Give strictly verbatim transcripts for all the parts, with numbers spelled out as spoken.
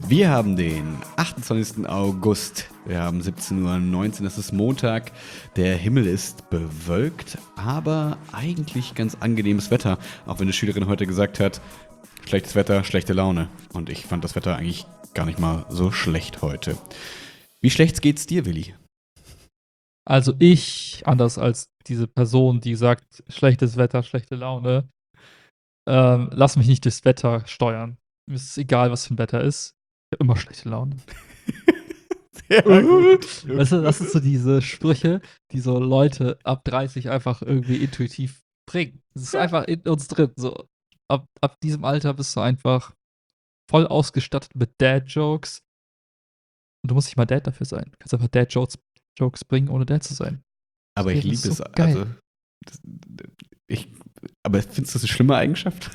Wir haben den achtundzwanzigsten August. Wir haben siebzehn Uhr neunzehn, das ist Montag. Der Himmel ist bewölkt, aber eigentlich ganz angenehmes Wetter. Auch wenn die Schülerin heute gesagt hat, schlechtes Wetter, schlechte Laune. Und ich fand das Wetter eigentlich gar nicht mal so schlecht heute. Wie schlecht geht's dir, Willi? Also ich, anders als diese Person, die sagt, schlechtes Wetter, schlechte Laune, ähm, lass mich nicht durchs Wetter steuern. Mir ist es egal, was für ein Wetter ist. Ich habe immer schlechte Laune. Sehr gut. Weißt du, das sind so diese Sprüche, die so Leute ab dreißig einfach irgendwie intuitiv bringen. Das ist einfach in uns drin. So, ab, ab diesem Alter bist du einfach voll ausgestattet mit Dad-Jokes. Und du musst nicht mal Dad dafür sein. Du kannst einfach Dad-Jokes Jokes bringen, ohne Dad zu sein. Aber Das ich ist liebe so es, geil. also, das, ich, aber findest du das eine schlimme Eigenschaft?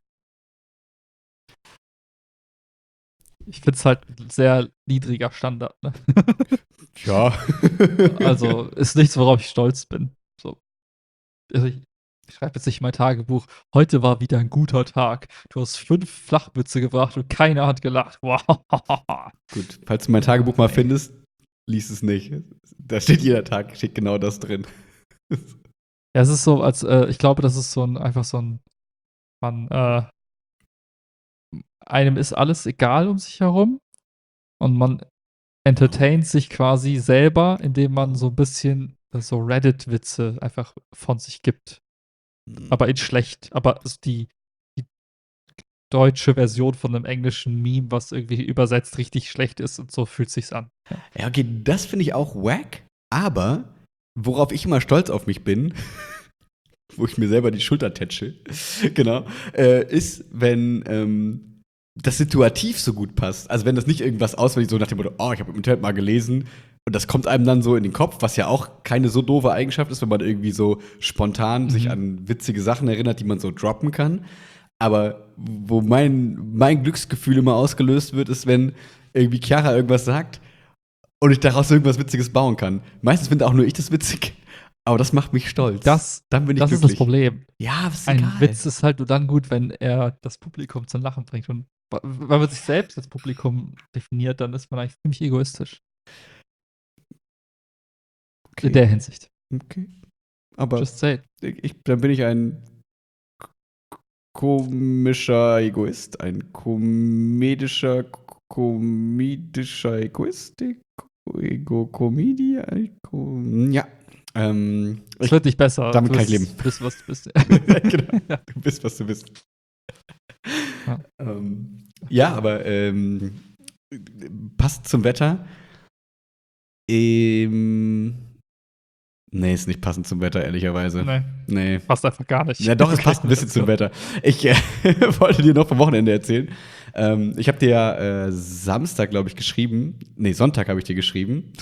Ich finde es halt ein sehr niedriger Standard. Ne? Ja. Also ist nichts, worauf ich stolz bin. So. Also ich, ich schreibe jetzt nicht in mein Tagebuch, heute war wieder ein guter Tag. Du hast fünf Flachwitze gebracht und keiner hat gelacht. Wow. Gut, falls du mein Tagebuch mal findest, lies es nicht. Da steht jeder Tag, steht genau das drin. Ja, es ist so, als äh, ich glaube, das ist so ein einfach so ein man, äh, einem ist alles egal um sich herum und man entertaint sich quasi selber, indem man so ein bisschen so Reddit-Witze einfach von sich gibt. Aber in schlecht. Aber so die, die deutsche Version von einem englischen Meme, was irgendwie übersetzt richtig schlecht ist und so fühlt sich's an. Ja. Ja, okay, das finde ich auch wack, aber worauf ich immer stolz auf mich bin, wo ich mir selber die Schulter tätsche, genau, äh, ist, wenn ähm, das situativ so gut passt. Also wenn das nicht irgendwas auswendig so nach dem Motto, oh, ich habe im Internet mal gelesen und das kommt einem dann so in den Kopf, was ja auch keine so doofe Eigenschaft ist, wenn man irgendwie so spontan sich Mhm. an witzige Sachen erinnert, die man so droppen kann. Aber wo mein, mein Glücksgefühl immer ausgelöst wird, ist, wenn irgendwie Chiara irgendwas sagt und ich daraus irgendwas Witziges bauen kann. Meistens finde auch nur ich das witzig, aber das macht mich stolz. Das, Dann bin ich das ist das glücklich. Problem. Ja, ist Ein egal. Witz ist halt nur dann gut, wenn er das Publikum zum Lachen bringt. Und w- wenn man sich selbst als Publikum definiert, dann ist man eigentlich ziemlich egoistisch. Okay. In der Hinsicht. Okay. Aber Just say it. ich, dann bin ich ein komischer Egoist, ein komedischer, komedischer Egoist, Ego, Comedy, Ego, ja. Ähm, Es ich, wird nicht besser. damit Du kann ich bist, leben. du bist, was du bist. Genau, Ja. du bist, was du bist. Ja. Ähm, ja, aber ähm, passt zum Wetter. Ähm, nee, ist nicht passend zum Wetter, ehrlicherweise. Nee, Nee. passt einfach gar nicht. Ja, doch, es passt ein bisschen zum Wetter. Ich äh, wollte dir noch vom Wochenende erzählen. Ähm, ich habe dir ja äh, Samstag, glaube ich, geschrieben. Nee, Sonntag habe ich dir geschrieben.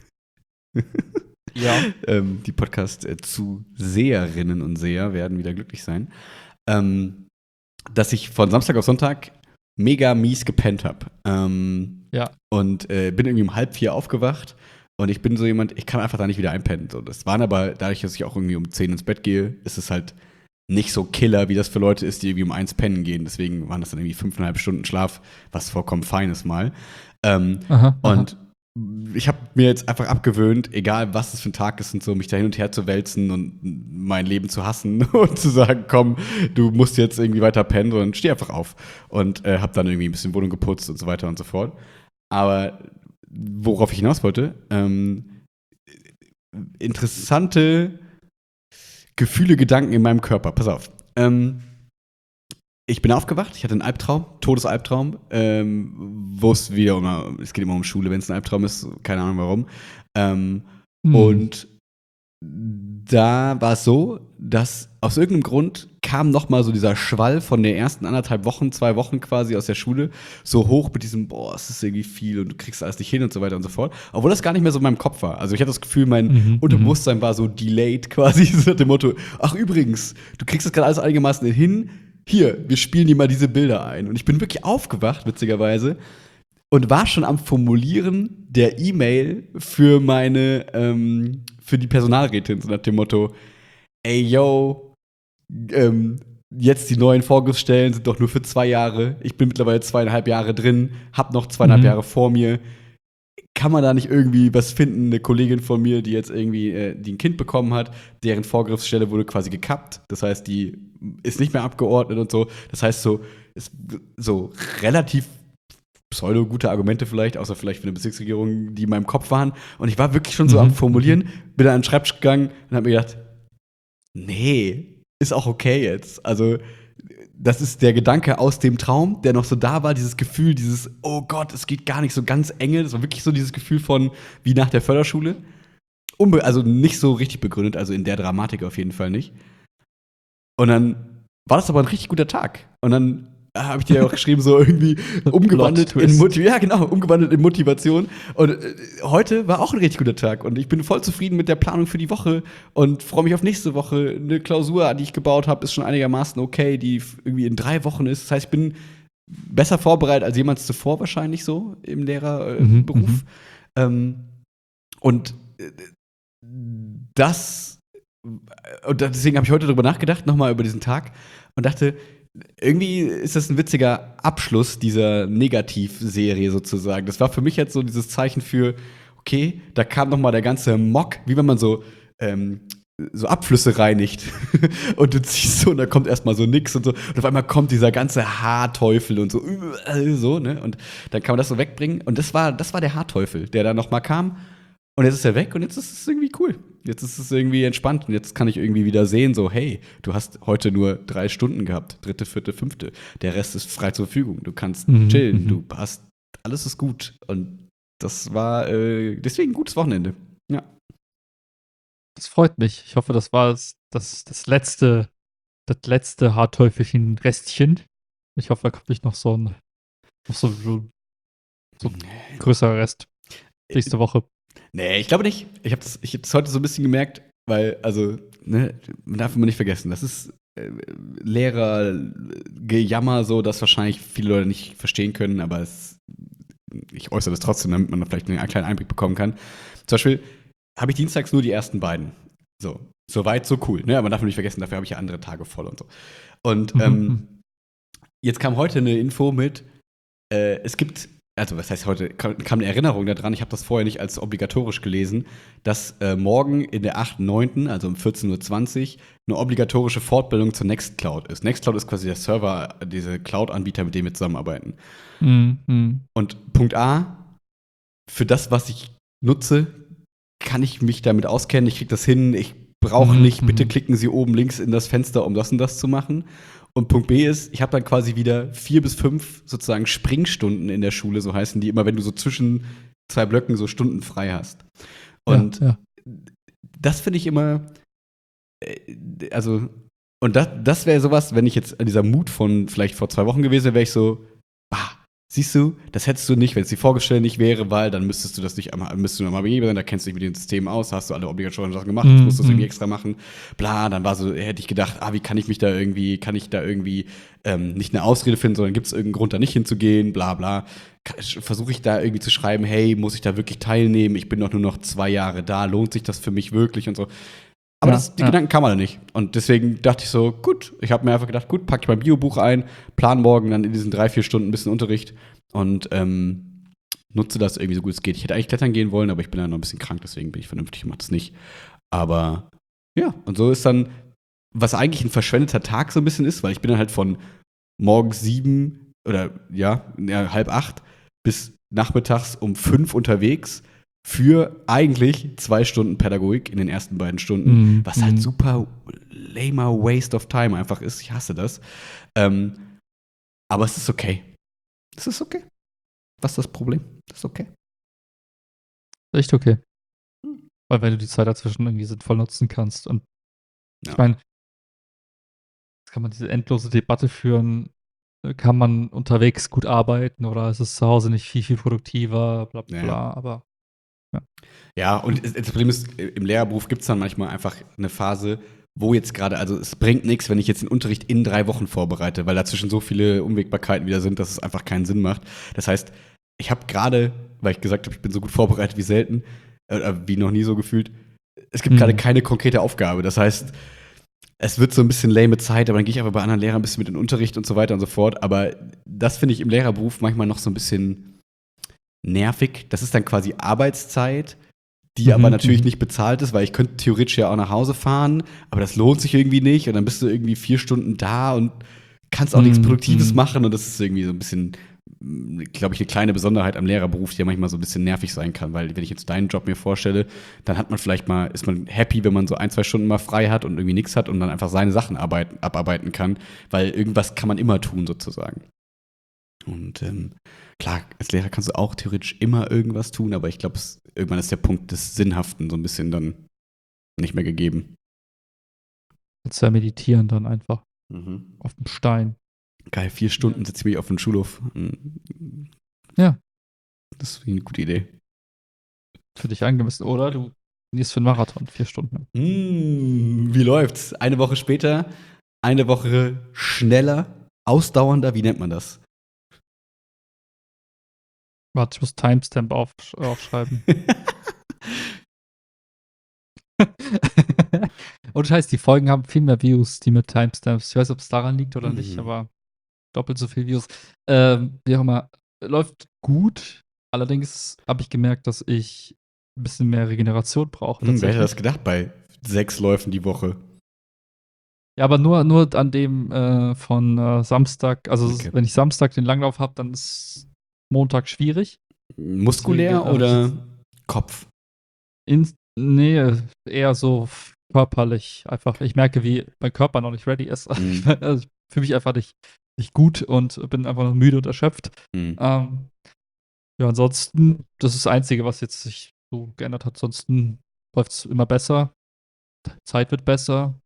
Ja. ähm, die Podcast-Zuseherinnen und Seher werden wieder glücklich sein. Ähm, dass ich von Samstag auf Sonntag mega mies gepennt habe. Ähm, Ja. und äh, bin irgendwie um halb vier aufgewacht. Und ich bin so jemand, ich kann einfach da nicht wieder einpennen. So, das waren aber, dadurch, dass ich auch irgendwie um zehn ins Bett gehe, ist es halt nicht so Killer, wie das für Leute ist, die irgendwie um eins pennen gehen. Deswegen waren das dann irgendwie fünfeinhalb Stunden Schlaf, was vollkommen fein ist mal. Ähm, Aha, aha. und ich habe mir jetzt einfach abgewöhnt, egal was es für ein Tag ist und so, mich da hin und her zu wälzen und mein Leben zu hassen und zu sagen, komm, du musst jetzt irgendwie weiter pennen, sondern steh einfach auf. Und äh, habe dann irgendwie ein bisschen Wohnung geputzt und so weiter und so fort. Aber worauf ich hinaus wollte, ähm, interessante Gefühle, Gedanken in meinem Körper. Pass auf. Ähm, ich bin aufgewacht, ich hatte einen Albtraum, Todesalbtraum, ähm, wo es wieder immer, es geht immer um Schule, wenn es ein Albtraum ist, keine Ahnung warum. Ähm, Hm. Und da war es so, dass aus irgendeinem Grund kam noch mal so dieser Schwall von der ersten anderthalb Wochen, zwei Wochen quasi aus der Schule so hoch mit diesem, boah, es ist irgendwie viel und du kriegst alles nicht hin und so weiter und so fort. Obwohl das gar nicht mehr so in meinem Kopf war. Also ich hatte das Gefühl, mein Mhm, Unterbewusstsein war so delayed quasi, so nach dem Motto, ach übrigens, du kriegst das gerade alles einigermaßen hin, hier, wir spielen dir mal diese Bilder ein. Und ich bin wirklich aufgewacht, witzigerweise, und war schon am Formulieren der E-Mail für meine, ähm, für die Personalrätin, so nach dem Motto, ey, yo, ähm, jetzt die neuen Vorgriffsstellen sind doch nur für zwei Jahre. Ich bin mittlerweile zweieinhalb Jahre drin, hab noch zweieinhalb Mhm. Jahre vor mir. Kann man da nicht irgendwie was finden? Eine Kollegin von mir, die jetzt irgendwie äh, die ein Kind bekommen hat, deren Vorgriffsstelle wurde quasi gekappt. Das heißt, die ist nicht mehr abgeordnet und so. Das heißt, so, ist so relativ pseudo-gute Argumente vielleicht, außer vielleicht für eine Bezirksregierung, die in meinem Kopf waren. Und ich war wirklich schon so Mhm. am Formulieren, bin dann an den Schreibtisch gegangen und hab mir gedacht, nee, ist auch okay jetzt. Also, das ist der Gedanke aus dem Traum, der noch so da war, dieses Gefühl, dieses, oh Gott, es geht gar nicht so ganz enge. Das war wirklich so dieses Gefühl von, wie nach der Förderschule. Unbe also nicht so richtig begründet, also in der Dramatik auf jeden Fall nicht. Und dann war das aber ein richtig guter Tag. Und dann habe ich dir ja auch geschrieben, so irgendwie umgewandelt Plot in Twist. Motivation. Ja, genau, umgewandelt in Motivation. Und äh, heute war auch ein richtig guter Tag. Und ich bin voll zufrieden mit der Planung für die Woche und freue mich auf nächste Woche. Eine Klausur, die ich gebaut habe, ist schon einigermaßen okay, die f- irgendwie in drei Wochen ist. Das heißt, ich bin besser vorbereitet als jemals zuvor wahrscheinlich so im Lehrerberuf. Äh, Mhm, Beruf. mhm. ähm, und äh, das und deswegen habe ich heute darüber nachgedacht, nochmal über diesen Tag und dachte, irgendwie ist das ein witziger Abschluss dieser Negativserie sozusagen. Das war für mich jetzt so dieses Zeichen für, okay, da kam nochmal der ganze Mock, wie wenn man so, ähm, so Abflüsse reinigt. Und du ziehst so und da kommt erstmal so nix und so. Und auf einmal kommt dieser ganze Haarteufel und so, äh, so, ne? Und dann kann man das so wegbringen. Und das war, das war der Haarteufel, der da nochmal kam. Und jetzt ist er weg und jetzt ist es irgendwie cool. Jetzt ist es irgendwie entspannt und jetzt kann ich irgendwie wieder sehen, so, hey, du hast heute nur drei Stunden gehabt, dritte, vierte, fünfte. Der Rest ist frei zur Verfügung. Du kannst Mhm, chillen, mhm. du hast, alles ist gut. Und das war äh, deswegen ein gutes Wochenende. Ja. Das freut mich. Ich hoffe, das war das, das, das letzte, das letzte Haarteufelchen-Restchen. Ich hoffe, da kommt nicht noch so ein, noch so, so so ein größerer Rest nächste Woche. Nee, ich glaube nicht. Ich habe das, ich hab das heute so ein bisschen gemerkt, weil, also, ne, man darf immer nicht vergessen, das ist äh, Lehrergejammer, so, das wahrscheinlich viele Leute nicht verstehen können, aber es, ich äußere das trotzdem, damit man da vielleicht einen kleinen Einblick bekommen kann. Zum Beispiel habe ich dienstags nur die ersten beiden. So, soweit, so cool. Ne? Aber man darf nicht vergessen, dafür habe ich ja andere Tage voll und so. Und Mhm, ähm, jetzt kam heute eine Info mit, äh, es gibt, also was heißt heute, kam, kam eine Erinnerung daran, ich habe das vorher nicht als obligatorisch gelesen, dass äh, morgen in der achten neunten, also um vierzehn Uhr zwanzig, eine obligatorische Fortbildung zur Nextcloud ist. Nextcloud ist quasi der Server, diese Cloud-Anbieter, mit denen wir zusammenarbeiten. mhm, mhm. Und Punkt A, für das, was ich nutze, kann ich mich damit auskennen, ich kriege das hin, ich brauche Mhm, nicht, bitte mhm. klicken Sie oben links in das Fenster, um das und das zu machen. Und Punkt B ist, ich habe dann quasi wieder vier bis fünf sozusagen Springstunden in der Schule, so heißen die, immer wenn du so zwischen zwei Blöcken so Stunden frei hast. Und ja, ja. das finde ich immer, äh, also, und das, das wäre sowas, wenn ich jetzt an dieser Mut von vielleicht vor zwei Wochen gewesen wäre, wäre ich so, bah, siehst du, das hättest du nicht, wenn es die Vorgestellte nicht wäre, weil dann müsstest du das nicht einmal, müsstest du nochmal begeben sein, da kennst du dich mit dem System aus, hast du alle obligatorischen Sachen gemacht, jetzt Mhm, musst du es irgendwie mhm. extra machen, bla, dann war so, hätte ich gedacht, ah, wie kann ich mich da irgendwie, kann ich da irgendwie ähm, nicht eine Ausrede finden, sondern gibt es irgendeinen Grund, da nicht hinzugehen, bla, bla. Versuche ich da irgendwie zu schreiben, hey, muss ich da wirklich teilnehmen, ich bin doch nur noch zwei Jahre da, lohnt sich das für mich wirklich und so. Aber Ja, das, die ja. Gedanken kamen alle nicht. Und deswegen dachte ich so, gut, ich habe mir einfach gedacht, gut, packe ich mein Biobuch ein, plan morgen dann in diesen drei, vier Stunden ein bisschen Unterricht und ähm, nutze das irgendwie so gut es geht. Ich hätte eigentlich klettern gehen wollen, aber ich bin ja noch ein bisschen krank, deswegen bin ich vernünftig und mache das nicht. Aber ja, und so ist dann, was eigentlich ein verschwendeter Tag so ein bisschen ist, weil ich bin dann halt von morgens sieben oder ja, ja halb acht bis nachmittags um fünf unterwegs für eigentlich zwei Stunden Pädagogik in den ersten beiden Stunden, Mhm, was halt mhm. super lamer Waste of Time einfach ist. Ich hasse das. Ähm, aber es ist okay. Es ist okay. Was ist das Problem? Das ist okay. Echt okay. Weil wenn du die Zeit dazwischen irgendwie sinnvoll nutzen kannst. Und Ja. ich meine, jetzt kann man diese endlose Debatte führen, äh, kann man unterwegs gut arbeiten oder ist es zu Hause nicht viel, viel produktiver, bla bla Ja. bla. Aber Ja, und es- das Problem ist, im Lehrerberuf gibt es dann manchmal einfach eine Phase, wo jetzt gerade, also es bringt nichts, wenn ich jetzt den Unterricht in drei Wochen vorbereite, weil dazwischen so viele Unwägbarkeiten wieder sind, dass es einfach keinen Sinn macht. Das heißt, ich habe gerade, weil ich gesagt habe, ich bin so gut vorbereitet wie selten, äh, wie noch nie so gefühlt, es gibt Mhm. gerade keine konkrete Aufgabe. Das heißt, es wird so ein bisschen lame Zeit, aber dann gehe ich aber bei anderen Lehrern ein bisschen mit in den Unterricht und so weiter und so fort. Aber das finde ich im Lehrerberuf manchmal noch so ein bisschen nervig. Das ist dann quasi Arbeitszeit, die aber Mhm, natürlich mhm. nicht bezahlt ist, weil ich könnte theoretisch ja auch nach Hause fahren, aber das lohnt sich irgendwie nicht und dann bist du irgendwie vier Stunden da und kannst auch nichts Mhm, Produktives mhm. machen und das ist irgendwie so ein bisschen, glaube ich, eine kleine Besonderheit am Lehrerberuf, die ja manchmal so ein bisschen nervig sein kann, weil wenn ich jetzt deinen Job mir vorstelle, dann hat man vielleicht mal, ist man happy, wenn man so ein, zwei Stunden mal frei hat und irgendwie nichts hat und dann einfach seine Sachen arbeiten, abarbeiten kann, weil irgendwas kann man immer tun sozusagen. Und ähm, klar, als Lehrer kannst du auch theoretisch immer irgendwas tun, aber ich glaube, irgendwann ist der Punkt des Sinnhaften so ein bisschen dann nicht mehr gegeben. Kannst ja meditieren dann einfach Mhm. auf dem Stein. Geil, vier Stunden sitze ich mich auf dem Schulhof. Ja, Das ist eine gute Idee. für dich angemessen, oder? Du trainierst für einen Marathon, vier Stunden. Mm, wie läuft's? Eine Woche später, eine Woche schneller, ausdauernder, wie nennt man das? Warte, ich muss Timestamp auf, aufschreiben. Und Scheiß, die Folgen haben viel mehr Views, die mit Timestamps. Ich weiß, ob es daran liegt oder nicht, Mhm. aber doppelt so viel Views. Ähm, wie auch immer, läuft gut. Allerdings habe ich gemerkt, dass ich ein bisschen mehr Regeneration brauche Hm, wer hätte das tatsächlich. gedacht bei sechs Läufen die Woche? Ja, aber nur, nur an dem äh, von äh, Samstag. Also Okay. wenn ich Samstag den Langlauf habe, dann ist Montag schwierig. Deswegen, Muskulär äh, hab ich jetzt oder Kopf? in, nee, eher so körperlich einfach. Ich merke, wie mein Körper noch nicht ready ist. Mhm. Also ich fühle mich einfach nicht, nicht gut und bin einfach noch müde und erschöpft. Mhm. Ähm, ja, ansonsten, das ist das Einzige, was jetzt sich so geändert hat. Ansonsten läuft es immer besser. Zeit wird besser.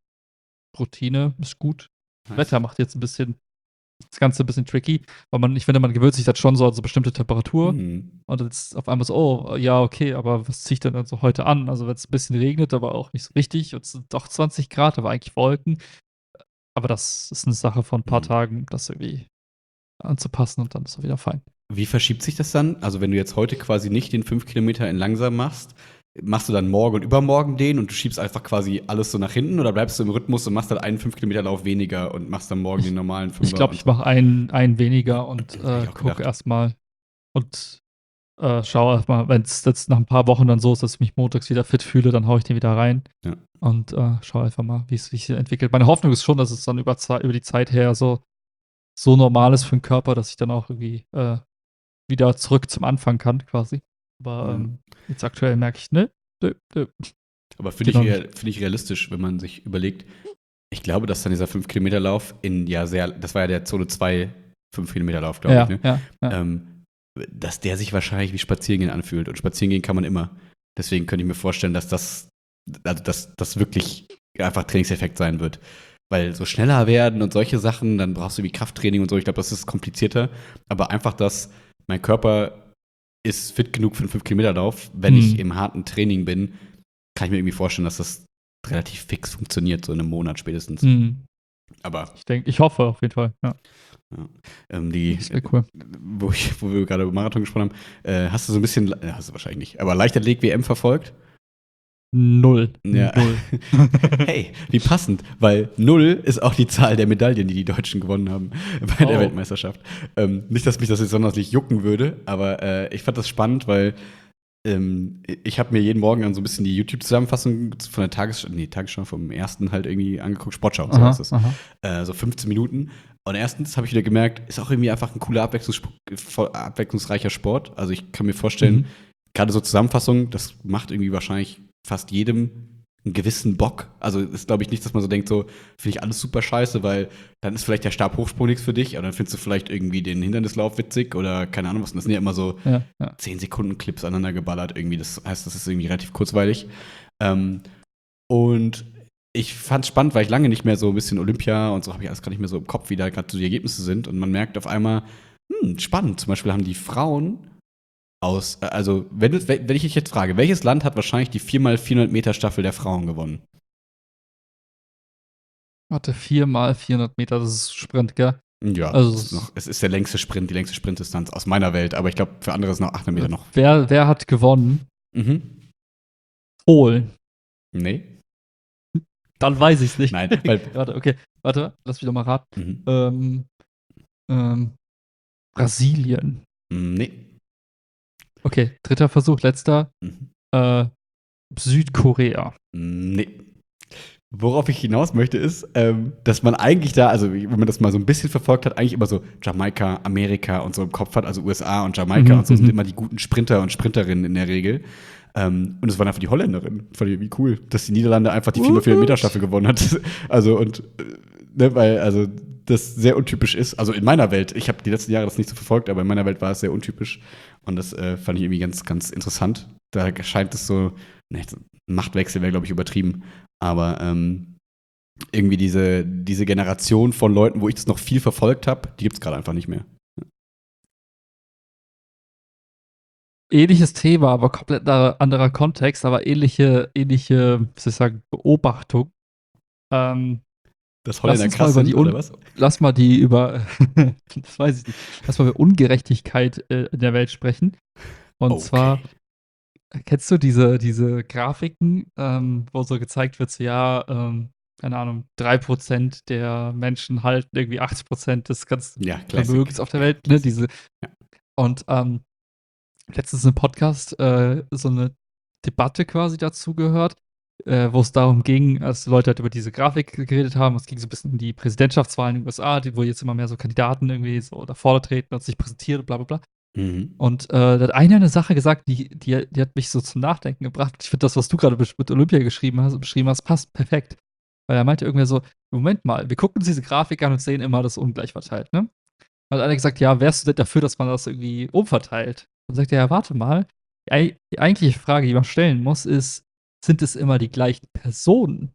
Routine ist gut. Nice. Wetter macht jetzt ein bisschen das Ganze ein bisschen tricky, weil man, ich finde, man gewöhnt sich dann schon so an so bestimmte Temperatur. Mhm. Und jetzt auf einmal so, oh, ja, okay, aber was ziehe ich denn dann so heute an? Also, wenn es ein bisschen regnet, aber auch nicht so richtig, und es sind doch zwanzig Grad, aber eigentlich Wolken. Aber das ist eine Sache von ein paar Mhm. Tagen, das irgendwie anzupassen und dann ist es wieder fein. Wie verschiebt sich das dann? Also, wenn du jetzt heute quasi nicht den fünf Kilometer in langsam machst, machst du dann morgen und übermorgen den und du schiebst einfach quasi alles so nach hinten oder bleibst du im Rhythmus und machst dann einen fünf Kilometer Lauf weniger und machst dann morgen den normalen Ich Fünfer glaube, und ich so? mache einen, einen weniger und Hätte äh, ich auch gucke gedacht. erstmal und äh, schaue erstmal, wenn es jetzt nach ein paar Wochen dann so ist, dass ich mich montags wieder fit fühle, dann haue ich den wieder rein. Ja. Und äh, schaue einfach mal, wie es sich entwickelt. Meine Hoffnung ist schon, dass es dann über, Zei- über die Zeit her so, so normal ist für den Körper, dass ich dann auch irgendwie äh, wieder zurück zum Anfang kann, quasi. Aber Ja. ähm, jetzt aktuell merke ich, ne, nö, nö, Aber finde geht ich, noch nicht. real- finde ich realistisch, wenn man sich überlegt, ich glaube, dass dann dieser fünf Kilometer Lauf in ja sehr, das war ja der Zone zwei fünf Kilometer Lauf, glaube ich, Ja, ne? ja, ja. Ähm, dass der sich wahrscheinlich wie Spazierengehen anfühlt. Und Spazierengehen kann man immer. Deswegen könnte ich mir vorstellen, dass das, also dass das wirklich einfach Trainingseffekt sein wird. Weil so schneller werden und solche Sachen, dann brauchst du wie Krafttraining und so. Ich glaube, das ist komplizierter. Aber einfach, dass mein Körper ist fit genug für einen fünf Kilometer Lauf, wenn Hm. ich im harten Training bin, kann ich mir irgendwie vorstellen, dass das relativ fix funktioniert, so in einem Monat spätestens. Hm. Aber Ich denke, ich hoffe auf jeden Fall. Ja, ja, ähm, die, das wäre cool. wo, ich, wo wir gerade über Marathon gesprochen haben, äh, hast du so ein bisschen, äh, hast du wahrscheinlich nicht, aber Leichtathletik-W M verfolgt? Null. Ja. Null. Hey, wie passend, weil null ist auch die Zahl der Medaillen, die die Deutschen gewonnen haben bei der Oh. Weltmeisterschaft. Ähm, nicht, dass mich das jetzt sonderlich jucken würde, aber äh, ich fand das spannend, weil ähm, ich habe mir jeden Morgen dann so ein bisschen die YouTube-Zusammenfassung von der Tagesschau, nee, Tagesschau vom ersten halt irgendwie angeguckt, Sportschau, so Aha, heißt es. aha. Äh, so fünfzehn Minuten. Und erstens habe ich wieder gemerkt, ist auch irgendwie einfach ein cooler, abwechslungs abwechslungsreicher Sport. Also ich kann mir vorstellen, Mhm. gerade so Zusammenfassungen, das macht irgendwie wahrscheinlich fast jedem einen gewissen Bock. Also ist, glaube ich, nicht, dass man so denkt, so, finde ich alles super scheiße, weil dann ist vielleicht der Stabhochsprung nichts für dich, aber dann findest du vielleicht irgendwie den Hindernislauf witzig oder keine Ahnung was. Und das sind ja immer so Ja, ja. zehn Sekunden Clips aneinander geballert irgendwie. Das heißt, das ist irgendwie relativ kurzweilig. Ähm, und ich fand es spannend, weil ich lange nicht mehr so ein bisschen Olympia und so habe ich alles gar nicht mehr so im Kopf, wie da gerade so die Ergebnisse sind. Und man merkt auf einmal, hm, spannend. Zum Beispiel haben die Frauen aus, äh, also wenn, du, wenn ich dich jetzt frage, welches Land hat wahrscheinlich die vier mal vierhundert Meter Staffel der Frauen gewonnen? Warte, vier mal vierhundert Meter, das ist Sprint, gell? Ja, Also, es ist, noch, es ist der längste Sprint, die längste Sprintdistanz aus meiner Welt, aber ich glaube, für andere ist noch achthundert Meter noch. wer, wer hat gewonnen? Mhm. Polen. Nee. Dann weiß ich es nicht. Nein, weil. Warte, okay. Warte, lass mich doch mal raten. Mhm. Ähm, ähm, Brasilien. Mm, Nee. Okay, dritter Versuch, letzter. Mhm. Äh, Südkorea. Mm, Nee. Worauf ich hinaus möchte, ist, ähm, dass man eigentlich da, also wenn man das mal so ein bisschen verfolgt hat, eigentlich immer so Jamaika, Amerika und so im Kopf hat, also U S A und Jamaika Mhm, und so sind mhm. immer die guten Sprinter und Sprinterinnen in der Regel. Ähm, und es waren einfach die Holländerinnen. Fand ich wie cool, dass die Niederlande einfach die viermal Meter Staffel gewonnen hat. Also und äh, ne, weil also das sehr untypisch ist. Also in meiner Welt, ich habe die letzten Jahre das nicht so verfolgt, aber in meiner Welt war es sehr untypisch. Und das äh, fand ich irgendwie ganz, ganz interessant. Da scheint es so, ne, Machtwechsel wäre, glaube ich, übertrieben. Aber ähm, irgendwie diese, diese Generation von Leuten, wo ich das noch viel verfolgt habe, die gibt es gerade einfach nicht mehr. Ähnliches Thema, aber komplett anderer, anderer Kontext, aber ähnliche, ähnliche, wie soll ich sagen, Beobachtung. Ähm, Dass lass Holländer uns mal krass über die sind, oder Un was? lass mal die über das weiß ich nicht. Lass mal über Ungerechtigkeit äh, in der Welt sprechen. Und zwar, Okay. kennst du diese, diese Grafiken, ähm, wo so gezeigt wird, so ja, ähm, keine Ahnung, drei Prozent der Menschen halten irgendwie achtzig Prozent des ganzen Ja, Classic. Vermögens auf der Ja, Welt, ne? Classic. Diese, Ja. und ähm, letztens im Podcast äh, so eine Debatte quasi dazu gehört, äh, wo es darum ging, als die Leute halt über diese Grafik geredet haben. Es ging so ein bisschen um die Präsidentschaftswahlen in den U S A, die, wo jetzt immer mehr so Kandidaten irgendwie so da vorne treten und sich präsentieren und bla bla bla. Mhm. Und äh, da hat einer eine Sache gesagt, die, die, die hat mich so zum Nachdenken gebracht. Ich finde das, was du gerade mit Olympia geschrieben hast, beschrieben hast, passt perfekt. Weil er meinte irgendwer so: Moment mal, wir gucken uns diese Grafik an und sehen immer das ungleich verteilt, ne? Hat einer gesagt: Ja, wärst du denn dafür, dass man das irgendwie umverteilt? Dann sagt er: Ja, warte mal. Die, die eigentliche Frage, die man stellen muss, ist: Sind es immer die gleichen Personen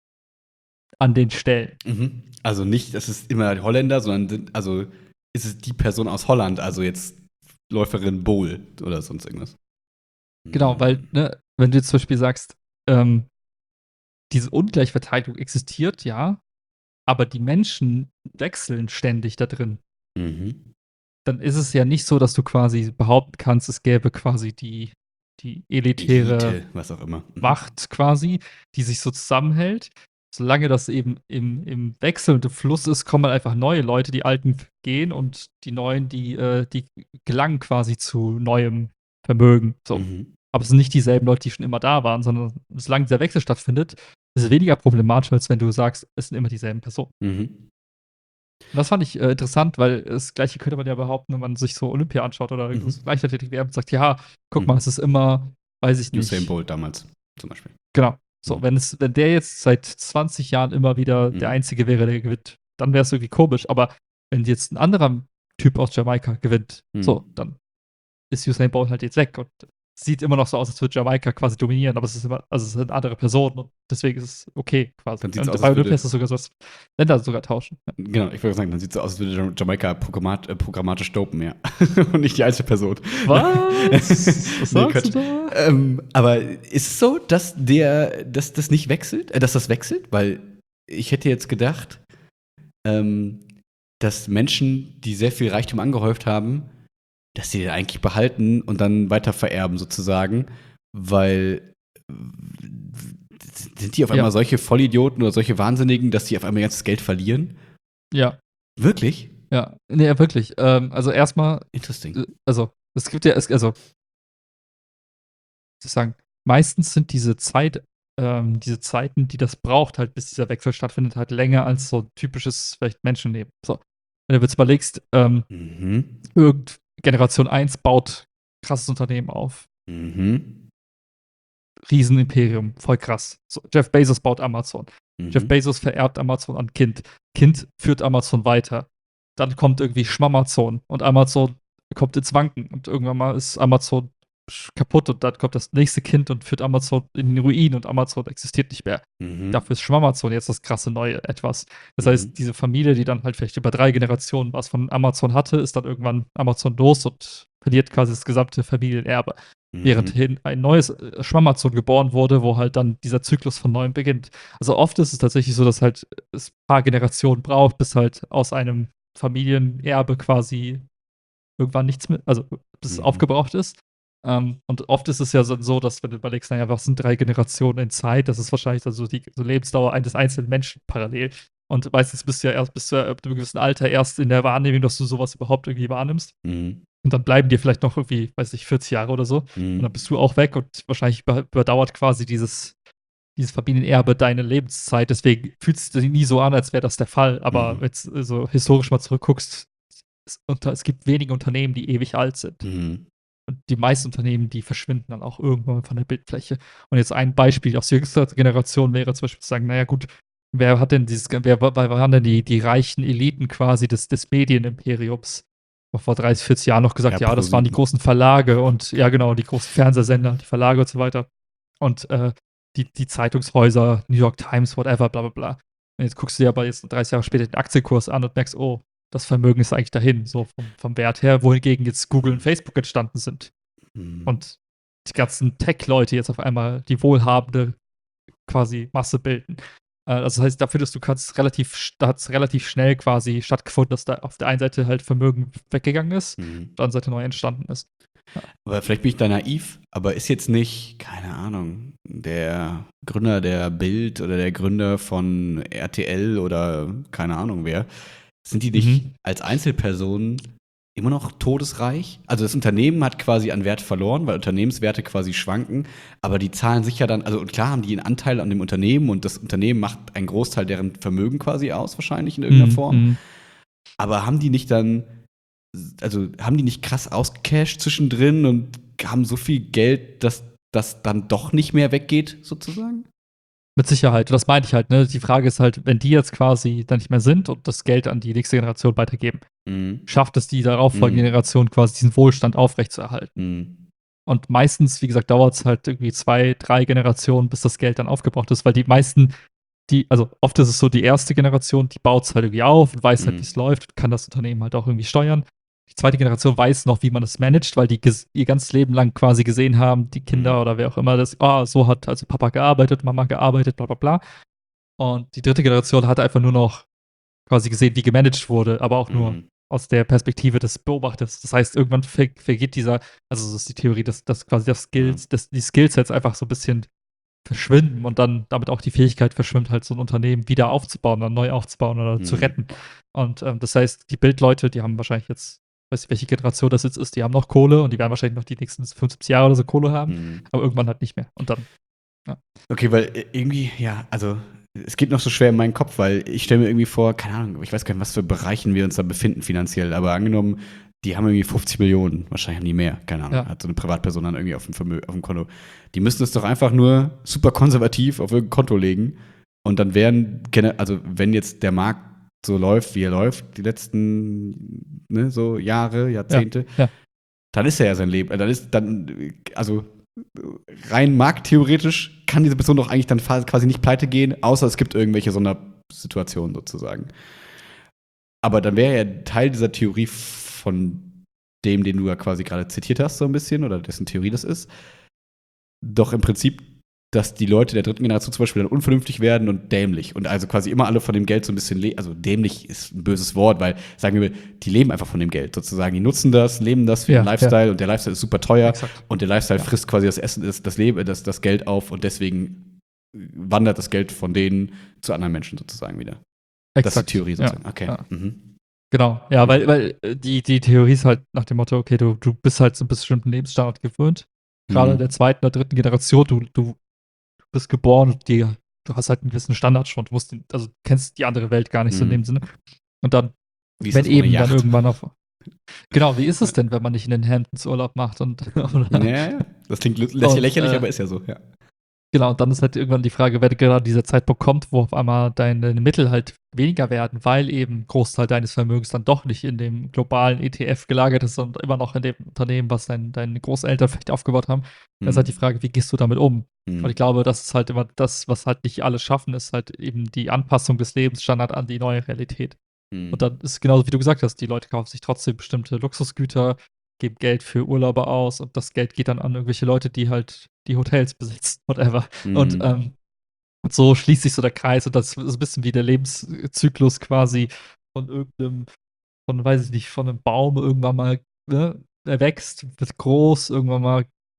an den Stellen? Mhm. Also nicht, das ist immer Holländer, sondern sind, also ist es die Person aus Holland, also jetzt Läuferin Bohl oder sonst irgendwas. Genau, weil, Mhm. ne, wenn du jetzt zum Beispiel sagst, ähm, diese Ungleichverteilung existiert, ja, aber die Menschen wechseln ständig da drin. Mhm. Dann ist es ja nicht so, dass du quasi behaupten kannst, es gäbe quasi die, die elitäre Elite, was auch immer. Mhm. Macht quasi, die sich so zusammenhält. Solange das eben im, im wechselnden Fluss ist, kommen halt einfach neue Leute, die Alten gehen und die Neuen, die, äh, die gelangen quasi zu neuem Vermögen. So. Mhm. Aber es sind nicht dieselben Leute, die schon immer da waren, sondern solange dieser Wechsel stattfindet, ist es weniger problematisch, als wenn du sagst, es sind immer dieselben Personen. Mhm. Und das fand ich äh, interessant, weil das Gleiche könnte man ja behaupten, wenn man sich so Olympia anschaut oder Mhm. das Leichtathletik-W M und sagt: Ja, guck Mhm. mal, es ist immer, weiß ich Usain nicht. Bolt damals zum Beispiel. Genau. So, Mhm. wenn es, wenn der jetzt seit zwanzig Jahren immer wieder der Mhm. Einzige wäre, der gewinnt, dann wäre es irgendwie komisch. Aber wenn jetzt ein anderer Typ aus Jamaika gewinnt, Mhm. so, dann ist Usain Bolt halt jetzt weg und sieht immer noch so aus, als würde Jamaika quasi dominieren, aber es ist immer, also es sind andere Personen und deswegen ist es okay quasi. Dann sieht es Und aus, bei als Olympia würde. ist es sogar so, dass Länder sogar tauschen. Ja. Genau, ich würde sagen, dann sieht es so aus, als würde Jamaika programmat, äh, programmatisch dopen, ja. Und nicht die einzige Person. Was? Was Nee, sagst du Quatsch. da? Ähm, aber ist es so, dass der, dass das nicht wechselt? Äh, dass das wechselt? Weil ich hätte jetzt gedacht, ähm, dass Menschen, die sehr viel Reichtum angehäuft haben, dass sie den eigentlich behalten und dann weiter vererben sozusagen, weil äh, sind die auf Ja, einmal solche Vollidioten oder solche Wahnsinnigen, dass die auf einmal ihr ganzes Geld verlieren? ja, Wirklich? ja. Nee, wirklich. Ähm, also erstmal, Interesting. äh, also, es gibt ja, es, also, zu sagen, meistens sind diese Zeit, ähm, diese Zeiten, die das braucht, halt, bis dieser Wechsel stattfindet, halt länger als so typisches vielleicht Menschenleben. So. Wenn du jetzt überlegst, ähm, Mhm. irgend Generation eins baut krasses Unternehmen auf. Mhm. Riesenimperium, voll krass. So, Jeff Bezos baut Amazon. Jeff Mhm. Bezos vererbt Amazon an Kind. Kind führt Amazon weiter. Dann kommt irgendwie Schmamazon und Amazon kommt ins Wanken und irgendwann mal ist Amazon kaputt und dann kommt das nächste Kind und führt Amazon in den Ruin und Amazon existiert nicht mehr. Mhm. Dafür ist Schmamazon jetzt das krasse neue Etwas. Das Mhm. heißt, diese Familie, die dann halt vielleicht über drei Generationen was von Amazon hatte, ist dann irgendwann Amazon los und verliert quasi das gesamte Familienerbe. Mhm. Währendhin ein neues äh, Schwamazon geboren wurde, wo halt dann dieser Zyklus von neuem beginnt. Also oft ist es tatsächlich so, dass halt es ein paar Generationen braucht, bis halt aus einem Familienerbe quasi irgendwann nichts mehr, also bis es Mhm. aufgebraucht ist. Ähm, und oft ist es ja so so, dass wenn du überlegst, na ja, was sind drei Generationen in Zeit? Das ist wahrscheinlich dann so die so Lebensdauer eines einzelnen Menschen parallel. Und meistens bist du ja erst bis zu ab 'nem gewissen Alter erst in der Wahrnehmung, dass du so was überhaupt irgendwie wahrnimmst. Mhm. Und dann bleiben dir vielleicht noch irgendwie, weiß nicht, vierzig Jahre oder so. Und dann Mhm. bist du auch weg und wahrscheinlich über überdauert quasi dieses dieses Familienerbe deine Lebenszeit. Deswegen fühlt es sich nie so an, als wäre das der Fall. Aber Mhm. jetzt äh, so historisch mal zurückguckst, es unter es gibt wenige Unternehmen, die ewig alt sind. Mhm. Und die meisten Unternehmen, die verschwinden dann auch irgendwann von der Bildfläche. Und jetzt ein Beispiel aus jüngster Generation wäre zum Beispiel zu sagen, na ja gut, wer hat denn dieses wer wa waren denn die die reichen Eliten quasi des des Medienimperiums? Vor dreißig, vierzig Jahren noch Ja, gesagt, ja, das waren die ProSieben. großen Verlage und ja genau, die großen Fernsehsender, die Verlage und so weiter. Und, äh, die die Zeitungshäuser, New York Times, whatever, bla bla bla. Und jetzt guckst du dir aber jetzt dreißig Jahre später den Aktienkurs an und merkst: „Oh, das Vermögen ist eigentlich dahin, so vom vom Wert her“, wohingegen jetzt Google und Facebook entstanden sind. Mhm. Und die ganzen Tech-Leute jetzt auf einmal die wohlhabende quasi Masse bilden. Äh, also, das heißt, da findest du kannst relativ sch da hat's relativ schnell quasi stattgefunden, dass da auf der einen Seite halt Vermögen weggegangen ist, Mhm. auf der anderen Seite neu entstanden ist. Ja. Aber vielleicht bin ich da naiv, aber ist jetzt nicht, keine Ahnung, der Gründer der Bild oder der Gründer von R T L oder keine Ahnung wer, sind die nicht Mhm. als Einzelpersonen immer noch todesreich? Also das Unternehmen hat quasi an Wert verloren, weil Unternehmenswerte quasi schwanken, aber die zahlen sich ja dann, also und klar haben die einen Anteil an dem Unternehmen und das Unternehmen macht einen Großteil deren Vermögen quasi aus, wahrscheinlich in irgendeiner Mhm, Form. mhm. Aber haben die nicht dann, also haben die nicht krass ausgecasht zwischendrin und haben so viel Geld, dass das dann doch nicht mehr weggeht, sozusagen? Mit Sicherheit. Und das meinte ich halt, ne? Die Frage ist halt, wenn die jetzt quasi dann nicht mehr sind und das Geld an die nächste Generation weitergeben, Mhm. schafft es die darauffolgende Mhm. Generation quasi diesen Wohlstand aufrechtzuerhalten. Mhm. Und meistens, wie gesagt, dauert es halt irgendwie zwei, drei Generationen, bis das Geld dann aufgebraucht ist, weil die meisten, die also oft ist es so, die erste Generation, die baut es halt irgendwie auf und weiß halt, wie Mhm. es läuft, kann das Unternehmen halt auch irgendwie steuern. Die zweite Generation weiß noch, wie man es managt, weil die ges ihr ganzes Leben lang quasi gesehen haben, die Mhm. Kinder oder wer auch immer das: „Ah, so hat also Papa gearbeitet, Mama gearbeitet, bla bla bla.“ Und die dritte Generation hat einfach nur noch quasi gesehen, wie gemanagt wurde, aber auch nur Mhm. aus der Perspektive des Beobachters. Das heißt, irgendwann ver vergeht dieser also, das ist die Theorie, dass dass quasi das Ja. Skills dass die Skillsets einfach so 'n bisschen verschwinden und dann damit auch die Fähigkeit verschwimmt, halt so 'n Unternehmen wieder aufzubauen oder neu aufzubauen oder zu Mhm. retten. Und, ähm, das heißt, die Bildleute, die haben wahrscheinlich jetzt weiß nicht, welche Generation das jetzt ist, die haben noch Kohle und die werden wahrscheinlich noch die nächsten fünfundsiebzig Jahre oder so Kohle haben, Mhm. aber irgendwann halt nicht mehr. Und dann ja. Okay, weil i irgendwie, ja, also es geht noch so schwer in meinen Kopf, weil ich stelle mir irgendwie vor, keine Ahnung, ich weiß gar nicht, was für Bereichen wir uns da befinden finanziell, aber angenommen, die haben irgendwie fünfzig Millionen, wahrscheinlich haben die mehr, keine Ahnung, Ja. hat so eine Privatperson dann irgendwie auf dem Vermö auf dem Konto. Die müssten es doch einfach nur super konservativ auf irgendein Konto legen und dann wären, gene also wenn jetzt der Markt so läuft, wie er läuft, die letzten, ne, so Jahre, Ja, Jahrzehnte, ja. dann ist er ja sein Leben. Dann ist dann, also rein markttheoretisch kann diese Person doch eigentlich dann fa- quasi nicht pleite gehen, außer es gibt irgendwelche Sondersituationen sozusagen. Aber dann wäre ja Teil dieser Theorie von dem, den du ja quasi gerade zitiert hast, so ein bisschen, oder dessen Theorie das ist, doch im Prinzip, dass die Leute der dritten Generation zum Beispiel dann unvernünftig werden und dämlich und also quasi immer alle von dem Geld so ein bisschen, le also dämlich ist ein böses Wort, weil, sagen wir, die leben einfach von dem Geld sozusagen. Die nutzen das, leben das für ihren Ja, ja, Lifestyle und der Lifestyle ist super teuer exakt. und der Lifestyle Ja, frisst quasi das Essen, das, das Leben, das, das Geld auf und deswegen wandert das Geld von denen zu anderen Menschen sozusagen wieder. Das ist die exakt. Theorie Ja, sozusagen. Okay. ja. Mhm. Genau. Ja, weil Mhm. weil, äh, die die Theorie ist halt nach dem Motto, okay, du du bist halt so 'n bestimmten Lebensstandard gewöhnt. Grade der Mhm. zweiten oder dritten Generation, du du bist geboren und dir du hast halt 'n gewissen Standard schon. Du musst den also, kennst die andere Welt gar nicht so in dem Mhm. Sinne. Und dann, Wie ist wenn das ohne eben dann Yacht? irgendwann auf genau, wie ist Ja. es denn, wenn man nicht in den Hamptons Urlaub macht und Ja, oder ja, das klingt lü- lässt sich und, lächerlich, äh aber ist ja so, ja. genau, und dann ist halt irgendwann die Frage, wenn gerade dieser Zeitpunkt kommt, wo auf einmal deine Mittel halt weniger werden, weil eben Großteil deines Vermögens dann doch nicht in dem globalen E T F gelagert ist, sondern immer noch in dem Unternehmen, was dein deine Großeltern vielleicht aufgebaut haben. Dann ist halt die Mhm. Frage, wie gehst du damit um? Und ich Mhm. glaube, das ist halt immer das, was halt nicht alle schaffen, ist halt eben die Anpassung des Lebensstandards an die neue Realität. Und Mhm. dann ist es genauso, wie du gesagt hast, die Leute kaufen sich trotzdem bestimmte Luxusgüter, geben Geld für Urlaube aus und das Geld geht dann an irgendwelche Leute, die halt die Hotels besitzen, whatever. Und, Mhm. ähm, und so schließt sich so der Kreis und das ist ein bisschen wie der Lebenszyklus quasi von irgendeinem von weiß ich nicht, von einem Baum irgendwann mal, ne? Er wächst, wird groß, irgendwann mal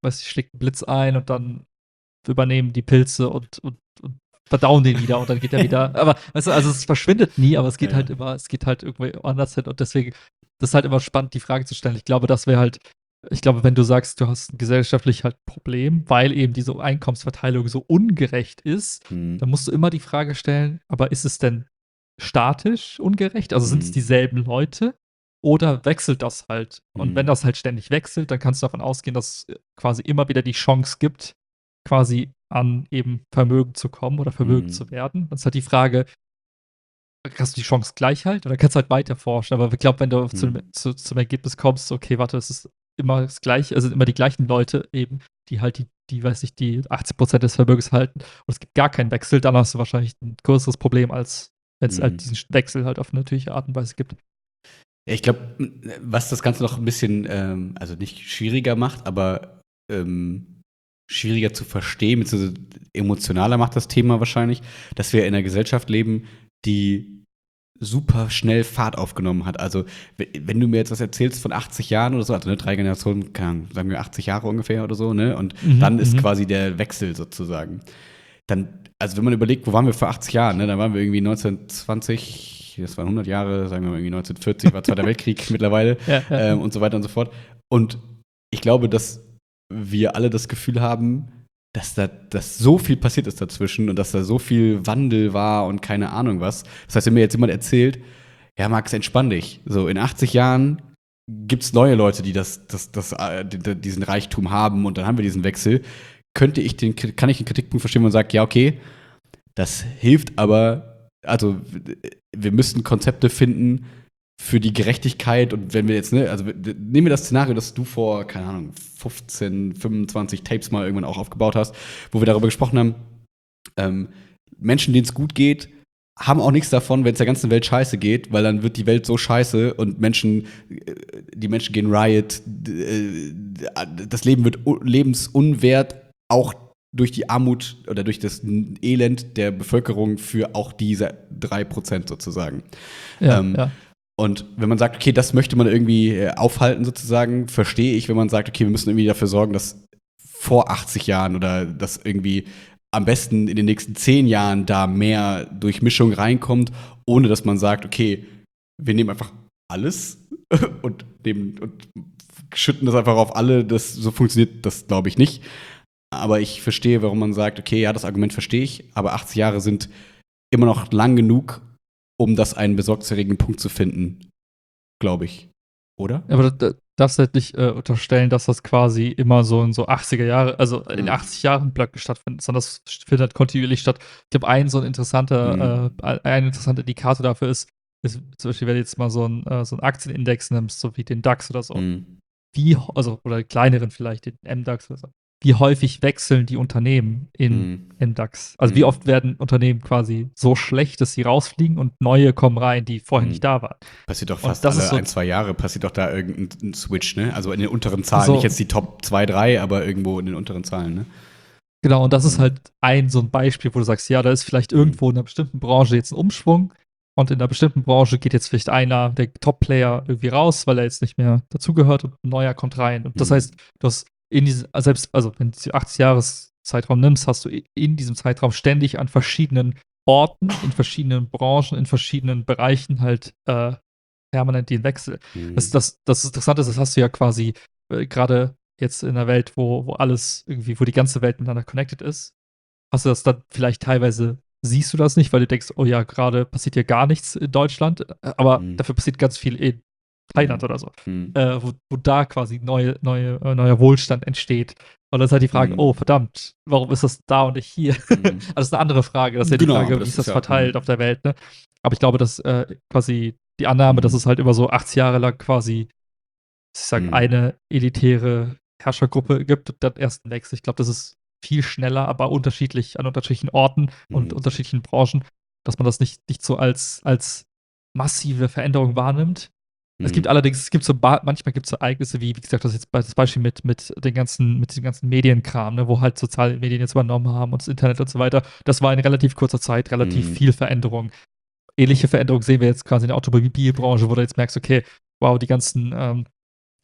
weiß ich, schlägt 'n Blitz ein und dann übernehmen die Pilze und und und verdauen den wieder und dann geht er wieder aber weißt du, also es verschwindet nie, aber es geht Ja, halt ja. immer es geht halt irgendwie anders hin und deswegen das ist halt immer spannend, die Frage zu stellen. Ich glaube, das wäre halt ich glaube, wenn du sagst, du hast gesellschaftlich halt 'n Problem, weil eben diese Einkommensverteilung so ungerecht ist, Mhm. dann musst du immer die Frage stellen, aber ist es denn statisch ungerecht? Also, sind es Mhm. dieselben Leute oder wechselt das halt? Und wenn Mhm. das halt ständig wechselt, dann kannst du davon ausgehen, dass es quasi immer wieder die Chance gibt, quasi an eben Vermögen zu kommen oder vermögend Mhm. zu werden. Dann ist halt die Frage, hast du die Chance Gleichheit oder kannst du halt weiter forschen? Aber ich glaube, wenn du zu 'nem Mhm. zu zum Ergebnis kommst, okay, warte, es ist immer das Gleiche, also immer die gleichen Leute eben, die halt die die, weiß ich, die achtzig Prozent des Vermögens halten und es gibt gar keinen Wechsel, dann hast du wahrscheinlich 'n größeres Problem, als wenn's halt Mhm. diesen Sch Wechsel halt auf natürliche Art und Weise gibt. Ja, ich glaube, hm, was das Ganze noch 'n bisschen, ähm, also nicht schwieriger macht, aber, ähm, schwieriger zu verstehen, beziehungsweise emotionaler macht das Thema wahrscheinlich, dass wir in 'ner Gesellschaft leben, die super schnell Fahrt aufgenommen hat. Also, we wenn du mir jetzt was erzählst von achtzig Jahren oder so, also, ne, drei Generationen, keine Ahnung, sagen wir achtzig Jahre ungefähr oder so, ne? Und Mhm, dann ist mhm. quasi der Wechsel sozusagen. Dann also, wenn man überlegt, wo waren wir vor achtzig Jahren, ne? Da waren wir irgendwie neunzehnhundertzwanzig, das waren hundert Jahre, sagen wir mal irgendwie neunzehnhundertvierzig war Zweiter Weltkrieg mittlerweile, Ja, ja, ähm, ja. und so weiter und so fort. Und ich glaube, dass wir alle das Gefühl haben, dass da dass so viel passiert ist dazwischen und dass da so viel Wandel war und keine Ahnung was. Das heißt, wenn mir jetzt jemand erzählt: „Ja, Max, entspann dich. So, in achtzig Jahren gibt's neue Leute, die das das das, äh, d d diesen Reichtum haben und dann haben wir diesen Wechsel.“ Könnte ich den Kri kann ich den Kritikpunkt verstehen, wo man sagt: „Ja, okay, das hilft, aber also, w wir müssten Konzepte finden für die Gerechtigkeit.“ Und wenn wir jetzt, ne, also w d nehmen wir das Szenario, das du vor, keine Ahnung, fünfzehn, fünfundzwanzig Tapes mal irgendwann auch aufgebaut hast, wo wir darüber gesprochen haben, ähm, Menschen, denen es gut geht, haben auch nichts davon, wenn es der ganzen Welt scheiße geht, weil dann wird die Welt so scheiße und Menschen äh, die Menschen gehen Riot, d äh, das Leben wird u lebensunwert, auch durch die Armut oder durch das n Elend der Bevölkerung für auch diese drei Prozent sozusagen. Ja, Ähm, ja. und wenn man sagt: „Okay, das möchte man irgendwie, äh, aufhalten sozusagen“, verstehe ich, wenn man sagt: „Okay, wir müssen irgendwie dafür sorgen, dass vor achtzig Jahren oder dass irgendwie am besten in den nächsten zehn Jahren da mehr Durchmischung reinkommt“, ohne dass man sagt: „Okay, wir nehmen einfach alles und nehmen und schütten das einfach auf alle.“ Das so funktioniert das, glaube ich, nicht. Aber ich verstehe, warum man sagt: „Okay, ja, das Argument verstehe ich, aber achtzig Jahre sind immer noch lang genug, um das einen besorgniserregenden Punkt zu finden“, glaube ich. Oder? Aber da da darfst halt nicht, äh, unterstellen, dass das quasi immer so in so achtziger Jahre also, in Ja. achtzig Jahren Blöcken stattfindet, sondern das findet kontinuierlich statt. Ich glaube, ein so 'n interessanter, Mhm. äh ein interessanter Indikator dafür ist ist zum Beispiel, wenn du jetzt mal so 'n äh, so 'n Aktienindex nimmst, so wie den DAX oder so. Mhm. Wie h also, oder kleineren vielleicht, den MDAX oder so. Wie häufig wechseln die Unternehmen in Mhm. im DAX? Also, wie Mhm. oft werden Unternehmen quasi so schlecht, dass sie rausfliegen und neue kommen rein, die vorher nicht Mhm. da waren? Passiert doch Und fast das ist alle so ein, zwei Jahre passiert doch da irgend 'n 'n Switch, ne? Also, in den unteren Zahlen, nicht so jetzt die Top zwei, drei, aber irgendwo in den unteren Zahlen, ne? Genau, und das ist Mhm. halt ein so 'n Beispiel, wo du sagst: „Ja, da ist vielleicht Mhm. irgendwo in 'ner bestimmten Branche jetzt 'n Umschwung und in 'ner bestimmten Branche geht jetzt vielleicht einer der Top-Player irgendwie raus, weil er jetzt nicht mehr dazugehört und 'n neuer kommt rein.“ Und das heißt, Mhm. du hast in diese also, selbst also, wenn du achtzig Jahreszeitraum nimmst, hast du i in diesem Zeitraum ständig an verschiedenen Orten, in verschiedenen Branchen, in verschiedenen Bereichen halt, äh, permanent den Wechsel. Das Mhm. das das Interessante ist, das hast du ja quasi, äh, grade jetzt in 'ner Welt, wo wo alles irgendwie wo die ganze Welt miteinander connected ist. Hast du das dann vielleicht teilweise siehst du das nicht, weil du denkst: „Oh ja, grade passiert hier gar nichts in Deutschland“, äh, aber Mhm. dafür passiert ganz viel in Thailand Mhm. oder so, Mhm. äh, wo wo da quasi neue neue äh, neuer Wohlstand entsteht. Und dann ist halt die Frage: „Oh, Mhm. verdammt, warum ist das da und nicht hier?“ Mhm. Also, das ist 'ne andere Frage. Das ist ja die Genau, aber Frage, wie das ist ist das ja verteilt auf mhm. der Welt, ne? Aber ich glaube, dass, äh, quasi die Annahme, dass Mhm. es halt immer so achtzig Jahre lang quasi, ich sage, Mhm. eine elitäre Herrschergruppe gibt und dann erst 'n Wechsel. Ich glaube, das ist viel schneller, aber unterschiedlich an unterschiedlichen Orten und Mhm. unterschiedlichen Branchen, dass man das nicht nicht so als als massive Veränderung wahrnimmt. Es gibt Mhm. allerdings es gibt so ba manchmal gibt's so Ereignisse wie wie gesagt, das jetzt das Beispiel mit mit den ganzen mit dem ganzen Medienkram, ne, wo halt soziale Medien jetzt übernommen haben und das Internet und so weiter. Das war in relativ kurzer Zeit relativ Mhm. viel Veränderung. Ähnliche Veränderung sehen wir jetzt quasi in der Automobilbranche, wo du jetzt merkst: „Okay, wow, die ganzen, ähm“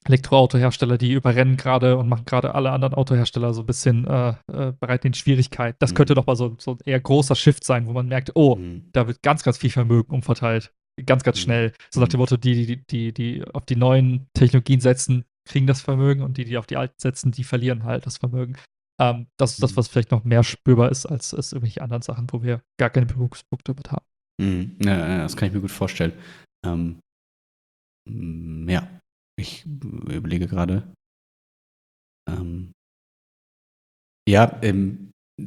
Elektroautohersteller, die überrennen gerade und machen gerade alle anderen Autohersteller so ein bisschen äh, äh, bereiten in Schwierigkeit. Das könnte Mhm. doch mal so, so ein eher großer Shift sein, wo man merkt, oh, Mhm. da wird ganz, ganz viel Vermögen umverteilt. Ganz, ganz Mhm. schnell. So nach dem Motto, die, die, die, die auf die neuen Technologien setzen, kriegen das Vermögen und die, die auf die alten setzen, die verlieren halt das Vermögen. Ähm, das ist das, Mhm. was vielleicht noch mehr spürbar ist, als, als irgendwelche anderen Sachen, wo wir gar keine Berührungspunkte mit haben. Mhm. Ja, ja, das kann ich mir gut vorstellen. Ähm, mm, ja, ich überlege gerade. Ähm, ja, ähm,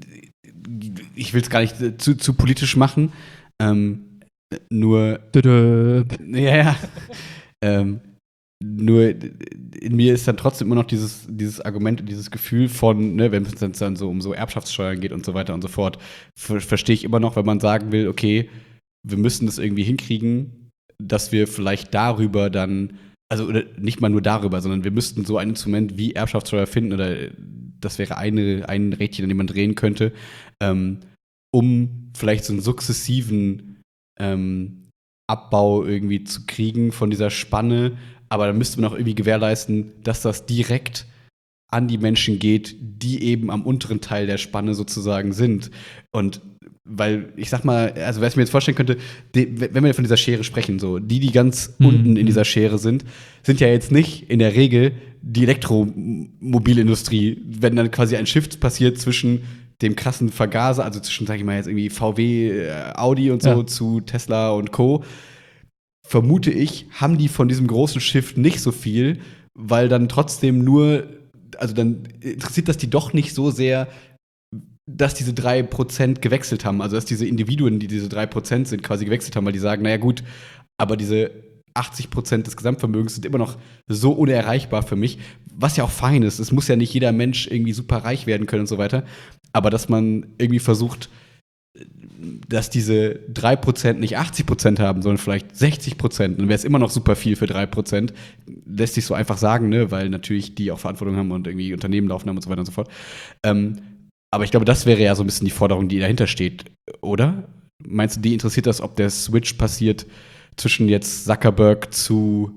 ich will es gar nicht äh, zu, zu politisch machen. Ähm, nur, Dödöb. ja, ja. ähm, nur in mir ist dann trotzdem immer noch dieses, dieses Argument und dieses Gefühl von, ne, wenn es dann so um so Erbschaftssteuern geht und so weiter und so fort, ver verstehe ich immer noch, wenn man sagen will, okay, wir müssen das irgendwie hinkriegen, dass wir vielleicht darüber dann, also oder nicht mal nur darüber, sondern wir müssten so ein Instrument wie Erbschaftssteuer finden oder das wäre eine, ein Rädchen, an dem man drehen könnte, ähm, um vielleicht so einen sukzessiven ähm, Abbau irgendwie zu kriegen von dieser Spanne. Aber dann müsste man auch irgendwie gewährleisten, dass das direkt an die Menschen geht, die eben am unteren Teil der Spanne sozusagen sind. Und weil ich sag mal, also wer es mir jetzt vorstellen könnte, die, wenn wir von dieser Schere sprechen, so die, die ganz Hm, unten in hm. dieser Schere sind, sind ja jetzt nicht in der Regel die Elektromobilindustrie, wenn dann quasi ein Shift passiert zwischen dem krassen Vergaser, also zwischen, sag ich mal, jetzt irgendwie V W, äh, Audi und so Ja. zu Tesla und Co., vermute ich, haben die von diesem großen Shift nicht so viel, weil dann trotzdem nur, also dann interessiert das die doch nicht so sehr, dass diese drei Prozent gewechselt haben. Also dass diese Individuen, die diese drei Prozent sind, quasi gewechselt haben, weil die sagen, naja gut, aber diese achtzig Prozent des Gesamtvermögens sind immer noch so unerreichbar für mich, was ja auch fein ist. Es muss ja nicht jeder Mensch irgendwie super reich werden können und so weiter. Aber dass man irgendwie versucht, dass diese drei Prozent nicht achtzig Prozent haben, sondern vielleicht sechzig Prozent, dann wäre es immer noch super viel für drei Prozent. Lässt sich so einfach sagen, ne? Weil natürlich die auch Verantwortung haben und irgendwie Unternehmen laufen haben und so weiter und so fort. Ähm, aber ich glaube, das wäre ja so ein bisschen die Forderung, die dahinter steht, oder? Meinst du, die interessiert das, ob der Switch passiert zwischen jetzt Zuckerberg zu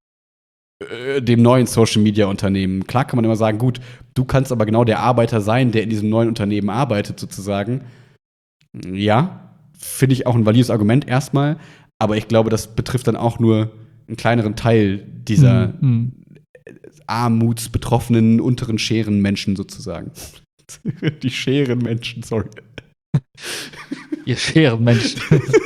äh, dem neuen Social Media Unternehmen? Klar kann man immer sagen, gut, du kannst aber genau der Arbeiter sein, der in diesem neuen Unternehmen arbeitet, sozusagen. Ja, finde ich auch ein valides Argument erstmal, aber ich glaube, das betrifft dann auch nur einen kleineren Teil dieser Hm, hm. armutsbetroffenen unteren Scherenmenschen sozusagen. Die Scherenmenschen, sorry. Ihr Scherenmenschen.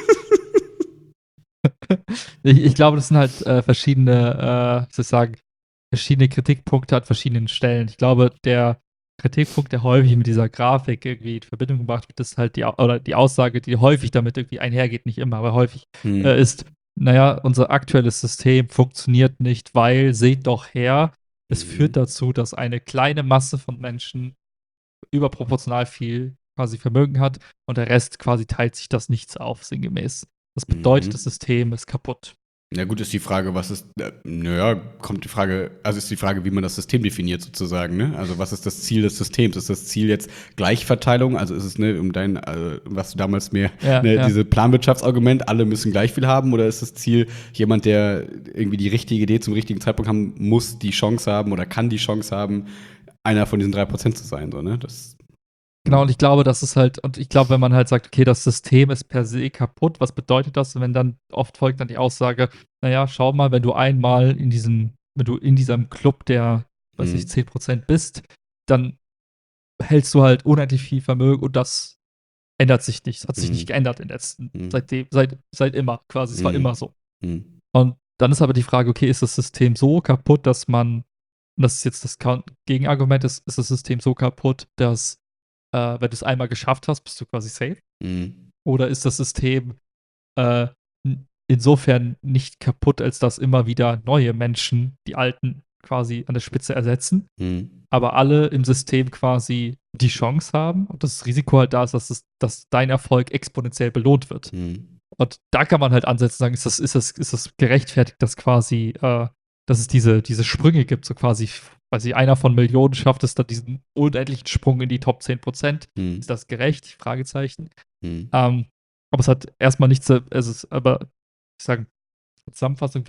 ich, ich glaube, das sind halt äh, verschiedene, äh, wie soll ich sagen, verschiedene Kritikpunkte an verschiedenen Stellen. Ich glaube, der Kritikpunkt, der häufig mit dieser Grafik irgendwie in Verbindung gebracht wird, ist halt die, Au- oder die Aussage, die häufig damit irgendwie einhergeht, nicht immer, aber häufig, äh, Hm. ist, naja, unser aktuelles System funktioniert nicht, weil, seht doch her, es führt Mhm. dazu, dass eine kleine Masse von Menschen überproportional viel quasi Vermögen hat und der Rest quasi teilt sich das nichts auf, sinngemäß. Das bedeutet, das Mhm. System ist kaputt. Ja, gut, ist die Frage, was ist, äh, naja, kommt die Frage, also ist die Frage, wie man das System definiert sozusagen, ne? Also was ist das Ziel des Systems? Ist das Ziel jetzt Gleichverteilung? Also ist es, ne, um dein, äh, was du damals mehr, Ja, ne, ja. diese Planwirtschaftsargument, alle müssen gleich viel haben? Oder ist das Ziel, jemand, der irgendwie die richtige Idee zum richtigen Zeitpunkt haben muss, die Chance haben oder kann die Chance haben, einer von diesen drei Prozent zu sein, so, ne? Das, Genau, und ich glaube, das ist halt, und ich glaube, wenn man halt sagt, okay, das System ist per se kaputt, was bedeutet das? Und wenn dann oft folgt dann die Aussage, naja, schau mal, wenn du einmal in diesem, wenn du in diesem Club der, weiß ich, hm, zehn Prozent bist, dann hältst du halt unendlich viel Vermögen und das ändert sich nicht. Das hat sich nicht hm, geändert in den letzten, hm, seitdem, seit, seit immer, quasi. Es war hm, immer so. hm, Und dann ist aber die Frage, okay, ist das System so kaputt, dass man, und das ist jetzt das Ka- Gegenargument, ist, ist das System so kaputt, dass, äh, wenn du es einmal geschafft hast, bist du quasi safe? hm, Oder ist das System äh, n- insofern nicht kaputt, als dass immer wieder neue Menschen die alten quasi an der Spitze ersetzen, hm, aber alle im System quasi die Chance haben und das Risiko halt da ist, dass, es, dass dein Erfolg exponentiell belohnt wird. hm, Und da kann man halt ansetzen und sagen, ist das, ist das, ist das gerechtfertigt, dass quasi, äh, dass es diese, diese Sprünge gibt, so quasi, weil sie einer von Millionen schafft es dann diesen unendlichen Sprung in die Top zehn Prozent. hm, Ist das gerecht? Fragezeichen. hm, Ähm, aber es hat erstmal nichts, zu- es ist, aber ich sage, Zusammenfassung wäre,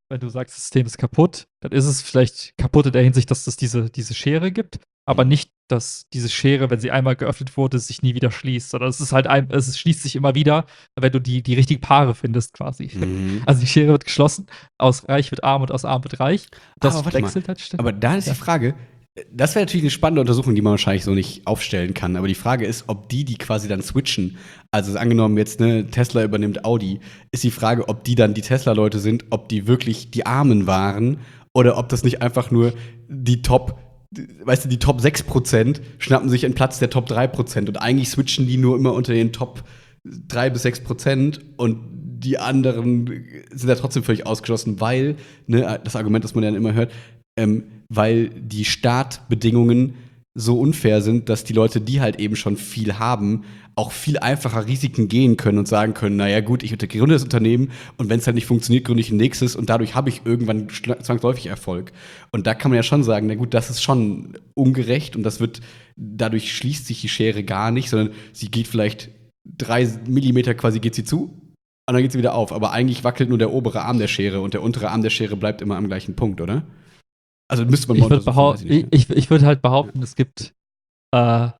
wenn du sagst, das System ist kaputt, dann ist es vielleicht kaputt in der Hinsicht, dass es diese, diese Schere gibt, aber nicht, dass diese Schere, wenn sie einmal geöffnet wurde, sich nie wieder schließt. Sondern es ist halt ein, es schließt sich immer wieder, wenn du die, die richtigen Paare findest, quasi. Mhm. Also die Schere wird geschlossen, aus Reich wird arm und aus arm wird reich. Das Aber warte mal, wechselt halt ständig. aber da ist Ja. die Frage, das wäre natürlich eine spannende Untersuchung, die man wahrscheinlich so nicht aufstellen kann. Aber die Frage ist, ob die, die quasi dann switchen, also angenommen jetzt, ne, Tesla übernimmt Audi, ist die Frage, ob die dann die Tesla-Leute sind, ob die wirklich die Armen waren oder ob das nicht einfach nur die Top, weißt du, die Top sechs Prozent schnappen sich einen Platz der Top drei Prozent und eigentlich switchen die nur immer unter den Top drei bis sechs Prozent und die anderen sind ja trotzdem völlig ausgeschlossen, weil, ne, das Argument, das man dann immer hört, ähm, weil die Startbedingungen so unfair sind, dass die Leute, die halt eben schon viel haben, auch viel einfacher Risiken gehen können und sagen können, naja gut, ich gründe das Unternehmen und wenn es halt nicht funktioniert, gründe ich ein nächstes und dadurch habe ich irgendwann zwangsläufig Erfolg. Und da kann man ja schon sagen, na gut, das ist schon ungerecht und das wird, dadurch schließt sich die Schere gar nicht, sondern sie geht vielleicht drei Millimeter quasi geht sie zu und dann geht sie wieder auf. Aber eigentlich wackelt nur der obere Arm der Schere und der untere Arm der Schere bleibt immer am gleichen Punkt, oder? Also müsste man Ich mal würde untersuchen, weiß behau ich nicht, ich, ich, ich würd halt behaupten, es gibt äh,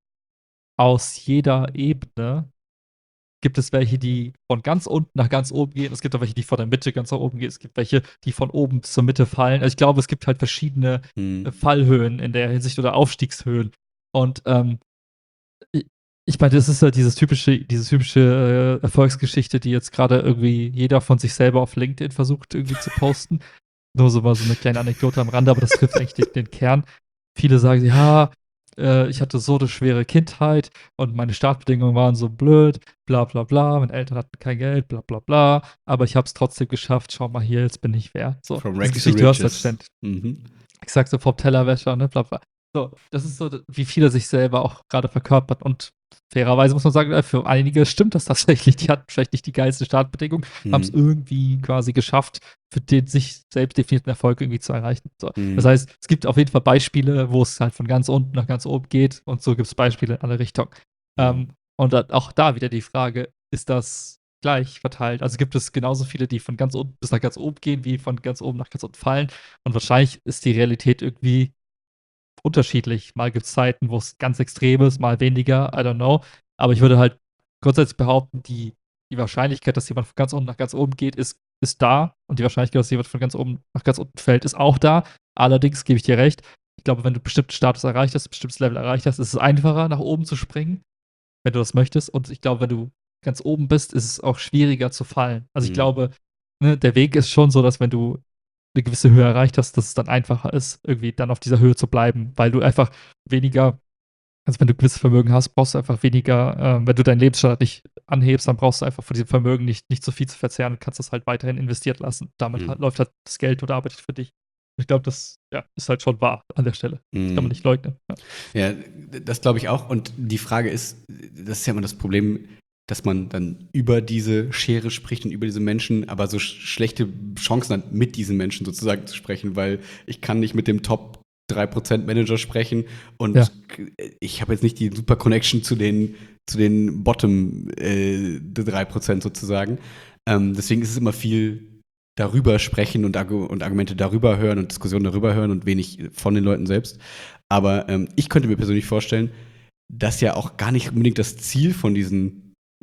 aus jeder Ebene gibt es welche, die von ganz unten nach ganz oben gehen. Es gibt auch welche, die von der Mitte ganz nach oben gehen. Es gibt welche, die von oben bis zur Mitte fallen. Also ich glaube, es gibt halt verschiedene Hm. äh, Fallhöhen in der Hinsicht oder Aufstiegshöhen. Und ähm, ich, ich meine, das ist ja dieses typische, diese typische äh, Erfolgsgeschichte, die jetzt gerade irgendwie jeder von sich selber auf LinkedIn versucht irgendwie zu posten. Nur so mal so eine kleine Anekdote am Rande, aber das trifft eigentlich den, den Kern. Viele sagen, ja, äh, ich hatte so eine schwere Kindheit und meine Startbedingungen waren so blöd, bla bla bla, meine Eltern hatten kein Geld, bla bla bla, aber ich habe es trotzdem geschafft, schau mal hier, jetzt bin ich wer. So, From diese Rags to Geschichte hörst du halt Riches. ständig. Mhm. Ich sag so vom Tellerwäscher, ne, bla bla. So, das ist so, wie viele sich selber auch gerade verkörpert und fairerweise muss man sagen, für einige stimmt das tatsächlich. Die hatten vielleicht nicht die geilste Startbedingung, haben es Mhm. irgendwie quasi geschafft, für den sich selbst definierten Erfolg irgendwie zu erreichen. So. Mhm. Das heißt, es gibt auf jeden Fall Beispiele, wo es halt von ganz unten nach ganz oben geht und so gibt es Beispiele in alle Richtungen. Mhm. Ähm, und dann auch da wieder die Frage, ist das gleich verteilt? Also gibt es genauso viele, die von ganz unten bis nach ganz oben gehen, wie von ganz oben nach ganz unten fallen? Und wahrscheinlich ist die Realität irgendwie unterschiedlich. Mal gibt es Zeiten, wo es ganz extrem ist, mal weniger, I don't know. Aber ich würde halt grundsätzlich behaupten, die, die Wahrscheinlichkeit, dass jemand von ganz unten nach ganz oben geht, ist, ist da. Und die Wahrscheinlichkeit, dass jemand von ganz oben nach ganz unten fällt, ist auch da. Allerdings gebe ich dir recht. Ich glaube, wenn du einen bestimmten Status erreicht hast, ein bestimmtes Level erreicht hast, ist es einfacher, nach oben zu springen, wenn du das möchtest. Und ich glaube, wenn du ganz oben bist, ist es auch schwieriger zu fallen. Also ich Mhm. glaube, ne, der Weg ist schon so, dass wenn du eine gewisse Höhe erreicht hast, dass es dann einfacher ist, irgendwie dann auf dieser Höhe zu bleiben, weil du einfach weniger, also wenn du gewisse Vermögen hast, brauchst du einfach weniger, ähm, wenn du deinen Lebensstandard nicht anhebst, dann brauchst du einfach von diesem Vermögen nicht, nicht so viel zu verzehren und kannst das halt weiterhin investiert lassen. Damit Mhm. halt, läuft halt das Geld oder arbeitet für dich. Und ich glaube, das ja, ist halt schon wahr an der Stelle. Das kann man Mhm. nicht leugnen. Ja. Ja, das glaube ich auch. Und die Frage ist, das ist ja immer das Problem, dass man dann über diese Schere spricht und über diese Menschen, aber so sch schlechte Chancen hat, mit diesen Menschen sozusagen zu sprechen, weil ich kann nicht mit dem Top drei Prozent Manager sprechen und Ja. ich habe jetzt nicht die super Connection zu den, zu den Bottom äh, drei Prozent sozusagen. Ähm, deswegen ist es immer viel darüber sprechen und, Argu und Argumente darüber hören und Diskussionen darüber hören und wenig von den Leuten selbst. Aber ähm, ich könnte mir persönlich vorstellen, dass ja auch gar nicht unbedingt das Ziel von diesen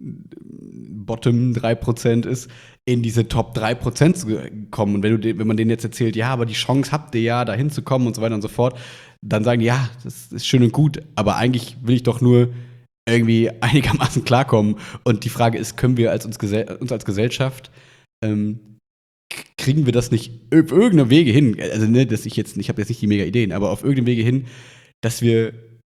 Bottom drei Prozent ist, in diese Top drei Prozent zu kommen. Und wenn, du, wenn man denen jetzt erzählt, ja, aber die Chance habt ihr ja, da hinzukommen und so weiter und so fort, dann sagen die, ja, das ist schön und gut, aber eigentlich will ich doch nur irgendwie einigermaßen klarkommen. Und die Frage ist, können wir als uns, uns als Gesellschaft ähm, kriegen wir das nicht auf irgendeinem Wege hin, also ne, dass ich jetzt, ich habe jetzt nicht die mega Ideen, aber auf irgendeinem Wege hin, dass wir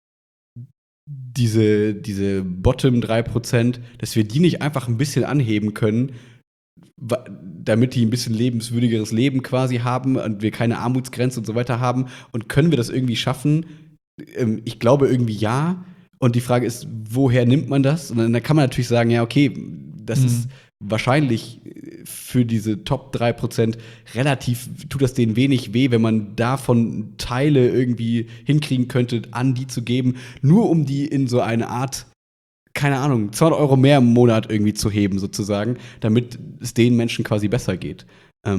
diese, diese Bottom drei Prozent, dass wir die nicht einfach ein bisschen anheben können, damit die ein bisschen lebenswürdigeres Leben quasi haben und wir keine Armutsgrenze und so weiter haben. Und können wir das irgendwie schaffen? Ähm, ich glaube irgendwie ja. Und die Frage ist, woher nimmt man das? Und dann kann man natürlich sagen, ja, okay, das Mhm. ist wahrscheinlich für diese Top drei Prozent relativ, tut das denen wenig weh, wenn man davon Teile irgendwie hinkriegen könnte, an die zu geben, nur um die in so eine Art, keine Ahnung, zweihundert Euro mehr im Monat irgendwie zu heben sozusagen, damit es den Menschen quasi besser geht. Ähm,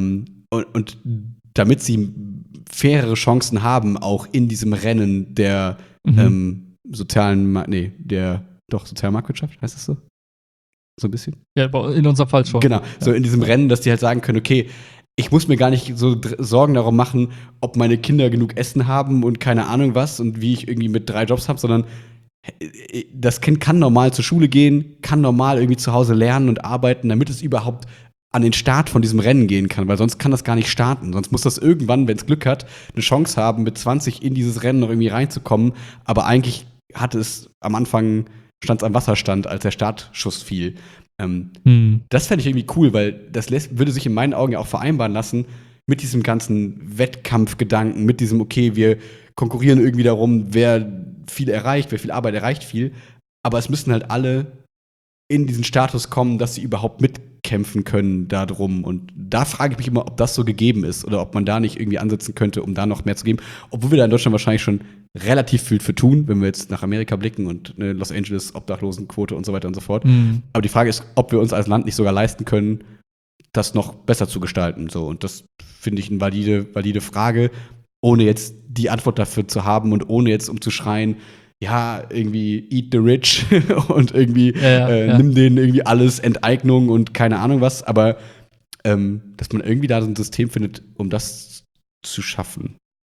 und, und damit sie fairere Chancen haben, auch in diesem Rennen der Mhm. ähm, sozialen, Ma- nee, der, doch, sozialen Marktwirtschaft, heißt das so? So ein bisschen? Ja, aber in unserem Fall schon. Genau, so Ja. in diesem Rennen, dass die halt sagen können, okay, ich muss mir gar nicht so dr- Sorgen darum machen, ob meine Kinder genug Essen haben und keine Ahnung was und wie ich irgendwie mit drei Jobs habe, sondern äh, das Kind kann normal zur Schule gehen, kann normal irgendwie zu Hause lernen und arbeiten, damit es überhaupt an den Start von diesem Rennen gehen kann, weil sonst kann das gar nicht starten. Sonst muss das irgendwann, wenn es Glück hat, eine Chance haben, mit zwanzig in dieses Rennen noch irgendwie reinzukommen. Aber eigentlich hatte es am Anfang, stand es am Wasserstand, als der Startschuss fiel. Ähm, Hm. Das fände ich irgendwie cool, weil das lässt, würde sich in meinen Augen ja auch vereinbaren lassen mit diesem ganzen Wettkampfgedanken, mit diesem, okay, wir konkurrieren irgendwie darum, wer viel erreicht, wer viel Arbeit erreicht viel. Aber es müssen halt alle in diesen Status kommen, dass sie überhaupt mitkämpfen können darum. Und da frage ich mich immer, ob das so gegeben ist oder ob man da nicht irgendwie ansetzen könnte, um da noch mehr zu geben. Obwohl wir da in Deutschland wahrscheinlich schon relativ viel für tun, wenn wir jetzt nach Amerika blicken und eine Los Angeles Obdachlosenquote und so weiter und so fort. Hm. Aber die Frage ist, ob wir uns als Land nicht sogar leisten können, das noch besser zu gestalten. So. Und das finde ich eine valide, valide Frage, ohne jetzt die Antwort dafür zu haben und ohne jetzt um zu schreien, ja, irgendwie eat the rich und irgendwie Ja, ja, äh, ja. nimm denen irgendwie alles, Enteignung und keine Ahnung was, aber ähm, dass man irgendwie da so ein System findet, um das zu schaffen.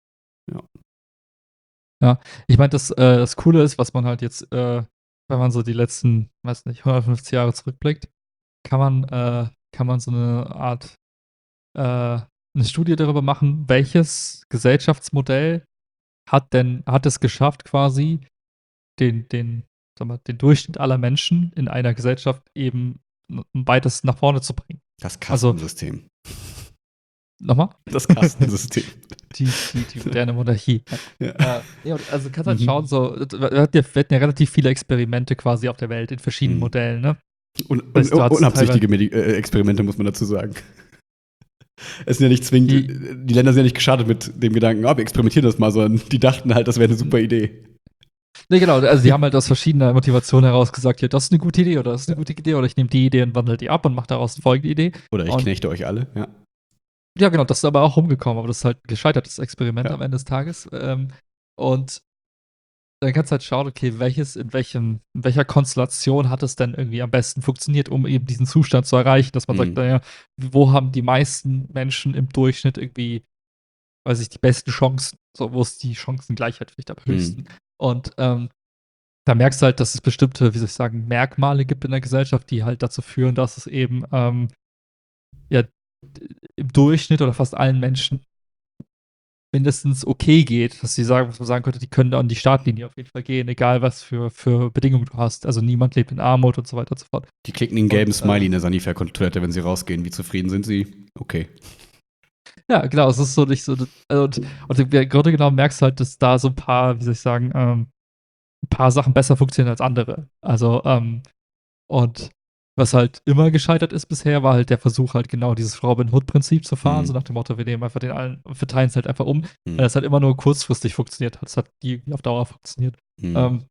Ich meine, das, äh, das Coole ist, was man halt jetzt, äh, wenn man so die letzten, weiß nicht, hundertfünfzig Jahre zurückblickt, kann man, äh, kann man so eine Art, äh, eine Studie darüber machen, welches Gesellschaftsmodell hat denn, hat es geschafft, quasi den, den, sag mal, den Durchschnitt aller Menschen in einer Gesellschaft eben am weitesten nach vorne zu bringen. Das Also- Kastensystem. Nochmal? Das Kastensystem. Die, die, die moderne Monarchie. Ja. Äh, ja, und also kannst halt Mhm. schauen, so, wir hatten ja, wir hatten ja relativ viele Experimente quasi auf der Welt in verschiedenen Mhm. Modellen, ne? Un Weißt un du, hattest unabsichtige Medi äh, Experimente, muss man dazu sagen. Es sind ja nicht zwingend, Die- die Länder sind ja nicht gestartet mit dem Gedanken, oh, wir experimentieren das mal, sondern die dachten halt, das wäre eine super Idee. Ne, genau, also die haben halt aus verschiedener Motivation heraus gesagt, ja, das ist eine gute Idee oder das ist eine gute Idee oder ich nehme die Idee und wandle die ab und mache daraus eine folgende Idee. Oder ich Und- knechte euch alle, ja. Ja, genau, das ist aber auch rumgekommen, aber das ist halt ein gescheitertes Experiment Ja. am Ende des Tages. Ähm, und dann kannst du halt schauen, okay, welches, in welchem, in welcher Konstellation hat es denn irgendwie am besten funktioniert, um eben diesen Zustand zu erreichen, dass man sagt, Mhm. naja, wo haben die meisten Menschen im Durchschnitt irgendwie, weiß ich, die besten Chancen, so, wo ist die Chancengleichheit vielleicht am höchsten? Und ähm, da merkst du halt, dass es bestimmte, wie soll ich sagen, Merkmale gibt in der Gesellschaft, die halt dazu führen, dass es eben ähm, ja, d- im Durchschnitt oder fast allen Menschen mindestens okay geht, dass sie sagen, was man sagen könnte, die können an die Startlinie auf jeden Fall gehen, egal was für, für Bedingungen du hast. Also niemand lebt in Armut und so weiter und so fort. Die klicken den gelben Und, Smiley äh, in der Sanifair-Toilette, wenn sie rausgehen. Wie zufrieden sind sie? Okay. Ja, genau, es ist so nicht so. Also, und, und im Grunde genommen merkst du halt, dass da so ein paar, wie soll ich sagen, ähm, ein paar Sachen besser funktionieren als andere. Also, ähm, und was halt immer gescheitert ist bisher, war halt der Versuch, halt genau dieses Robin Hood-Prinzip zu fahren, Mhm. so nach dem Motto, wir nehmen einfach den allen und verteilen es halt einfach um. Mhm. Weil das halt immer nur kurzfristig funktioniert hat. Es hat nie auf Dauer funktioniert. Mhm. Ähm,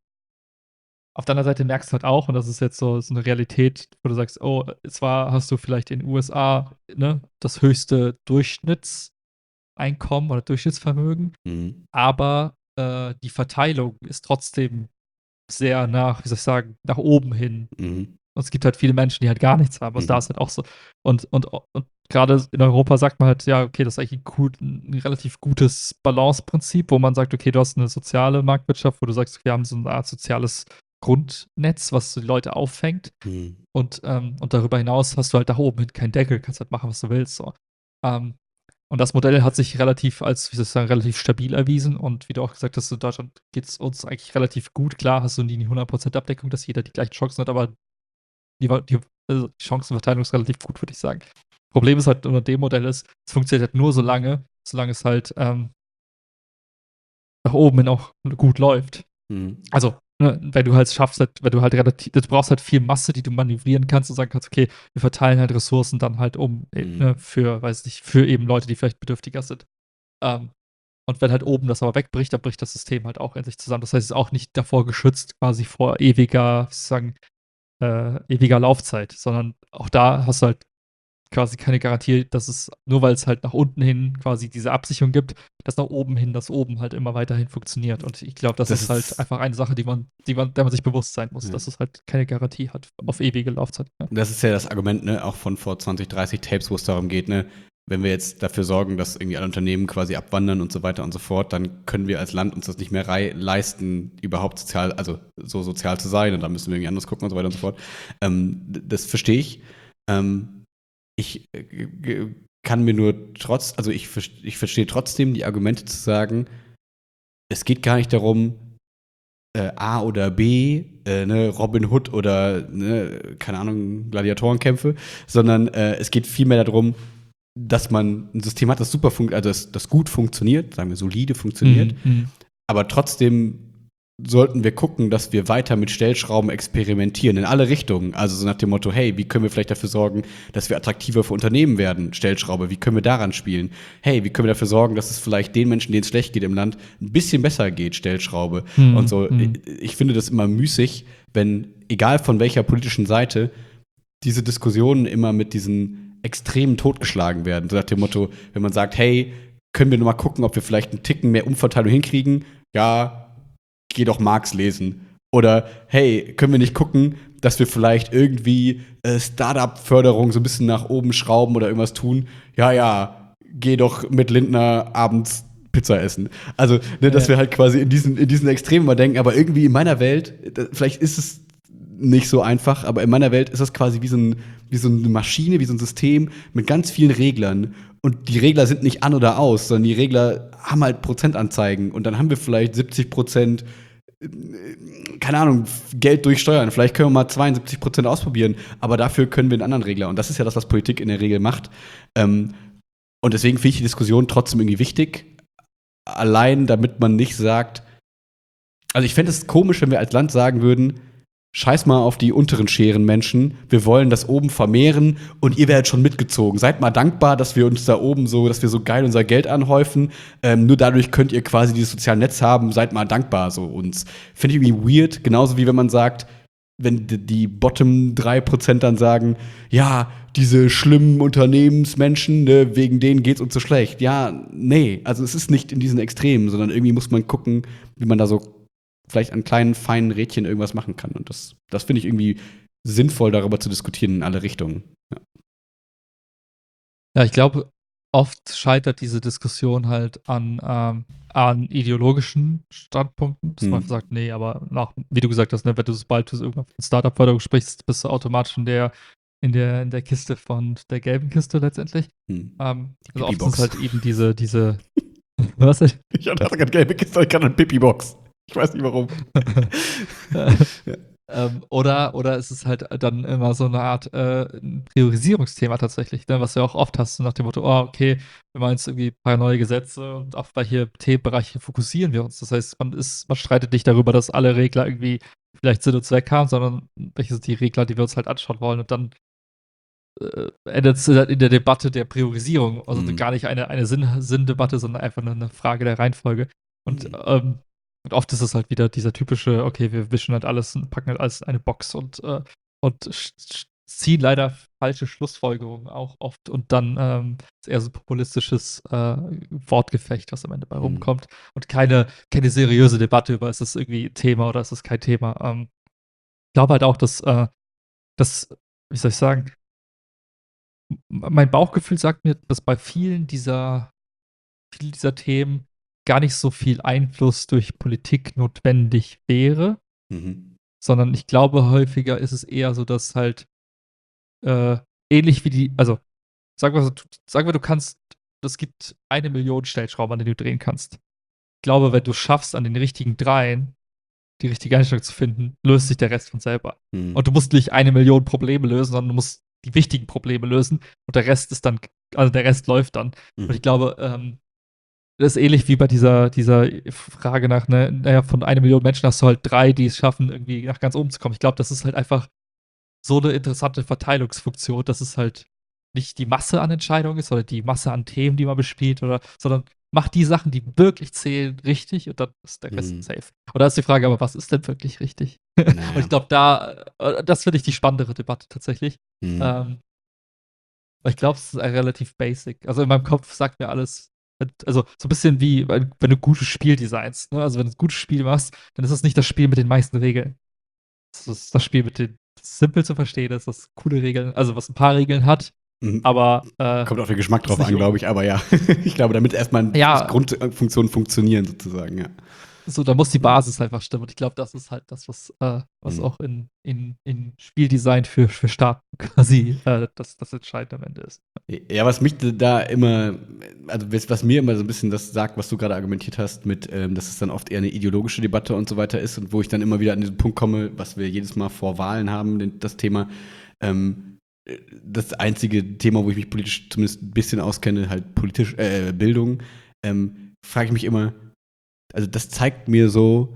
auf der anderen Seite merkst du halt auch, und das ist jetzt so, so eine Realität, wo du sagst, oh, zwar hast du vielleicht in den U S A ne, das höchste Durchschnittseinkommen oder Durchschnittsvermögen, Mhm. aber äh, die Verteilung ist trotzdem sehr nach, wie soll ich sagen, nach oben hin. Mhm. Und es gibt halt viele Menschen, die halt gar nichts haben. Also Mhm. da ist halt auch so. Und, und, und gerade in Europa sagt man halt, ja, okay, das ist eigentlich ein, gut, ein relativ gutes Balanceprinzip, wo man sagt, okay, du hast eine soziale Marktwirtschaft, wo du sagst, wir haben so eine Art soziales Grundnetz, was so die Leute auffängt. Mhm. Und, ähm, und darüber hinaus hast du halt da oben hin keinen Deckel, kannst halt machen, was du willst. So. Ähm, und das Modell hat sich relativ als, wie soll ich sagen, relativ stabil erwiesen. Und wie du auch gesagt hast, in Deutschland geht es uns eigentlich relativ gut. Klar hast du nie die hundert Prozent Abdeckung, dass jeder die gleichen Chancen hat, aber die, die, also die Chancenverteilung ist relativ gut, würde ich sagen. Problem ist halt unter dem Modell ist, es funktioniert halt nur so lange, solange es halt ähm, nach oben hin auch gut läuft. Mhm. Also, ne, wenn du halt schaffst, halt, wenn du halt relativ, du brauchst halt viel Masse, die du manövrieren kannst und sagen kannst, okay, wir verteilen halt Ressourcen dann halt um, äh, Mhm. ne, für, weiß nicht, für eben Leute, die vielleicht bedürftiger sind. Ähm, und wenn halt oben das aber wegbricht, dann bricht das System halt auch in sich zusammen. Das heißt, es ist auch nicht davor geschützt, quasi vor ewiger, wie soll ich sagen, äh, ewiger Laufzeit, sondern auch da hast du halt quasi keine Garantie, dass es, nur weil es halt nach unten hin quasi diese Absicherung gibt, dass nach oben hin das oben halt immer weiterhin funktioniert. Und ich glaube, das, Das ist halt ist- einfach eine Sache, die man, die man, der man sich bewusst sein muss, Ja. dass es halt keine Garantie hat auf ewige Laufzeit. Ja. Das ist ja das Argument, ne, auch von vor zwanzig, dreißig Tapes, wo es darum geht, ne, wenn wir jetzt dafür sorgen, dass irgendwie alle Unternehmen quasi abwandern und so weiter und so fort, dann können wir als Land uns das nicht mehr rei- leisten, überhaupt sozial, also so sozial zu sein, und da müssen wir irgendwie anders gucken und so weiter und so fort. Ähm, d- das verstehe ich. Ähm, ich äh, g- kann mir nur trotz, also ich, ver- ich verstehe trotzdem die Argumente zu sagen, es geht gar nicht darum, äh, A oder B, äh, ne, Robin Hood oder, ne, keine Ahnung, Gladiatorenkämpfe, sondern äh, es geht vielmehr darum, dass man ein System hat, das super funktioniert, also das, das gut funktioniert, sagen wir solide funktioniert, Mhm, mhm. aber trotzdem sollten wir gucken, dass wir weiter mit Stellschrauben experimentieren, in alle Richtungen. Also so nach dem Motto, hey, wie können wir vielleicht dafür sorgen, dass wir attraktiver für Unternehmen werden? Stellschraube, wie können wir daran spielen? Hey, wie können wir dafür sorgen, dass es vielleicht den Menschen, denen es schlecht geht im Land, ein bisschen besser geht? Stellschraube. Mhm, Und so, mhm. ich, ich finde das immer müßig, wenn, egal von welcher politischen Seite, diese Diskussionen immer mit diesen Extremen totgeschlagen werden. So nach dem Motto, wenn man sagt, hey, können wir nur mal gucken, ob wir vielleicht einen Ticken mehr Umverteilung hinkriegen? Ja, geh doch Marx lesen. Oder hey, können wir nicht gucken, dass wir vielleicht irgendwie äh, Startup-Förderung so ein bisschen nach oben schrauben oder irgendwas tun? Ja, ja, geh doch mit Lindner abends Pizza essen. Also, ne, dass Ja. wir halt quasi in diesen, in diesen Extremen mal denken, aber irgendwie in meiner Welt, da, vielleicht ist es nicht so einfach, aber in meiner Welt ist das quasi wie so, ein, wie so eine Maschine, wie so ein System mit ganz vielen Reglern. Und die Regler sind nicht an oder aus, sondern die Regler haben halt Prozentanzeigen. Und dann haben wir vielleicht siebzig Prozent, äh, keine Ahnung, Geld durch Steuern. Vielleicht können wir mal zweiundsiebzig Prozent ausprobieren, aber dafür können wir einen anderen Regler. Und das ist ja das, was Politik in der Regel macht. Ähm, und deswegen finde ich die Diskussion trotzdem irgendwie wichtig. Allein damit man nicht sagt, also ich fände es komisch, wenn wir als Land sagen würden, scheiß mal auf die unteren Scherenmenschen, wir wollen das oben vermehren und ihr werdet schon mitgezogen. Seid mal dankbar, dass wir uns da oben so, dass wir so geil unser Geld anhäufen. Ähm, nur dadurch könnt ihr quasi dieses soziale Netz haben, seid mal dankbar so uns. Finde ich irgendwie weird, genauso wie wenn man sagt, wenn die, die Bottom drei Prozent dann sagen, ja, diese schlimmen Unternehmensmenschen, ne, wegen denen geht's uns so schlecht. Ja, nee, also es ist nicht in diesen Extremen, sondern irgendwie muss man gucken, wie man da so vielleicht an kleinen, feinen Rädchen irgendwas machen kann. Und das, das finde ich irgendwie sinnvoll, darüber zu diskutieren in alle Richtungen. Ja. Ja, ich glaube, oft scheitert diese Diskussion halt an, ähm, an ideologischen Standpunkten, dass man Hm. sagt, nee, aber nach, wie du gesagt hast, ne, wenn du sobald du irgendwann von Startup-Förderung sprichst, bist du automatisch in der, in der, in der Kiste von der gelben Kiste letztendlich. Hm. Ähm, Die also oft Pipi-Box. ist halt eben diese, diese, was denn? Ich hatte gerade gelbe Kiste, ich kann eine Pipi-Box. Ich weiß nicht warum. Ja. Ähm, oder, oder ist es halt dann immer so eine Art äh, ein Priorisierungsthema tatsächlich, ne? Was du ja auch oft hast, so nach dem Motto, oh, okay, wir machen jetzt irgendwie ein paar neue Gesetze und auf welche Themenbereiche fokussieren wir uns. Das heißt, man ist, man streitet nicht darüber, dass alle Regler irgendwie vielleicht Sinn und Zweck haben, sondern welche sind die Regler, die wir uns halt anschauen wollen. Und dann äh, endet es halt in der Debatte der Priorisierung. Also Mhm. gar nicht eine, eine Sinn, Sinndebatte, sondern einfach nur eine Frage der Reihenfolge. Und Mhm. ähm, und oft ist es halt wieder dieser typische, okay, wir wischen halt alles und packen halt alles in eine Box und, äh, und sch- sch- ziehen leider falsche Schlussfolgerungen auch oft und dann ähm, ist eher so ein populistisches äh, Wortgefecht, was am Ende bei Mhm. rumkommt und keine, keine seriöse Debatte über, ist das irgendwie Thema oder ist das kein Thema. Ähm, ich glaube halt auch, dass, äh, dass, wie soll ich sagen, m- mein Bauchgefühl sagt mir, dass bei vielen dieser, vielen dieser Themen gar nicht so viel Einfluss durch Politik notwendig wäre, Mhm. sondern ich glaube, häufiger ist es eher so, dass halt äh, ähnlich wie die, also sagen wir, so, du- sagen wir, du kannst, es gibt eine Million Stellschrauben, an denen du drehen kannst. Ich glaube, wenn du schaffst, an den richtigen dreien die richtige Einstellung zu finden, löst sich der Rest von selber. Mhm. Und du musst nicht eine Million Probleme lösen, sondern du musst die wichtigen Probleme lösen und der Rest ist dann, also der Rest läuft dann. Mhm. Und ich glaube, ähm, das ist ähnlich wie bei dieser, dieser Frage nach, ne, naja, von einer Million Menschen hast du halt drei, die es schaffen, irgendwie nach ganz oben zu kommen. Ich glaube, das ist halt einfach so eine interessante Verteilungsfunktion, dass es halt nicht die Masse an Entscheidungen ist oder die Masse an Themen, die man bespielt, oder, sondern macht die Sachen, die wirklich zählen, richtig und dann ist der Rest Mhm. safe. Und da ist die Frage, aber was ist denn wirklich richtig? Naja. Und ich glaube, da, äh, das finde ich die spannendere Debatte tatsächlich. Mhm. Ähm, Weil ich glaube, es ist äh, relativ basic. Also in meinem Kopf sagt mir alles, also so ein bisschen wie, wenn wenn du gutes Spiel designst, ne? Also wenn du ein gutes Spiel machst, dann ist das nicht das Spiel mit den meisten Regeln. Das ist das Spiel mit den das simpel zu verstehen ist, das coole Regeln, also was ein paar Regeln hat, Mhm. aber äh, Kommt auf den Geschmack das drauf an, nicht glaube ich, aber ja. Ich glaube, damit erstmal ja, Grundfunktionen funktionieren, sozusagen, ja. so, da muss die Mhm. Basis einfach stimmen. Und ich glaube, das ist halt das, was, äh, was Mhm. auch in, in, in Spieldesign für, für Starten quasi äh, das, das Entscheidende am Ende ist. Ja, was mich da immer, also was mir immer so ein bisschen das sagt, was du gerade argumentiert hast, mit, ähm, dass es dann oft eher eine ideologische Debatte und so weiter ist und wo ich dann immer wieder an diesen Punkt komme, was wir jedes Mal vor Wahlen haben, den, das Thema, ähm, das einzige Thema, wo ich mich politisch zumindest ein bisschen auskenne, halt politisch, äh, Bildung, ähm, frage ich mich immer, also das zeigt mir so,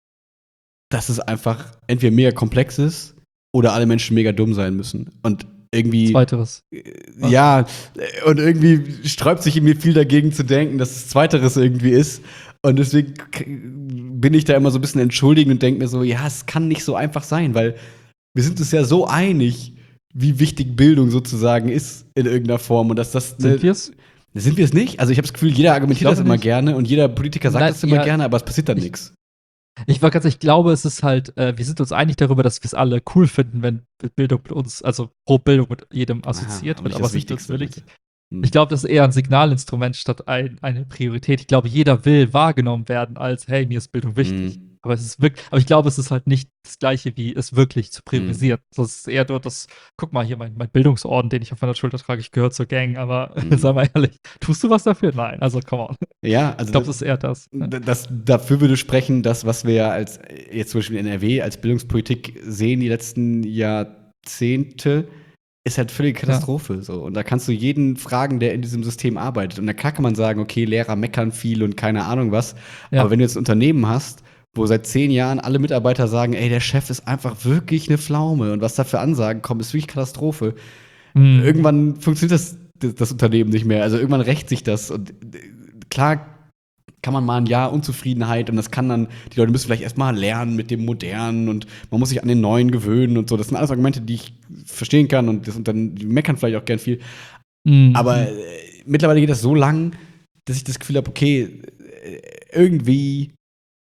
dass es einfach entweder mega komplex ist oder alle Menschen mega dumm sein müssen. Und irgendwie, Zweiteres. äh, Was? ja, äh, und irgendwie sträubt sich in mir viel dagegen zu denken, dass es Zweiteres irgendwie ist. Und deswegen k- bin ich da immer so ein bisschen entschuldigend und denke mir so, ja, es kann nicht so einfach sein, weil wir sind uns ja so einig, wie wichtig Bildung sozusagen ist in irgendeiner Form. Und dass das, Sind ne, wir es? sind wir es nicht? Also ich habe das Gefühl, jeder Ich argumentiert das glaube immer nicht. gerne und jeder Politiker sagt Nein, das immer ja, gerne, aber es passiert dann ich, nichts. ich war ganz, ich glaube, es ist halt, äh, wir sind uns einig darüber, dass wir es alle cool finden, wenn Bildung mit uns, also pro Bildung mit jedem Aha, assoziiert aber wird. nicht Aber das sind wir uns Wichtigste. wirklich, Meinst du? ich Hm. glaube, das ist eher ein Signalinstrument statt ein, eine Priorität. Ich glaube, jeder will wahrgenommen werden als, hey, mir ist Bildung wichtig. Hm. Aber es ist wirklich, aber ich glaube, es ist halt nicht das Gleiche, wie es wirklich zu Hm. priorisieren. Das ist eher nur das, guck mal hier, mein, mein Bildungsorden, den ich auf meiner Schulter trage, ich gehöre zur Gang, aber sei Hm. mal ehrlich, tust du was dafür? Nein, also come on. Ja, Ich also glaube, das, das ist eher das. Ne? das, dafür würde sprechen, das, was wir ja als jetzt zum Beispiel in N R W als Bildungspolitik sehen die letzten Jahrzehnte, ist halt völlige Ja. Katastrophe. So. Und da kannst du jeden fragen, der in diesem System arbeitet. Und da kann man sagen, okay, Lehrer meckern viel und keine Ahnung was. Aber Ja. wenn du jetzt ein Unternehmen hast, wo seit zehn Jahren alle Mitarbeiter sagen, ey, der Chef ist einfach wirklich eine Pflaume und was da für Ansagen kommen, ist wirklich Katastrophe. Hm. Irgendwann funktioniert das, das, das Unternehmen nicht mehr. Also irgendwann rächt sich das. Und äh, klar kann man mal ein Jahr Unzufriedenheit und das kann dann, die Leute müssen vielleicht erstmal lernen mit dem Modernen und man muss sich an den Neuen gewöhnen und so. Das sind alles Argumente, die ich verstehen kann und, das, und dann die meckern vielleicht auch gern viel. Aber Mhm. äh, mittlerweile geht das so lang, dass ich das Gefühl habe, okay, äh, irgendwie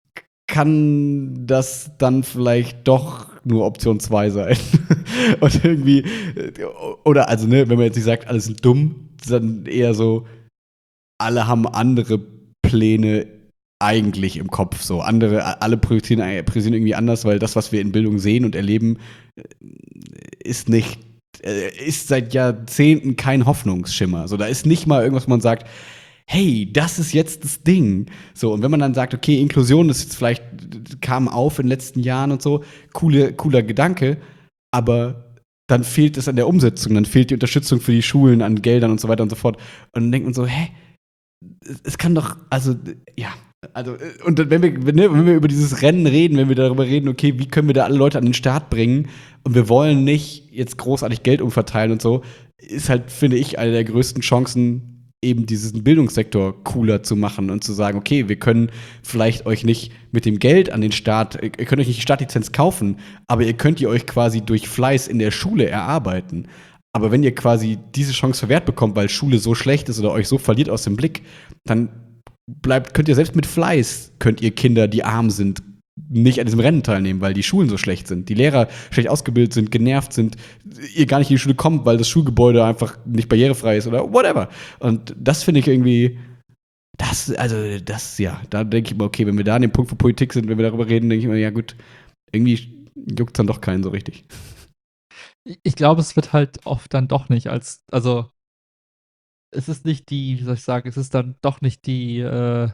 kann das dann vielleicht doch nur Option zwei sein. Und irgendwie, äh, oder also, ne, wenn man jetzt nicht sagt, alle sind dumm, dann eher so, alle haben andere Pläne eigentlich im Kopf. So, andere, alle priorisieren, priorisieren irgendwie anders, weil das, was wir in Bildung sehen und erleben, äh, ist nicht, äh, ist seit Jahrzehnten kein Hoffnungsschimmer. So, da ist nicht mal irgendwas, wo man sagt, hey, das ist jetzt das Ding. So, und wenn man dann sagt, okay, Inklusion ist jetzt vielleicht, kam auf in den letzten Jahren und so, coole, cooler Gedanke, aber dann fehlt es an der Umsetzung, dann fehlt die Unterstützung für die Schulen an Geldern und so weiter und so fort. Und dann denkt man so, hä, es kann doch, also, ja, also, und wenn wir, wenn wir über dieses Rennen reden, wenn wir darüber reden, okay, wie können wir da alle Leute an den Start bringen und wir wollen nicht jetzt großartig Geld umverteilen und so, ist halt, finde ich, eine der größten Chancen, eben diesen Bildungssektor cooler zu machen und zu sagen, okay, wir können vielleicht euch nicht mit dem Geld an den Start, ihr könnt euch nicht die Startlizenz kaufen, aber ihr könnt ihr euch quasi durch Fleiß in der Schule erarbeiten. Aber wenn ihr quasi diese Chance verwehrt bekommt, weil Schule so schlecht ist oder euch so verliert aus dem Blick, dann bleibt, könnt ihr selbst mit Fleiß, könnt ihr Kinder, die arm sind, nicht an diesem Rennen teilnehmen, weil die Schulen so schlecht sind, die Lehrer schlecht ausgebildet sind, genervt sind, ihr gar nicht in die Schule kommt, weil das Schulgebäude einfach nicht barrierefrei ist oder whatever. Und das finde ich irgendwie, das, also das, ja, da denke ich immer, okay, wenn wir da an dem Punkt, wo Politik sind, wenn wir darüber reden, denke ich immer, ja gut, irgendwie juckt es dann doch keinen so richtig. Ich glaube, es wird halt oft dann doch nicht als, also es ist nicht die, wie soll ich sagen, es ist dann doch nicht die, äh,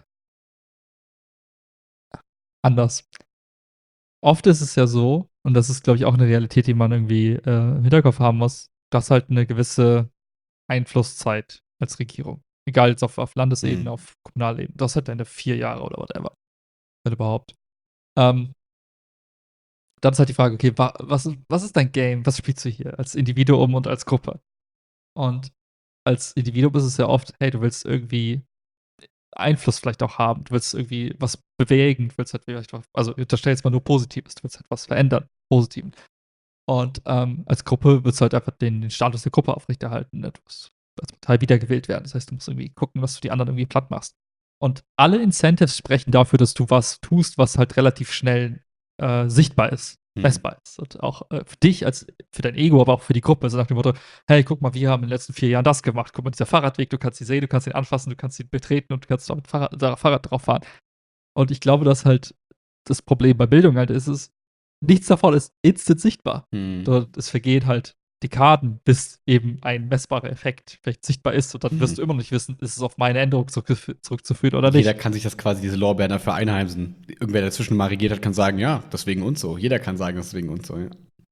anders. Oft ist es ja so, und das ist, glaube ich, auch eine Realität, die man irgendwie äh, im Hinterkopf haben muss, dass halt eine gewisse Einflusszeit als Regierung, egal jetzt auf, auf Landesebene, Hm. auf Kommunalebene, das hat deine vier Jahre oder whatever, wenn überhaupt. Ähm, dann ist halt die Frage, okay, wa was, was ist dein Game? Was spielst du hier als Individuum und als Gruppe? Und als Individuum ist es ja oft, hey, du willst irgendwie Einfluss vielleicht auch haben. Du willst irgendwie was bewegen, du willst halt vielleicht, auch, also ich unterstelle jetzt mal nur Positives, du willst halt was verändern, Positiven. Und ähm, als Gruppe wird es halt einfach den, den Status der Gruppe aufrechterhalten. Ne? Du musst als Partei wiedergewählt werden. Das heißt, du musst irgendwie gucken, dass du die anderen irgendwie platt machst. Und alle Incentives sprechen dafür, dass du was tust, was halt relativ schnell äh, sichtbar ist, Hm. messbar ist. Und auch äh, für dich, als für dein Ego, aber auch für die Gruppe. Also nach dem Motto, hey, guck mal, wir haben in den letzten vier Jahren das gemacht. Guck mal, dieser Fahrradweg, du kannst ihn sehen, du kannst ihn anfassen, du kannst ihn betreten und du kannst auch mit Fahrrad, da Fahrrad drauf fahren. Und ich glaube, dass halt das Problem bei Bildung halt ist, ist, nichts davon ist instant sichtbar. Hm. Dort, es vergeht halt Dekaden, bis eben ein messbarer Effekt vielleicht sichtbar ist. Und dann Hm. wirst du immer noch nicht wissen, ist es auf meine Änderung zurückgef- zurückzuführen oder nicht. Jeder kann sich das quasi, diese Lorbeeren dafür einheimsen. Irgendwer, der dazwischen mal regiert hat, kann sagen, ja, deswegen uns so. Jeder kann sagen, deswegen uns so, ja.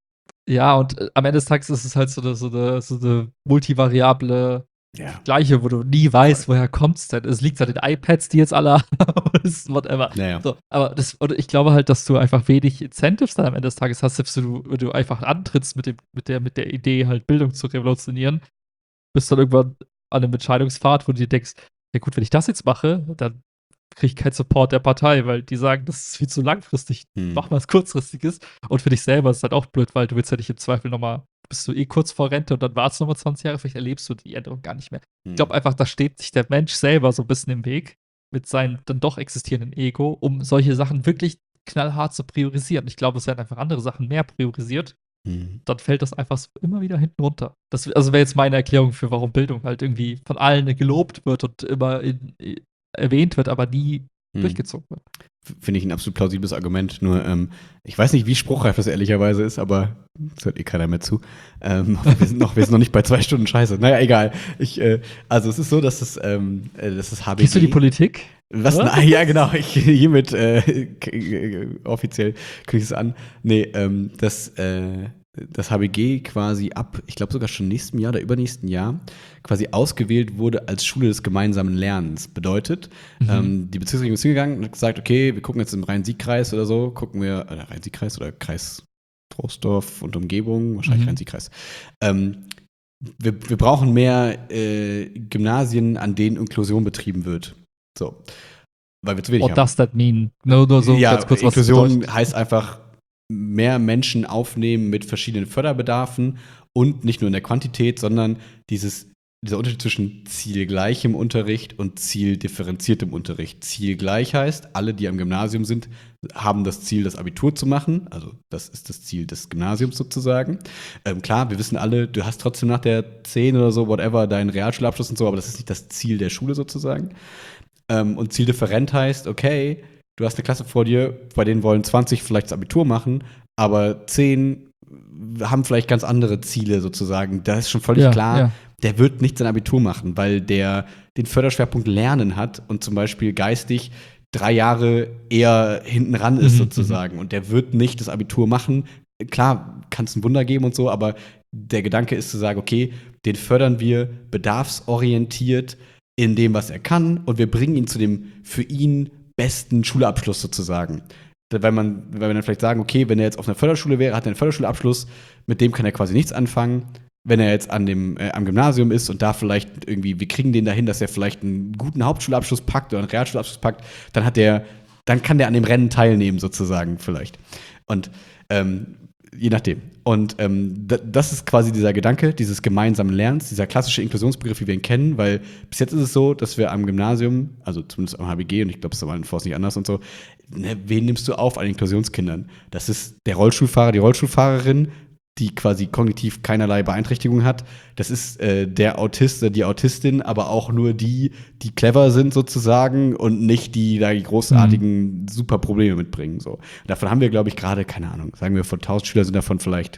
Ja, und äh, am Ende des Tages ist es halt so eine, so eine, so eine multivariable Ja. Gleiche, wo du nie weißt, woher kommt es denn. Es liegt an den iPads, die jetzt alle haben, ist whatever. Naja. So, aber das, und ich glaube halt, dass du einfach wenig Incentives dann am Ende des Tages hast, selbst wenn du, wenn du einfach antrittst mit, dem, mit, der, mit der Idee, halt Bildung zu revolutionieren, bist dann irgendwann an einem Entscheidungspfad, wo du dir denkst, ja gut, wenn ich das jetzt mache, dann kriege ich keinen Support der Partei, weil die sagen, das ist viel zu langfristig, Hm. mach mal was Kurzfristiges. Und für dich selber ist es halt auch blöd, weil du willst ja nicht im Zweifel nochmal, bist du eh kurz vor Rente und dann wartest du nochmal zwanzig Jahre, vielleicht erlebst du die Änderung gar nicht mehr. Hm. Ich glaube einfach, da steht sich der Mensch selber so ein bisschen im Weg mit seinem dann doch existierenden Ego, um solche Sachen wirklich knallhart zu priorisieren. Ich glaube, es werden einfach andere Sachen mehr priorisiert, Hm. dann fällt das einfach so immer wieder hinten runter. Das also wäre jetzt meine Erklärung für, warum Bildung halt irgendwie von allen gelobt wird und immer in, in, erwähnt wird, aber nie Hm. durchgezogen wird. Finde ich ein absolut plausibles Argument. Nur, ähm, ich weiß nicht, wie spruchreif das ehrlicherweise ist, aber es hört eh keiner mehr zu. Ähm, wir, sind noch, wir sind noch nicht bei zwei Stunden Scheiße. Naja, egal. Ich, äh, also es ist so, dass das, ähm, äh, das ist H B G. Gehst du die Politik? Was? Was? Na, ja, genau. Ich hiermit äh, k- äh, offiziell kündige ich es an. Nee, ähm, das, äh, das H B G quasi ab, ich glaube sogar schon nächsten Jahr oder übernächsten Jahr, quasi ausgewählt wurde als Schule des gemeinsamen Lernens. Bedeutet, Mhm. ähm, die Bezirksregierung ist hingegangen und hat gesagt, okay, wir gucken jetzt im Rhein-Sieg-Kreis oder so, gucken wir, oder Rhein-Sieg-Kreis oder Kreis Troisdorf und Umgebung, wahrscheinlich Mhm. Rhein-Sieg-Kreis. Ähm, wir, wir brauchen mehr äh, Gymnasien, an denen Inklusion betrieben wird. So. Weil wir zu wenig What haben. does that mean? Nur, nur so ja, ganz kurz, was das Inklusion bedeutet. heißt einfach mehr Menschen aufnehmen mit verschiedenen Förderbedarfen und nicht nur in der Quantität, sondern dieses, dieser Unterschied zwischen zielgleichem Unterricht und zieldifferenziertem Unterricht. Zielgleich heißt, alle, die am Gymnasium sind, haben das Ziel, das Abitur zu machen. Also das ist das Ziel des Gymnasiums sozusagen. Ähm, klar, wir wissen alle, du hast trotzdem nach der zehn oder so, whatever, deinen Realschulabschluss und so, aber das ist nicht das Ziel der Schule sozusagen. Ähm, und zieldifferent heißt, okay, du hast eine Klasse vor dir, bei denen wollen zwanzig vielleicht das Abitur machen, aber zehn haben vielleicht ganz andere Ziele sozusagen. Da ist schon völlig Ja, klar, ja. der wird nicht sein Abitur machen, weil der den Förderschwerpunkt Lernen hat und zum Beispiel geistig drei Jahre eher hinten ran ist Mhm, sozusagen. Und der wird nicht das Abitur machen. Klar, kann es ein Wunder geben und so, aber der Gedanke ist zu sagen, okay, den fördern wir bedarfsorientiert in dem, was er kann, und wir bringen ihn zu dem für ihn besten Schulabschluss sozusagen. Da- Weil man, weil wir dann vielleicht sagen, okay, wenn er jetzt auf einer Förderschule wäre, hat er einen Förderschulabschluss, mit dem kann er quasi nichts anfangen. Wenn er jetzt an dem, äh, am Gymnasium ist und da vielleicht irgendwie, wir kriegen den dahin, dass er vielleicht einen guten Hauptschulabschluss packt oder einen Realschulabschluss packt, dann hat der, dann kann der an dem Rennen teilnehmen sozusagen vielleicht. Und ähm, je nachdem. Und ähm, da, das ist quasi dieser Gedanke dieses gemeinsamen Lernens, dieser klassische Inklusionsbegriff, wie wir ihn kennen, weil bis jetzt ist es so, dass wir am Gymnasium, also zumindest am H B G, und ich glaube, es ist aber in Forst nicht anders und so, ne, wen nimmst du auf an Inklusionskindern? Das ist der Rollstuhlfahrer, die Rollstuhlfahrerin, die quasi kognitiv keinerlei Beeinträchtigung hat. Das ist äh, der Autist oder die Autistin, aber auch nur die, die clever sind sozusagen und nicht die da die großartigen super Probleme mitbringen. So. Davon haben wir, glaube ich, gerade, keine Ahnung, sagen wir von tausend Schülern sind davon vielleicht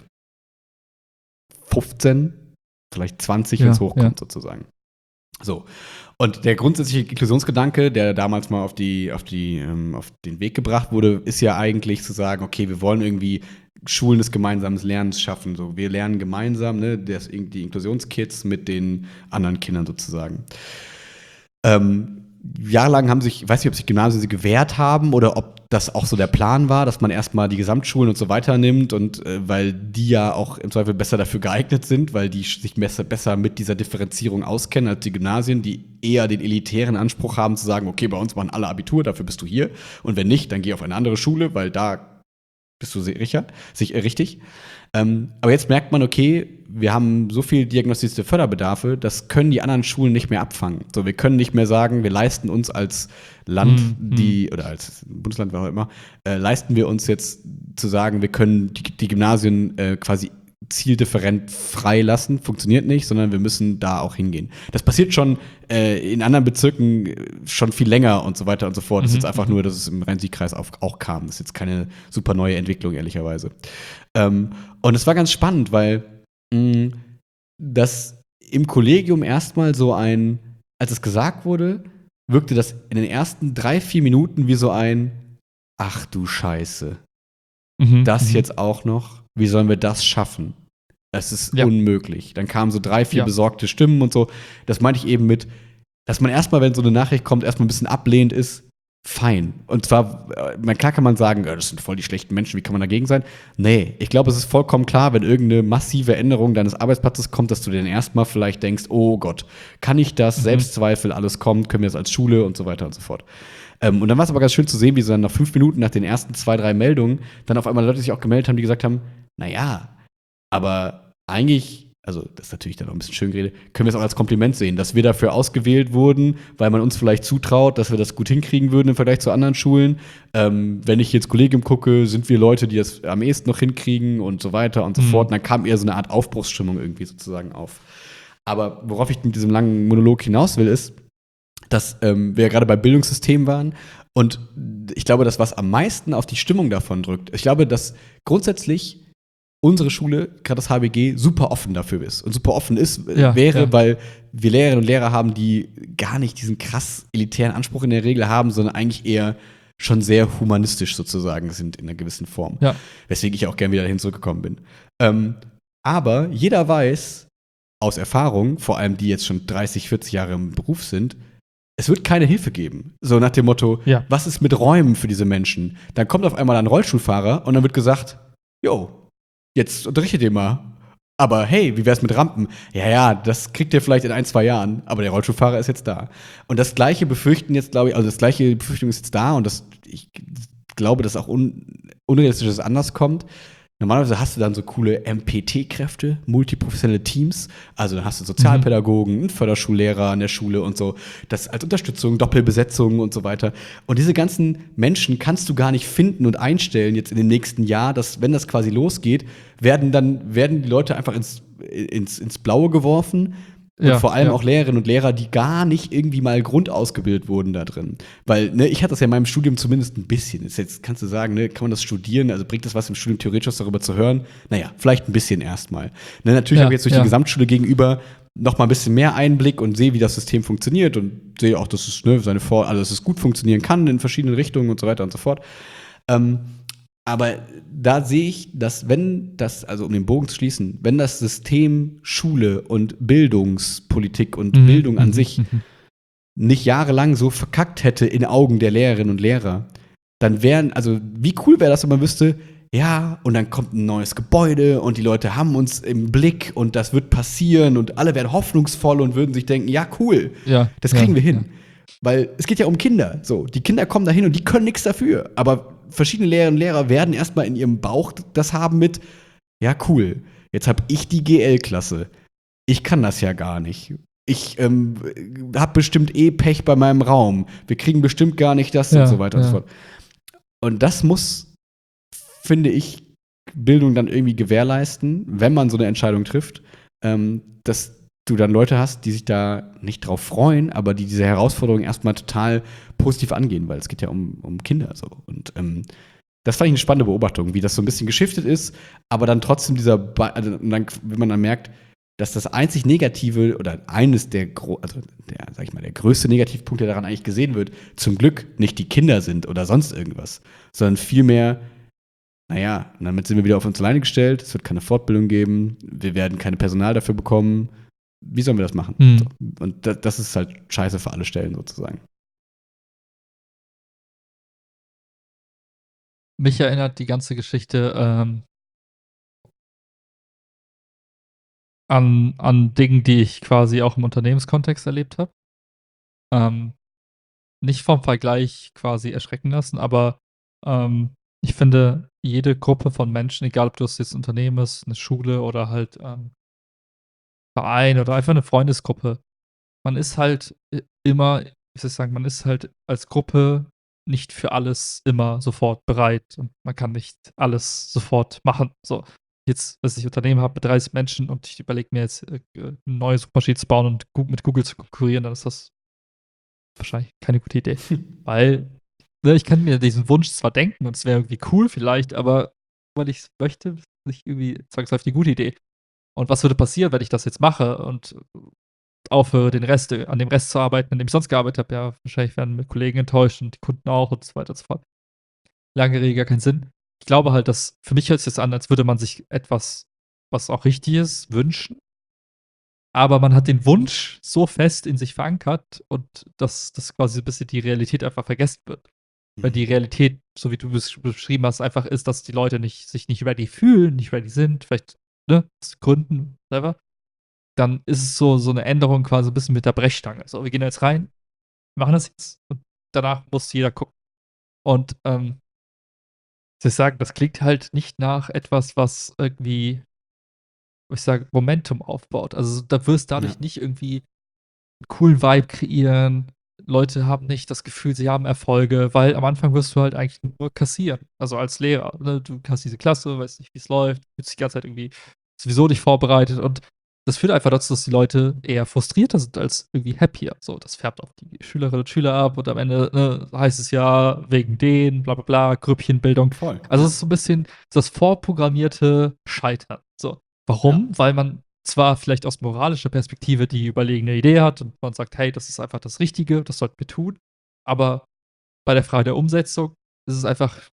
fünfzehn, vielleicht zwanzig, wenn es Ja, hochkommt sozusagen. So. Und der grundsätzliche Inklusionsgedanke, der damals mal auf, die, auf, die, ähm, auf den Weg gebracht wurde, ist ja eigentlich zu sagen, okay, wir wollen irgendwie Schulen des gemeinsamen Lernens schaffen. So, wir lernen gemeinsam, ne, das, die Inklusionskids mit den anderen Kindern sozusagen. Ähm, jahrelang haben sich, ich weiß nicht, ob sich Gymnasien sie gewehrt haben oder ob das auch so der Plan war, dass man erstmal die Gesamtschulen und so weiter nimmt und äh, weil die ja auch im Zweifel besser dafür geeignet sind, weil die sich besser, besser mit dieser Differenzierung auskennen als die Gymnasien, die eher den elitären Anspruch haben zu sagen, okay, bei uns machen alle Abitur, dafür bist du hier, und wenn nicht, dann geh auf eine andere Schule, weil da Bist du sicher? Sich, äh, richtig? Ähm, aber jetzt merkt man, okay, wir haben so viel diagnostizierte Förderbedarfe, das können die anderen Schulen nicht mehr abfangen. So, wir können nicht mehr sagen, wir leisten uns als Land, Mhm. die, oder als Bundesland, wer auch immer, äh, leisten wir uns jetzt zu sagen, wir können die, die Gymnasien äh, quasi zieldifferent freilassen. Funktioniert nicht, sondern wir müssen da auch hingehen. Das passiert schon äh, in anderen Bezirken äh, schon viel länger und so weiter und so fort. Das ist Mhm, jetzt einfach mhm. nur, dass es im Rhein-Sieg-Kreis auf- auch kam. Das ist jetzt keine super neue Entwicklung, ehrlicherweise. Ähm, und es war ganz spannend, weil mh, das im Kollegium erstmal so ein, als es gesagt wurde, wirkte das in den ersten drei, vier Minuten wie so ein, ach du Scheiße, Mhm, das mhm. jetzt auch noch, wie sollen wir das schaffen? Es ist Ja. unmöglich. Dann kamen so drei, vier Ja. besorgte Stimmen und so. Das meinte ich eben mit, dass man erstmal, wenn so eine Nachricht kommt, erstmal ein bisschen ablehnend ist, fein. Und zwar, äh, klar kann man sagen, das sind voll die schlechten Menschen, wie kann man dagegen sein? Nee, ich glaube, es ist vollkommen klar, wenn irgendeine massive Änderung deines Arbeitsplatzes kommt, dass du dir dann erstmal vielleicht denkst, oh Gott, kann ich das? Mhm. Selbstzweifel, alles kommt, können wir das als Schule und so weiter und so fort. Ähm, und dann war es aber ganz schön zu sehen, wie so dann nach fünf Minuten, nach den ersten zwei, drei Meldungen, dann auf einmal Leute sich auch gemeldet haben, die gesagt haben, naja, aber eigentlich, also das ist natürlich dann noch ein bisschen schön geredet, können wir es auch als Kompliment sehen, dass wir dafür ausgewählt wurden, weil man uns vielleicht zutraut, dass wir das gut hinkriegen würden im Vergleich zu anderen Schulen. Ähm, wenn ich jetzt Kollegium gucke, sind wir Leute, die das am ehesten noch hinkriegen und so weiter und so Mhm. fort. Und dann kam eher so eine Art Aufbruchsstimmung irgendwie sozusagen auf. Aber worauf ich mit diesem langen Monolog hinaus will, ist, dass ähm, wir ja gerade bei Bildungssystem waren. Und ich glaube, das, was am meisten auf die Stimmung davon drückt, ich glaube, dass grundsätzlich unsere Schule, gerade das H B G, super offen dafür ist. Und super offen ist, äh, Ja, wäre, ja. weil wir Lehrerinnen und Lehrer haben, die gar nicht diesen krass elitären Anspruch in der Regel haben, sondern eigentlich eher schon sehr humanistisch sozusagen sind in einer gewissen Form. Ja. Weswegen ich auch gerne wieder dahin zurückgekommen bin. Ähm, aber jeder weiß aus Erfahrung, vor allem die jetzt schon dreißig, vierzig Jahre im Beruf sind, es wird keine Hilfe geben. So nach dem Motto, Ja. was ist mit Räumen für diese Menschen? Dann kommt auf einmal ein Rollstuhlfahrer und dann wird gesagt, jo, jetzt unterrichtet ihr mal. Aber hey, wie wär's mit Rampen? Ja, ja, das kriegt ihr vielleicht in ein, zwei Jahren, aber der Rollstuhlfahrer ist jetzt da. Und das gleiche befürchten jetzt, glaube ich, also das gleiche Befürchtung ist jetzt da und das, ich glaube, dass auch un, unrealistisch, dass es anders kommt. Normalerweise hast du dann so coole M P T-Kräfte, multiprofessionelle Teams. Also dann hast du Sozialpädagogen, einen Förderschullehrer an der Schule und so. Das als Unterstützung, Doppelbesetzung und so weiter. Und diese ganzen Menschen kannst du gar nicht finden und einstellen jetzt in dem nächsten Jahr, dass, wenn das quasi losgeht, werden dann werden die Leute einfach ins, ins, ins Blaue geworfen. Und Ja, vor allem ja. auch Lehrerinnen und Lehrer, die gar nicht irgendwie mal grundausgebildet wurden da drin. Weil, ne, ich hatte das ja in meinem Studium zumindest ein bisschen. Jetzt, jetzt kannst du sagen, ne, kann man das studieren? Also bringt das was im Studium theoretisch was darüber zu hören? Naja, vielleicht ein bisschen erstmal. Ne, natürlich Ja, habe ich jetzt durch ja. die Gesamtschule gegenüber noch mal ein bisschen mehr Einblick und sehe, wie das System funktioniert und sehe auch, dass es, ne, seine Vor also dass es gut funktionieren kann in verschiedenen Richtungen und so weiter und so fort. Ähm, aber da sehe ich, dass wenn das, also um den Bogen zu schließen, wenn das System Schule und Bildungspolitik und Mhm, Bildung an mhm, sich mhm. nicht jahrelang so verkackt hätte in Augen der Lehrerinnen und Lehrer, dann wären, also wie cool wäre das, wenn man wüsste, ja, und dann kommt ein neues Gebäude und die Leute haben uns im Blick und das wird passieren und alle wären hoffnungsvoll und würden sich denken, ja, cool, Ja, das kriegen ja, wir hin. ja. Weil es geht ja um Kinder. So, die Kinder kommen da hin und die können nichts dafür. Aber verschiedene Lehrerinnen und Lehrer werden erstmal in ihrem Bauch das haben mit, ja, cool, jetzt habe ich die G L-Klasse. Ich kann das ja gar nicht. Ich ähm, habe bestimmt eh Pech bei meinem Raum. Wir kriegen bestimmt gar nicht das Ja, und so weiter und so ja. fort. Und das muss, finde ich, Bildung dann irgendwie gewährleisten, wenn man so eine Entscheidung trifft, ähm, dass du dann Leute hast, die sich da nicht drauf freuen, aber die diese Herausforderung erstmal total positiv angehen, weil es geht ja um, um Kinder so. Und ähm, das fand ich eine spannende Beobachtung, wie das so ein bisschen geschiftet ist, aber dann trotzdem dieser, Ba- also dann, wenn man dann merkt, dass das einzig Negative oder eines der, gro- also der, sag ich mal, der größte Negativpunkt, der daran eigentlich gesehen wird, zum Glück nicht die Kinder sind oder sonst irgendwas, sondern vielmehr, naja, damit sind wir wieder auf uns alleine gestellt, es wird keine Fortbildung geben, wir werden keine Personal dafür bekommen. Wie sollen wir das machen? Mhm. So. Und das, das ist halt scheiße für alle Stellen sozusagen. Mich erinnert die ganze Geschichte ähm, an, an Dingen, die ich quasi auch im Unternehmenskontext erlebt habe. Ähm, nicht vom Vergleich quasi erschrecken lassen, aber ähm, Ich finde, jede Gruppe von Menschen, egal ob das jetzt ein Unternehmen ist, eine Schule oder halt, ähm, Verein oder einfach eine Freundesgruppe, man ist halt i immer wie soll ich sagen, man ist halt als Gruppe nicht für alles immer sofort bereit und man kann nicht alles sofort machen. So, jetzt, dass ich ein Unternehmen habe mit dreißig Menschen und ich überlege mir jetzt, äh, äh, 'ne neue Suchmaschine zu bauen und Gu mit Google zu konkurrieren, dann ist das wahrscheinlich keine gute Idee. Weil, ne, ich kann mir diesen Wunsch zwar denken und es wäre irgendwie cool vielleicht, aber weil ich's möchte, ist nicht irgendwie zwangsläufig 'ne gute Idee. Und was würde passieren, wenn ich das jetzt mache und aufhöre, den Rest äh, an dem Rest zu arbeiten, an dem ich sonst gearbeitet habe? Ja, wahrscheinlich werden meine Kollegen enttäuscht und die Kunden auch und so weiter und so fort. Lange Rede, gar keinen Sinn. Ich glaube halt, dass für mich hört sich das an, als würde man sich etwas, was auch richtig ist, wünschen, aber man hat den Wunsch so fest in sich verankert und dass dass quasi 'n bisschen die Realität einfach vergessen wird. Weil die Mhm. Realität, so wie du es beschrieben hast, einfach ist, dass die Leute nicht sich nicht ready fühlen, nicht ready sind, vielleicht, ne, aus Gründen, whatever. Dann ist es so so 'ne Änderung quasi 'n bisschen mit der Brechstange. So, wir gehen da jetzt rein, machen das jetzt und danach muss jeder gucken. Und, ähm, wie soll ich sagen, das klingt halt nicht nach etwas, was irgendwie, wo ich sage, Momentum aufbaut. Also, da wirst Ja. dadurch nicht irgendwie coolen Vibe kreieren. Leute haben nicht das Gefühl, sie haben Erfolge, weil am Anfang wirst du halt eigentlich nur kassieren. Also, als Lehrer, ne? Du hast diese Klasse, weißt nicht, wie's läuft, fühlst dich die ganze Zeit irgendwie sowieso nicht vorbereitet und das führt einfach dazu, dass die Leute eher frustrierter sind als irgendwie happier. So, das färbt auf die Schülerinnen und Schüler ab und am Ende, ne, heißt es ja wegen denen, bla bla bla, Grüppchenbildung. Voll, Also, ja. es ist so 'n bisschen das vorprogrammierte Scheitern. So. Ja. Warum? Weil man zwar vielleicht aus moralischer Perspektive die überlegene Idee hat und man sagt: „Hey, das ist einfach das Richtige, das sollten wir tun.“ Aber bei der Frage der Umsetzung ist es einfach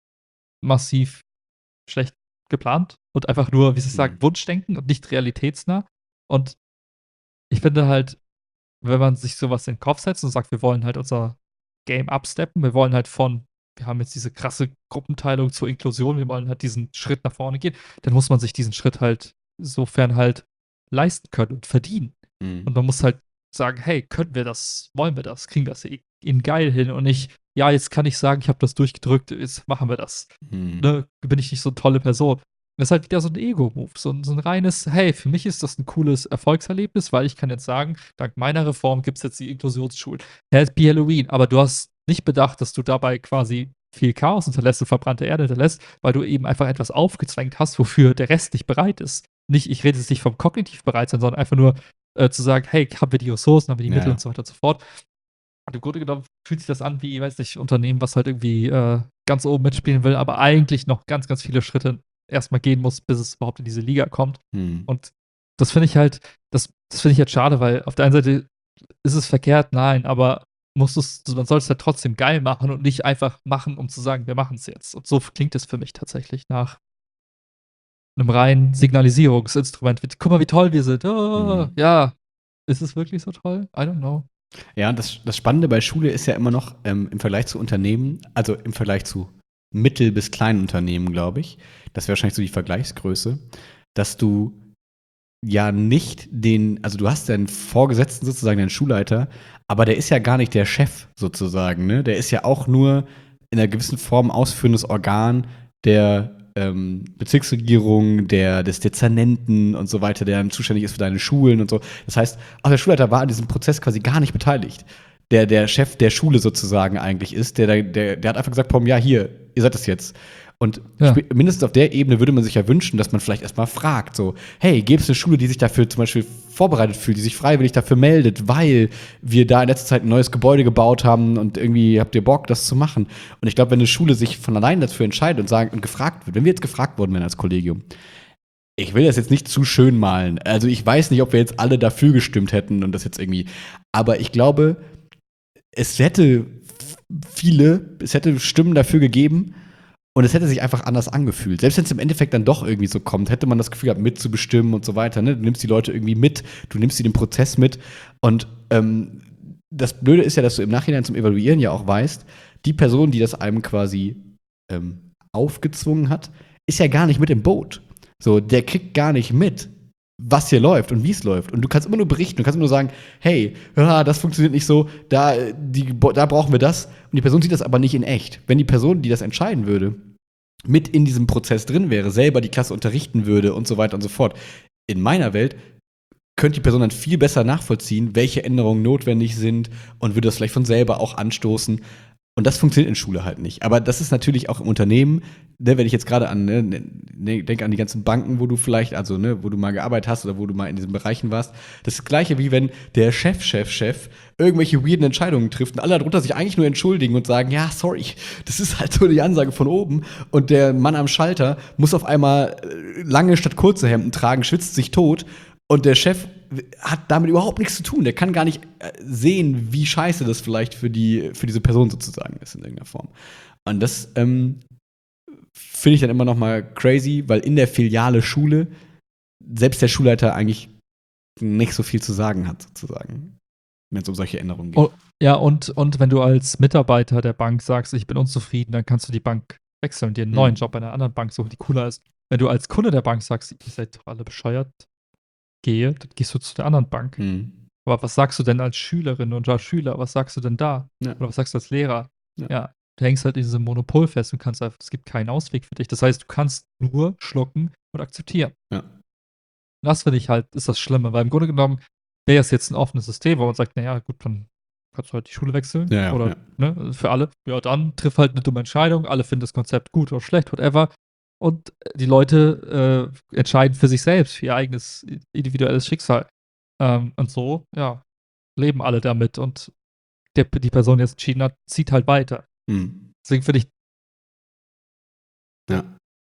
massiv schlecht geplant und einfach nur, wie soll ich sagen, Mhm. Wunschdenken und nicht realitätsnah. Und ich finde halt, wenn man sich so was in den Kopf setzt und sagt: „Wir wollen halt unser Game upsteppen, wir wollen halt von wir haben jetzt diese krasse Gruppenteilung zur Inklusion, wir wollen halt diesen Schritt nach vorne gehen“, dann muss man sich diesen Schritt halt insofern halt leisten können und verdienen. Mhm. Und man muss halt sagen: „Hey, können wir das? Wollen wir das? Kriegen wir das i in geil hin?“ Und nicht: „Ja, jetzt kann ich sagen, ich habe das durchgedrückt, jetzt machen wir das.“ Mhm. Ne? Bin ich nicht so 'ne tolle Person. Das ist halt wieder so 'n Ego-Move, so 'n so 'n reines: „Hey, für mich ist das 'n cooles Erfolgserlebnis, weil ich kann jetzt sagen, dank meiner Reform gibt's jetzt die Inklusionsschulen. Happy Halloween.“ Aber du hast nicht bedacht, dass du dabei quasi viel Chaos hinterlässt und verbrannte Erde hinterlässt, weil du eben einfach etwas aufgezwängt hast, wofür der Rest nicht bereit ist. Nicht ich rede jetzt nicht vom kognitiv bereit sein, sondern einfach nur, äh, zu sagen: „Hey, haben wir die Ressourcen, haben wir die Ja, Mittel“ ja. und so weiter und so fort. Und im Grunde genommen fühlt sich das an wie, weiß nicht, 'n Unternehmen, was halt irgendwie, äh, ganz oben mitspielen will, aber eigentlich noch ganz, ganz viele Schritte erst mal gehen muss, bis es überhaupt in diese Liga kommt. Mhm. Und das finde ich halt das das finde ich jetzt schade, weil auf der einen Seite ist es verkehrt? Nein, aber musst du's man soll es halt trotzdem geil machen und nicht einfach machen, um zu sagen: „Wir machen's jetzt.“ Und so f klingt es für mich tatsächlich nach 'nem reinen Signalisierungsinstrument mit: „Guck mal, wie toll wir sind. Ah.“ Mhm. Ja, ist es wirklich so toll? I don't know. Ja, das das Spannende bei Schule ist ja immer noch, ähm, im Vergleich zu Unternehmen, also im Vergleich zu mittel bis kleinen Unternehmen, glaube ich, das wäre wahrscheinlich so die Vergleichsgröße, dass du ja nicht den also du hast deinen Vorgesetzten sozusagen, deinen Schulleiter, aber der ist ja gar nicht der Chef sozusagen, ne? Der ist ja auch nur in 'ner gewissen Form ausführendes Organ der, ähm, Bezirksregierung, der des Dezernenten und so weiter, der dann zuständig ist für deine Schulen und so. Das heißt, auch der Schulleiter war an diesem Prozess quasi gar nicht beteiligt. Der der Chef der Schule sozusagen eigentlich ist, der der der hat einfach gesagt bekommen: „Ja, hier, ihr seid das jetzt.“ Und Ja. sp mindestens auf der Ebene würde man sich ja wünschen, dass man vielleicht erst mal fragt, so: „Hey, gäb's 'ne Schule, die sich dafür zum Beispiel vorbereitet fühlt, die sich freiwillig dafür meldet, weil wir da in letzter Zeit 'n neues Gebäude gebaut haben und irgendwie habt ihr Bock, das zu machen?“ Und ich glaube, wenn 'ne Schule sich von allein dafür entscheidet und sagen und gefragt wird wenn wir jetzt gefragt worden wären als Kollegium, ich will das jetzt nicht zu schön malen. Also, ich weiß nicht, ob wir jetzt alle dafür gestimmt hätten und das jetzt irgendwie aber ich glaube, es hätte v viele es hätte Stimmen dafür gegeben und es hätte sich einfach anders angefühlt. Selbst wenn's im Endeffekt dann doch irgendwie so kommt, hätte man das Gefühl gehabt, mitzubestimmen und so weiter, ne? Du nimmst die Leute irgendwie mit, du nimmst sie den Prozess mit und, ähm, das Blöde ist ja, dass du im Nachhinein zum Evaluieren ja auch weißt, die Person, die das einem quasi, ähm, aufgezwungen hat, ist ja gar nicht mit im Boot. So, der kriegt gar nicht mit, was hier läuft und wie's läuft. Und du kannst immer nur berichten, du kannst immer nur sagen: „Hey, ja, das funktioniert nicht so, da die da brauchen wir das.“ Und die Person sieht das aber nicht in echt. Wenn die Person, die das entscheiden würde mit in diesem Prozess drin wäre, selber die Klasse unterrichten würde und so weiter und so fort. In meiner Welt könnte die Person dann viel besser nachvollziehen, welche Änderungen notwendig sind und würde das vielleicht von selber auch anstoßen. Und das funktioniert in Schule halt nicht. Aber das ist natürlich auch im Unternehmen, ne, wenn ich jetzt gerade an, ne, ne, denke an die ganzen Banken, wo du vielleicht, also, ne, wo du mal gearbeitet hast oder wo du mal in diesen Bereichen warst. Das ist das Gleiche, wie wenn der Chef, Chef, Chef irgendwelche weirden Entscheidungen trifft und alle darunter sich eigentlich nur entschuldigen und sagen, ja, sorry, das ist halt so die Ansage von oben. Und der Mann am Schalter muss auf einmal lange statt kurze Hemden tragen, schwitzt sich tot. Und der Chef hat damit überhaupt nichts zu tun. Der kann gar nicht sehen, wie scheiße das vielleicht für, die, für diese Person sozusagen ist in irgendeiner Form. Und das ähm, finde ich dann immer noch mal crazy, weil in der Filiale Schule selbst der Schulleiter eigentlich nicht so viel zu sagen hat, sozusagen, wenn es um solche Änderungen geht. Oh, ja, und, und wenn du als Mitarbeiter der Bank sagst, ich bin unzufrieden, dann kannst du die Bank wechseln und dir einen Mhm. neuen Job bei einer anderen Bank suchen, die cooler ist. Wenn du als Kunde der Bank sagst, ihr seid doch alle bescheuert, gehe, dann gehst du zu der anderen Bank. Mhm. Aber was sagst du denn als Schülerin oder Schüler? Was sagst du denn da? Ja. Oder was sagst du als Lehrer? Ja. Ja, du hängst halt in diesem Monopol fest und kannst einfach, es gibt keinen Ausweg für dich. Das heißt, du kannst nur schlucken und akzeptieren. Ja. Und das finde ich halt, ist das Schlimme, weil im Grunde genommen wäre es jetzt ein offenes System, wo man sagt, naja, gut, dann kannst du halt die Schule wechseln. Ja, ja, oder ja. Ne, für alle. Ja, dann triff halt eine dumme Entscheidung. Alle finden das Konzept gut oder schlecht, whatever. Und die Leute äh, entscheiden für sich selbst, für ihr eigenes individuelles Schicksal. Ähm, und so, ja, leben alle damit. Und der, die Person, die jetzt entschieden hat, zieht halt weiter. Mhm. Deswegen finde ich, Ja.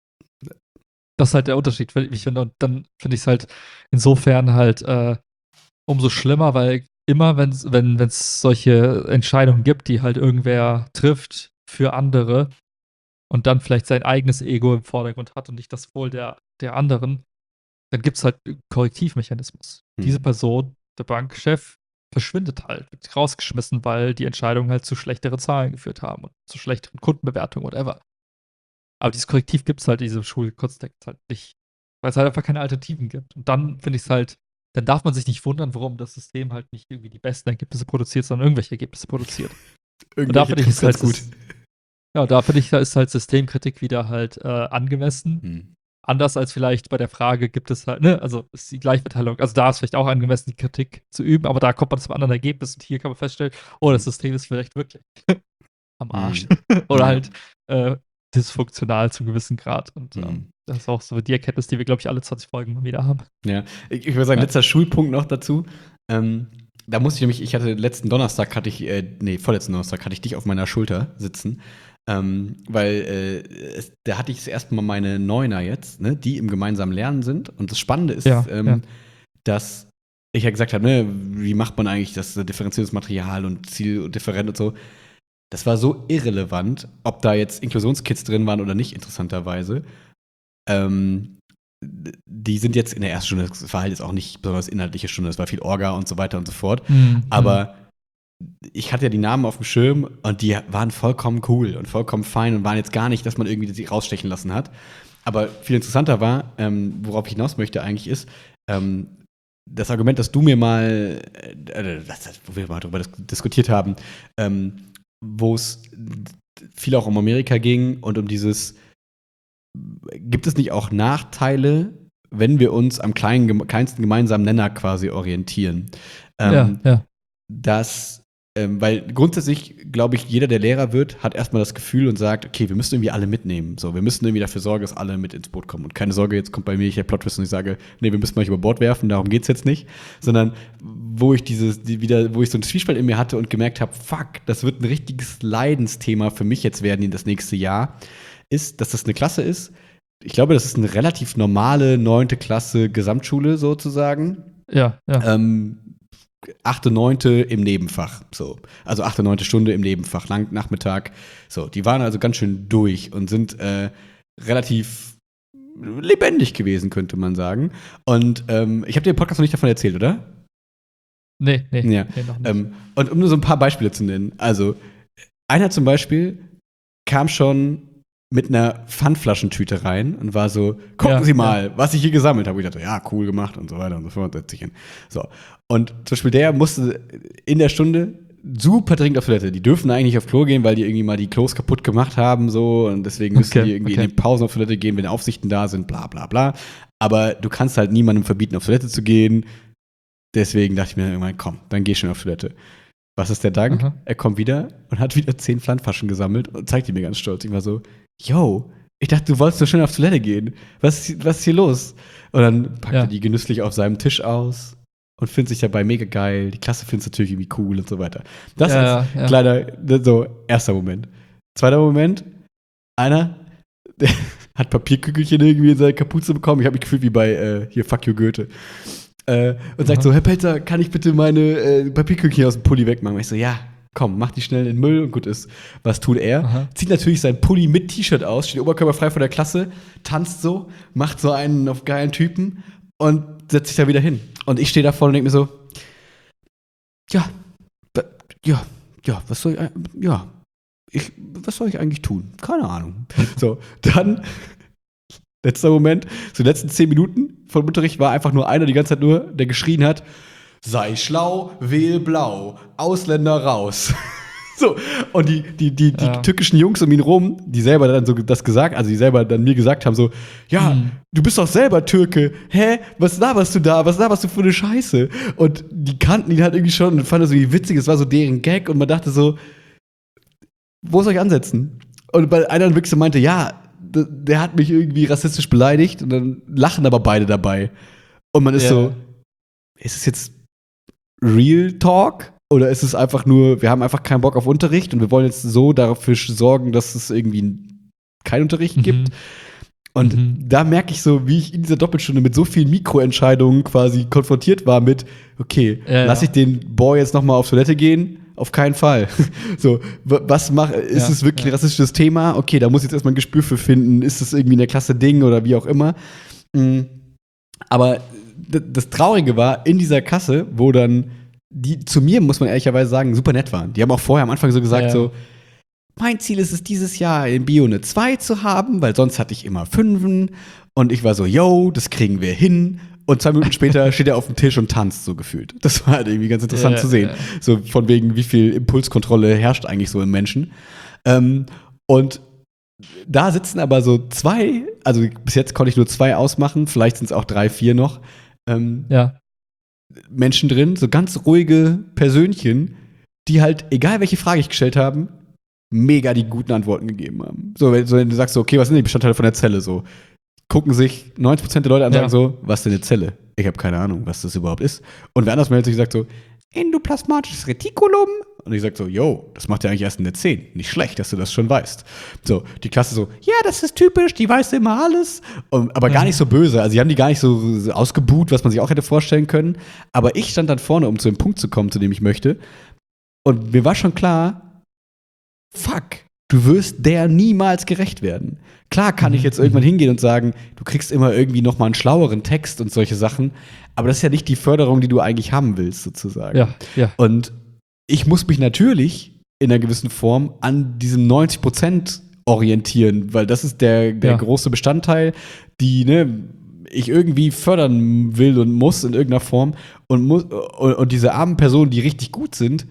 das ist halt der Unterschied. Ich finde, und dann finde ich es halt insofern halt äh, umso schlimmer, weil immer, wenn's, wenn es solche Entscheidungen gibt, die halt irgendwer trifft für andere und dann vielleicht sein eigenes Ego im Vordergrund hat und nicht das Wohl der, der anderen, dann gibt es halt einen Korrektivmechanismus. Mhm. Diese Person, der Bankchef, verschwindet halt, wird rausgeschmissen, weil die Entscheidungen halt zu schlechteren Zahlen geführt haben und zu schlechteren Kundenbewertungen, whatever. Aber dieses Korrektiv gibt es halt in diesem Schulkontext halt nicht, weil es halt einfach keine Alternativen gibt. Und dann finde ich es halt, dann darf man sich nicht wundern, warum das System halt nicht irgendwie die besten Ergebnisse produziert, sondern irgendwelche Ergebnisse produziert. Und da finde ich es halt gut. Ja, da finde ich, da ist halt Systemkritik wieder halt äh, angemessen. Mhm. Anders als vielleicht bei der Frage, gibt es halt, ne, also ist die Gleichverteilung, also da ist vielleicht auch angemessen, die Kritik zu üben, aber da kommt man zum anderen Ergebnis und hier kann man feststellen, oh, das System ist vielleicht wirklich am Arsch. Mhm. Oder Ja. halt äh, dysfunktional zu einem gewissen Grad. Und ähm, Mhm. das ist auch so die Erkenntnis, die wir, glaube ich, alle zwanzig Folgen mal wieder haben. Ja, ich, ich würde sagen, Ja. letzter Schulpunkt noch dazu. Ähm, da musste ich nämlich, ich hatte letzten Donnerstag, hatte ich, äh, nee, vorletzten Donnerstag hatte ich dich auf meiner Schulter sitzen. Ähm, weil äh, es, da hatte ich das erste Mal meine Neuner jetzt, ne, die im gemeinsamen Lernen sind. Und das Spannende ist, Ja, ähm, ja. dass ich ja gesagt habe, ne, wie macht man eigentlich das äh, differenziertes Material und Zieldifferent und so. Das war so irrelevant, ob da jetzt Inklusionskits drin waren oder nicht, interessanterweise. Ähm, die sind jetzt in der ersten Stunde, das war halt jetzt auch nicht besonders inhaltliche Stunde, es war viel Orga und so weiter und so fort. Mhm. Aber ich hatte ja die Namen auf dem Schirm und die waren vollkommen cool und vollkommen fein und waren jetzt gar nicht, dass man irgendwie sie rausstechen lassen hat. Aber viel interessanter war, ähm, worauf ich hinaus möchte eigentlich ist, ähm, das Argument, das du mir mal, äh, das, das, wo wir mal darüber dis- diskutiert haben, ähm, wo es viel auch um Amerika ging und um dieses, gibt es nicht auch Nachteile, wenn wir uns am kleinen, gem- kleinsten gemeinsamen Nenner quasi orientieren? Ähm, ja, ja. dass, ähm, weil grundsätzlich, glaube ich, jeder, der Lehrer wird, hat erstmal das Gefühl und sagt, okay, wir müssen irgendwie alle mitnehmen. So, wir müssen irgendwie dafür sorgen, dass alle mit ins Boot kommen. Und keine Sorge, jetzt kommt bei mir nicht der Plot-Twist und ich sage, nee, wir müssen euch über Bord werfen, darum geht's jetzt nicht. Sondern wo ich dieses, die wieder, wo ich so ein Zwiespalt in mir hatte und gemerkt habe, fuck, das wird ein richtiges Leidensthema für mich jetzt werden in das nächste Jahr, ist, dass das eine Klasse ist. Ich glaube, das ist eine relativ normale neunte Klasse Gesamtschule sozusagen. Ja, ja. Ähm, achte, neunte im Nebenfach. So. Also achte, neunte Stunde im Nebenfach, lang Nachmittag. So, die waren also ganz schön durch und sind äh, relativ lebendig gewesen, könnte man sagen. Und ähm, ich habe dir im Podcast noch nicht davon erzählt, oder? Nee, nee, Ja. nee, noch nicht. Ähm, und um nur so ein paar Beispiele zu nennen. Also, einer zum Beispiel kam schon mit einer Pfandflaschentüte rein und war so, gucken Ja, Sie mal, was ich hier gesammelt habe. Und ich dachte, ja, cool gemacht und so weiter und so fort, setz dich hin. So. Und zum Beispiel der musste in der Stunde super dringend auf Toilette. Die dürfen eigentlich auf Klo gehen, weil die irgendwie mal die Klos kaputt gemacht haben, so. Und deswegen müssen Okay, die irgendwie okay. in den Pausen auf Toilette gehen, wenn Aufsichten da sind, bla, bla, bla. Aber du kannst halt niemandem verbieten, auf Toilette zu gehen. Deswegen dachte ich mir irgendwann, komm, dann geh schon auf Toilette. Was ist der Dank? Aha. Er kommt wieder und hat wieder zehn Pfandflaschen gesammelt und zeigt die mir ganz stolz. Ich war so, yo, ich dachte, du wolltest so schnell auf Toilette gehen. Was ist, was ist hier los? Und dann packt Ja. er die genüsslich auf seinem Tisch aus und findet sich dabei mega geil. Die Klasse findet es natürlich irgendwie cool und so weiter. Das Ja, ist ja, ja. kleiner, so, erster Moment. Zweiter Moment, einer, der hat Papierkügelchen irgendwie in seine Kapuze bekommen. Ich habe mich gefühlt wie bei äh, hier Fuck You Goethe. Äh, und sagt Aha. so, Herr Pelzer, kann ich bitte meine äh, Papierkügelchen aus dem Pulli wegmachen? Und ich so, ja, komm, mach die schnell in den Müll und gut ist. Was tut er? Aha. Zieht natürlich sein Pulli mit T-Shirt aus, steht oberkörperfrei vor der Klasse, tanzt so, macht so einen auf geilen Typen und setzt sich da wieder hin. Und ich stehe da vorne und denke mir so, ja, da, ja, ja, was soll ich, äh, ja, ich, was soll ich eigentlich tun? Keine Ahnung. So, dann, letzter Moment, so die letzten zehn Minuten vom Unterricht war einfach nur einer die ganze Zeit nur, der geschrien hat, sei schlau, wähl blau, Ausländer raus. So, und die, die, die, die Ja. türkischen Jungs um ihn rum, die selber dann so das gesagt, also die selber dann mir gesagt haben, so, ja, Hm. du bist doch selber Türke, hä, was laberst du da, was laberst du für eine Scheiße? Und die kannten ihn halt irgendwie schon und fanden das irgendwie witzig, es war so deren Gag und man dachte so, wo soll ich ansetzen? Und bei einer wirklich so meinte, ja, d- der hat mich irgendwie rassistisch beleidigt und dann lachen aber beide dabei. Und man ist Ja. so, ist es jetzt Real Talk? Oder ist es einfach nur, wir haben einfach keinen Bock auf Unterricht und wir wollen jetzt so dafür sorgen, dass es irgendwie keinen Unterricht Mhm. gibt? Und Mhm. da merke ich so, wie ich in dieser Doppelstunde mit so vielen Mikroentscheidungen quasi konfrontiert war mit, okay, Ja, lass ja. ich den Boy jetzt noch mal auf Toilette gehen? Auf keinen Fall. So, w- was mach, ist Ja, es wirklich ein ja. rassistisches Thema? Okay, da muss ich jetzt erstmal ein Gespür für finden. Ist es irgendwie in der Klasse Ding oder wie auch immer? Mm. Aber d- das Traurige war, in dieser Kasse, wo dann die zu mir, muss man ehrlicherweise sagen, super nett waren. Die haben auch vorher am Anfang so gesagt, Ja. so, mein Ziel ist es, dieses Jahr in Bio eine zwei zu haben, weil sonst hatte ich immer Fünfen. Und ich war so, yo, das kriegen wir hin. Und zwei Minuten später steht er auf dem Tisch und tanzt so gefühlt. Das war halt irgendwie ganz interessant Ja, zu sehen. ja. So von wegen, wie viel Impulskontrolle herrscht eigentlich so im Menschen. Ähm, und da sitzen aber so zwei, also bis jetzt konnte ich nur zwei ausmachen, vielleicht sind es auch drei, vier noch, ähm, Ja. Menschen drin, so ganz ruhige Persönchen, die halt, egal welche Frage ich gestellt habe, mega die guten Antworten gegeben haben. So, wenn, so, wenn du sagst, so, okay, was sind die Bestandteile von der Zelle? So, gucken sich neunzig Prozent der Leute an und Ja. sagen so, was ist denn eine Zelle? Ich habe keine Ahnung, was das überhaupt ist. Und wer anders meldet sich und sagt so, endoplasmatisches Retikulum. Und ich sag so, yo, das macht ja eigentlich erst in der zehn. Nicht schlecht, dass du das schon weißt. So, die Klasse so, ja, das ist typisch, die weiß immer alles. Und, aber gar Mhm. nicht so böse. Also, sie haben die gar nicht so, so ausgebuht, was man sich auch hätte vorstellen können. Aber ich stand dann vorne, um zu dem Punkt zu kommen, zu dem ich möchte. Und mir war schon klar, fuck, du wirst der niemals gerecht werden. Klar kann ich Mhm. jetzt irgendwann hingehen und sagen, du kriegst immer irgendwie noch mal einen schlaueren Text und solche Sachen. Aber das ist ja nicht die Förderung, die du eigentlich haben willst, sozusagen. Ja, ja. Und ich muss mich natürlich in einer gewissen Form an diesem neunzig Prozent orientieren, weil das ist der, der Ja. große Bestandteil, die ne, ich irgendwie fördern will und muss in irgendeiner Form. Und, muss, und, und diese armen Personen, die richtig gut sind,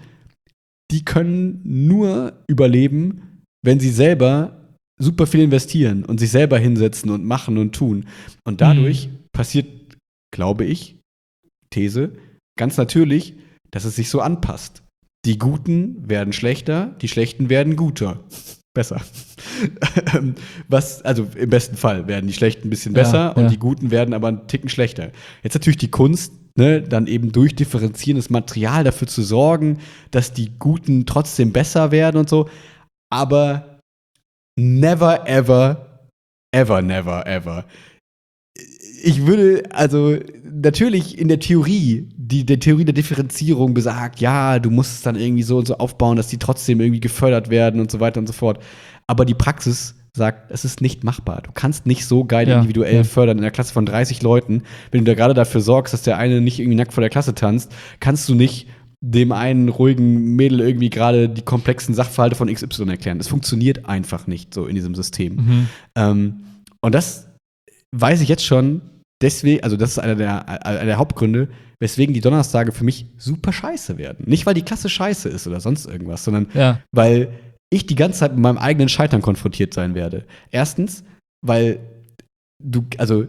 die können nur überleben, wenn sie selber super viel investieren und sich selber hinsetzen und machen und tun. Und dadurch Mhm. passiert, glaube ich, These, ganz natürlich, dass es sich so anpasst. Die Guten werden schlechter, die Schlechten werden guter. Besser. Was, also im besten Fall werden die Schlechten ein bisschen Ja, besser und ja. die Guten werden aber einen Ticken schlechter. Jetzt natürlich die Kunst, ne, dann eben durch differenzierendes Material dafür zu sorgen, dass die Guten trotzdem besser werden und so. Aber never, ever, ever, never, ever. Ich würde, also natürlich in der Theorie, die der Theorie der Differenzierung besagt, ja, du musst es dann irgendwie so und so aufbauen, dass die trotzdem irgendwie gefördert werden und so weiter und so fort. Aber die Praxis sagt, es ist nicht machbar. Du kannst nicht so geil Ja, individuell ja. fördern in einer Klasse von dreißig Leuten. Wenn du da gerade dafür sorgst, dass der eine nicht irgendwie nackt vor der Klasse tanzt, kannst du nicht dem einen ruhigen Mädel irgendwie gerade die komplexen Sachverhalte von X Y erklären. Das funktioniert einfach nicht so in diesem System. Mhm. Ähm, und das weiß ich jetzt schon, deswegen, also das ist einer der, einer der Hauptgründe, weswegen die Donnerstage für mich super scheiße werden. Nicht, weil die Klasse scheiße ist oder sonst irgendwas, sondern Ja. weil ich die ganze Zeit mit meinem eigenen Scheitern konfrontiert sein werde. Erstens, weil du, also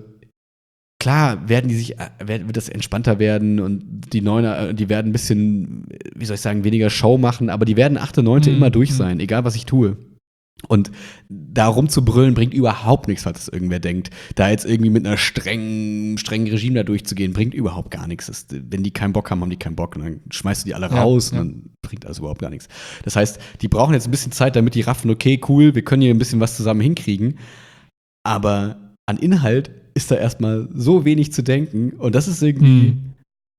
klar werden die sich, wird wird das entspannter werden und die Neuner, die werden ein bisschen, wie soll ich sagen, weniger Show machen, aber die werden achte, neunte Mhm. immer durch sein, egal was ich tue. Und da rumzubrüllen bringt überhaupt nichts, falls das irgendwer denkt. Da jetzt irgendwie mit einer strengen, strengen Regime da durchzugehen, bringt überhaupt gar nichts. Das, wenn die keinen Bock haben, haben die keinen Bock. Und dann schmeißt du die alle Ja, raus ja. und dann bringt das überhaupt gar nichts. Das heißt, die brauchen jetzt ein bisschen Zeit, damit die raffen, okay, cool, wir können hier ein bisschen was zusammen hinkriegen. Aber an Inhalt ist da erstmal so wenig zu denken. Und das ist irgendwie Mhm.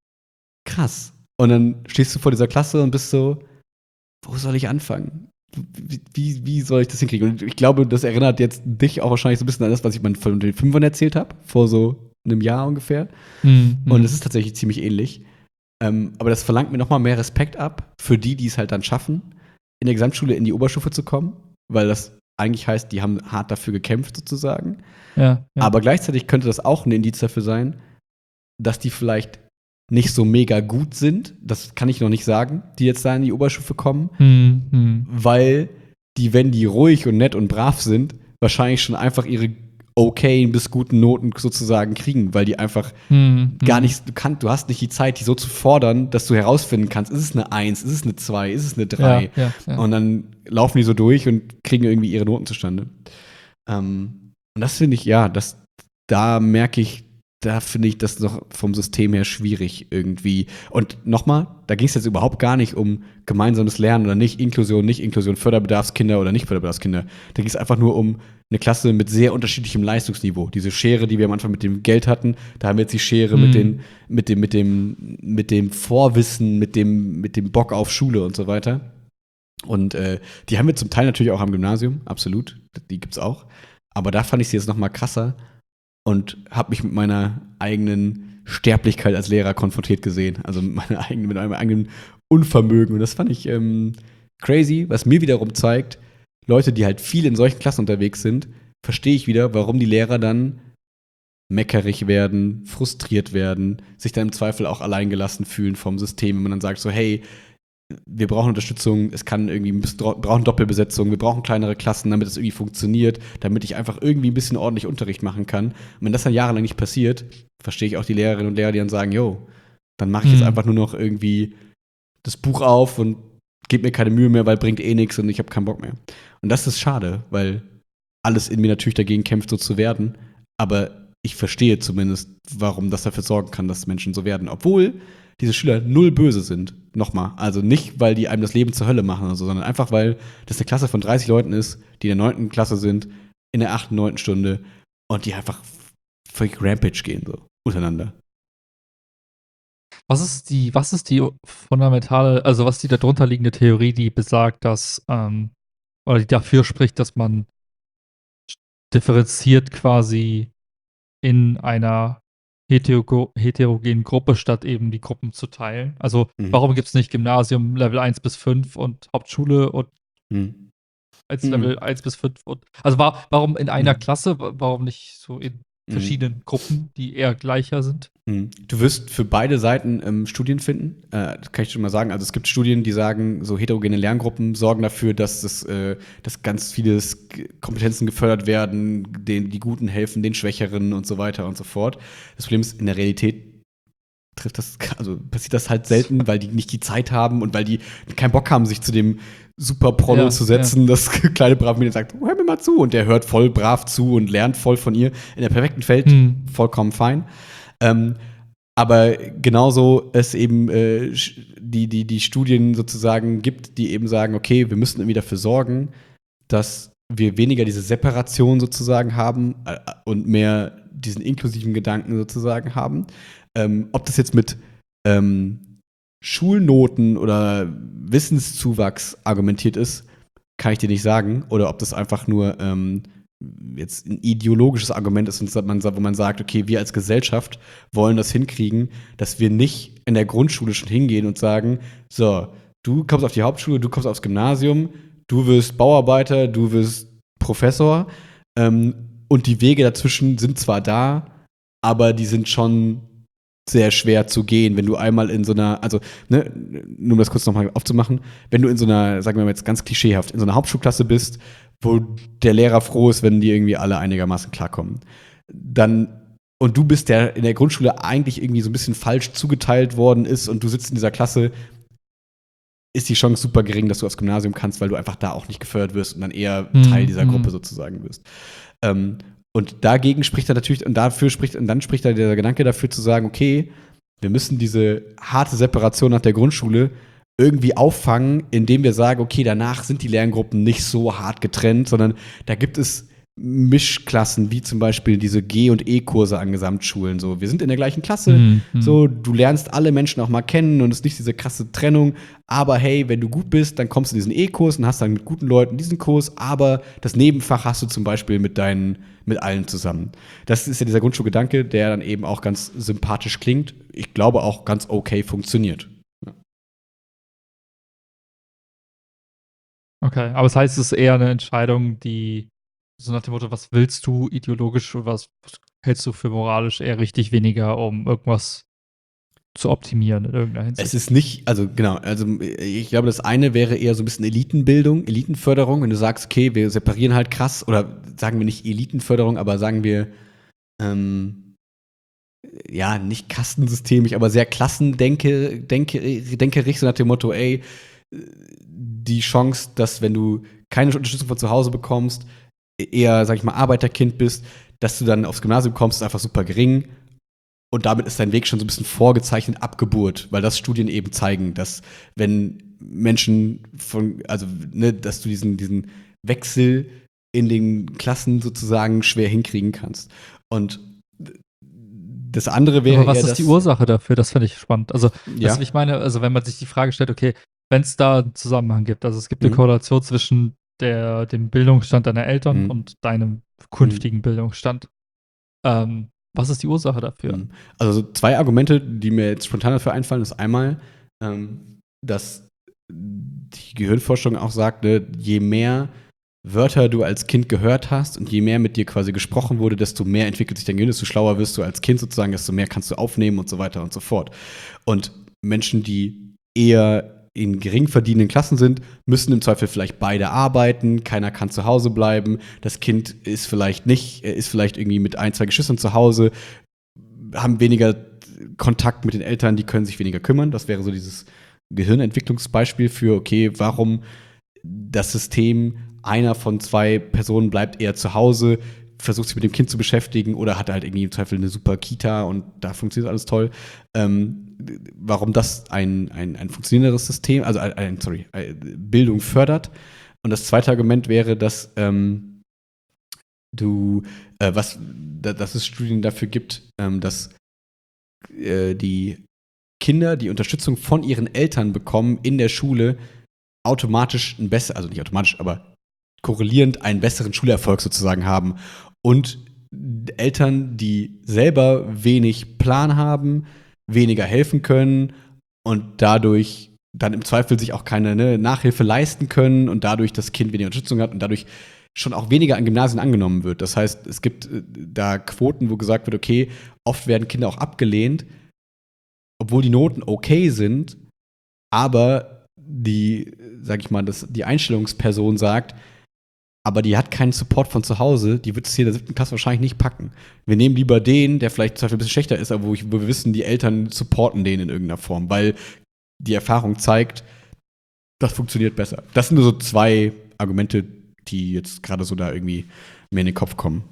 krass. Und dann stehst du vor dieser Klasse und bist so, wo soll ich anfangen? Wie, wie, wie soll ich das hinkriegen? Und ich glaube, das erinnert jetzt dich auch wahrscheinlich so ein bisschen an das, was ich mal von den Fünfern erzählt habe, vor so einem Jahr ungefähr. Mhm. Und es ist tatsächlich ziemlich ähnlich. Ähm, aber das verlangt mir nochmal mehr Respekt ab für die, die es halt dann schaffen, in der Gesamtschule in die Oberstufe zu kommen, weil das eigentlich heißt, die haben hart dafür gekämpft sozusagen. Ja, ja. Aber gleichzeitig könnte das auch ein Indiz dafür sein, dass die vielleicht nicht so mega gut sind. Das kann ich noch nicht sagen, die jetzt da in die Oberstufe kommen. Mhm. Mhm. Weil die, wenn die ruhig und nett und brav sind, wahrscheinlich schon einfach ihre okayen bis guten Noten sozusagen kriegen, weil die einfach Mhm. gar nicht, du kannst, du hast nicht die Zeit, die so zu fordern, dass du herausfinden kannst, ist es eine Eins, ist es eine Zwei, ist es eine Drei? Ja, ja, ja. Und dann laufen die so durch und kriegen irgendwie ihre Noten zustande. Ähm, und das finde ich, ja, das, da merke ich, da finde ich das noch vom System her schwierig irgendwie. Und nochmal, da ging es jetzt überhaupt gar nicht um gemeinsames Lernen oder nicht, Inklusion, nicht Inklusion, Förderbedarfskinder oder nicht Förderbedarfskinder. Da ging es einfach nur um eine Klasse mit sehr unterschiedlichem Leistungsniveau. Diese Schere, die wir am Anfang mit dem Geld hatten, da haben wir jetzt die Schere Mhm. mit, den, mit, dem, mit, dem, mit dem Vorwissen, mit dem, mit dem Bock auf Schule und so weiter. Und äh, die haben wir zum Teil natürlich auch am Gymnasium, absolut. Die gibt's auch. Aber da fand ich sie jetzt noch mal krasser und habe mich mit meiner eigenen Sterblichkeit als Lehrer konfrontiert gesehen. Also mit, meiner eigenen, mit meinem eigenen Unvermögen. Und das fand ich ähm, crazy, was mir wiederum zeigt, Leute, die halt viel in solchen Klassen unterwegs sind, verstehe ich wieder, warum die Lehrer dann meckerig werden, frustriert werden, sich dann im Zweifel auch alleingelassen fühlen vom System, wenn man dann sagt so, hey, wir brauchen Unterstützung, es kann irgendwie, wir brauchen Doppelbesetzung, wir brauchen kleinere Klassen, damit es irgendwie funktioniert, damit ich einfach irgendwie ein bisschen ordentlich Unterricht machen kann. Und wenn das dann jahrelang nicht passiert, verstehe ich auch die Lehrerinnen und Lehrer, die dann sagen, yo, dann mache ich jetzt Mhm. einfach nur noch irgendwie das Buch auf und gebe mir keine Mühe mehr, weil bringt eh nichts und ich habe keinen Bock mehr. Und das ist schade, weil alles in mir natürlich dagegen kämpft, so zu werden. Aber ich verstehe zumindest, warum das dafür sorgen kann, dass Menschen so werden. Obwohl diese Schüler null böse sind. Nochmal. Also nicht, weil die einem das Leben zur Hölle machen oder so, sondern einfach, weil das eine Klasse von dreißig Leuten ist, die in der neunten Klasse sind, in der achten, neunten Stunde und die einfach völlig Rampage gehen, so untereinander. Was ist die, was ist die fundamentale, also was ist die darunter liegende Theorie, die besagt, dass, ähm, oder die dafür spricht, dass man differenziert quasi in einer heterogo heterogenen Gruppe, statt eben die Gruppen zu teilen? Also, Mhm. warum gibt es nicht Gymnasium Level eins bis fünf und Hauptschule und Mhm. als Mhm. Level eins bis fünf und also wa warum in einer Mhm. Klasse? Wa warum nicht so in Mhm. verschiedenen Gruppen, die eher gleicher sind? Mhm. Du wirst für beide Seiten ähm, Studien finden, äh, das kann ich schon mal sagen. Also es gibt Studien, die sagen, so heterogene Lerngruppen sorgen dafür, dass, das, äh, dass ganz viele Sk- Kompetenzen gefördert werden, den, die Guten helfen, den Schwächeren und so weiter und so fort. Das Problem ist, in der Realität trifft das, also passiert das halt selten, weil die nicht die Zeit haben und weil die keinen Bock haben, sich zu dem super Prollo Ja, zu setzen, das kleine brave Mädchen sagt, hör mir mal zu. Und der hört voll brav zu und lernt voll von ihr. In der perfekten Welt Hm. vollkommen fein. Ähm, aber genauso es eben äh, sch- die, die, die Studien sozusagen gibt, die eben sagen, okay, wir müssen irgendwie dafür sorgen, dass wir weniger diese Separation sozusagen haben äh, und mehr diesen inklusiven Gedanken sozusagen haben. Ähm, ob das jetzt mit ähm, Schulnoten oder Wissenszuwachs argumentiert ist, kann ich dir nicht sagen. Oder ob das einfach nur ähm, jetzt ein ideologisches Argument ist, und man, wo man sagt, okay, wir als Gesellschaft wollen das hinkriegen, dass wir nicht in der Grundschule schon hingehen und sagen, so, du kommst auf die Hauptschule, du kommst aufs Gymnasium, du wirst Bauarbeiter, du wirst Professor, ähm, und die Wege dazwischen sind zwar da, aber die sind schon sehr schwer zu gehen, wenn du einmal in so einer, also, ne, nur um das kurz nochmal aufzumachen, wenn du in so einer, sagen wir mal jetzt ganz klischeehaft, in so einer Hauptschulklasse bist, wo der Lehrer froh ist, wenn die irgendwie alle einigermaßen klarkommen, dann und du bist, der in der Grundschule eigentlich irgendwie so ein bisschen falsch zugeteilt worden ist und du sitzt in dieser Klasse, ist die Chance super gering, dass du aufs Gymnasium kannst, weil du einfach da auch nicht gefördert wirst und dann eher Teil dieser Mhm. Gruppe sozusagen wirst. Ähm, und dagegen spricht er natürlich, und dafür spricht, und dann spricht er der Gedanke dafür zu sagen, okay, wir müssen diese harte Separation nach der Grundschule irgendwie auffangen, indem wir sagen, okay, danach sind die Lerngruppen nicht so hart getrennt, sondern da gibt es Mischklassen, wie zum Beispiel diese G- und E-Kurse an Gesamtschulen. So, wir sind in der gleichen Klasse, Mhm. so, du lernst alle Menschen auch mal kennen und es ist nicht diese krasse Trennung. Aber hey, wenn du gut bist, dann kommst du in diesen E-Kurs und hast dann mit guten Leuten diesen Kurs, aber das Nebenfach hast du zum Beispiel mit deinen, mit allen zusammen. Das ist ja dieser Grundschulgedanke, der dann eben auch ganz sympathisch klingt. Ich glaube auch ganz okay funktioniert. Ja. Okay, aber das heißt, es ist eher eine Entscheidung, die so nach dem Motto, was willst du ideologisch und was hältst du für moralisch eher richtig, weniger um irgendwas zu optimieren in irgendeiner Es Hinsicht. ist nicht, also genau, also ich glaube, das eine wäre eher so ein bisschen Elitenbildung, Elitenförderung, wenn du sagst, okay, wir separieren halt krass, oder sagen wir nicht Elitenförderung, aber sagen wir, ähm, ja, nicht kastensystemisch, aber sehr klassendenke, denke, denkerig, so nach dem Motto, ey, die Chance, dass wenn du keine Unterstützung von zu Hause bekommst, eher, sag ich mal, Arbeiterkind bist, dass du dann aufs Gymnasium kommst, ist einfach super gering. Und damit ist dein Weg schon so ein bisschen vorgezeichnet ab Geburt, weil das Studien eben zeigen, dass wenn Menschen von, also, ne, dass du diesen, diesen Wechsel in den Klassen sozusagen schwer hinkriegen kannst. Und das andere wäre Aber was eher ist die das, Ursache dafür? Das finde ich spannend. Also, weißt ja, du, wie ich meine? Also, wenn man sich die Frage stellt, okay, wenn es da einen Zusammenhang gibt, also es gibt eine mhm. Korrelation zwischen der, dem Bildungsstand deiner Eltern Mhm. und deinem Mhm. künftigen Bildungsstand. Ähm, was ist die Ursache dafür? Mhm. Also so zwei Argumente, die mir jetzt spontan dafür einfallen, ist einmal, ähm, dass die Gehirnforschung auch sagt, ne, je mehr Wörter du als Kind gehört hast und je mehr mit dir quasi gesprochen wurde, desto mehr entwickelt sich dein Gehirn, desto schlauer wirst du als Kind sozusagen, desto mehr kannst du aufnehmen und so weiter und so fort. Und Menschen, die eher in gering verdienenden Klassen sind, müssen im Zweifel vielleicht beide arbeiten, keiner kann zu Hause bleiben, das Kind ist vielleicht nicht, ist vielleicht irgendwie mit ein, zwei Geschwistern zu Hause, haben weniger Kontakt mit den Eltern, die können sich weniger kümmern. Das wäre so dieses Gehirnentwicklungsbeispiel für, okay, warum das System, einer von zwei Personen bleibt eher zu Hause, versucht sich mit dem Kind zu beschäftigen oder hat halt irgendwie im Zweifel eine super Kita und da funktioniert alles toll. Ähm, warum das ein, ein, ein funktionierenderes System, also ein, sorry, Bildung fördert. Und das zweite Argument wäre, dass ähm, du, äh, was, da, dass es Studien dafür gibt, ähm, dass äh, die Kinder, die Unterstützung von ihren Eltern bekommen in der Schule, automatisch ein besser, also nicht automatisch, aber korrelierend einen besseren Schulerfolg sozusagen haben. Und Eltern, die selber wenig Plan haben, weniger helfen können und dadurch dann im Zweifel sich auch keine, ne, Nachhilfe leisten können und dadurch das Kind weniger Unterstützung hat und dadurch schon auch weniger an Gymnasien angenommen wird. Das heißt, es gibt äh, da Quoten, wo gesagt wird, okay, oft werden Kinder auch abgelehnt, obwohl die Noten okay sind, aber die, sag ich mal, das, die Einstellungsperson sagt, aber die hat keinen Support von zu Hause, die wird es hier in der siebten Klasse wahrscheinlich nicht packen. Wir nehmen lieber den, der vielleicht zum Beispiel ein bisschen schlechter ist, aber wo, ich, wo wir wissen, die Eltern supporten den in irgendeiner Form, weil die Erfahrung zeigt, das funktioniert besser. Das sind nur so zwei Argumente, die jetzt gerade so da irgendwie mir in den Kopf kommen.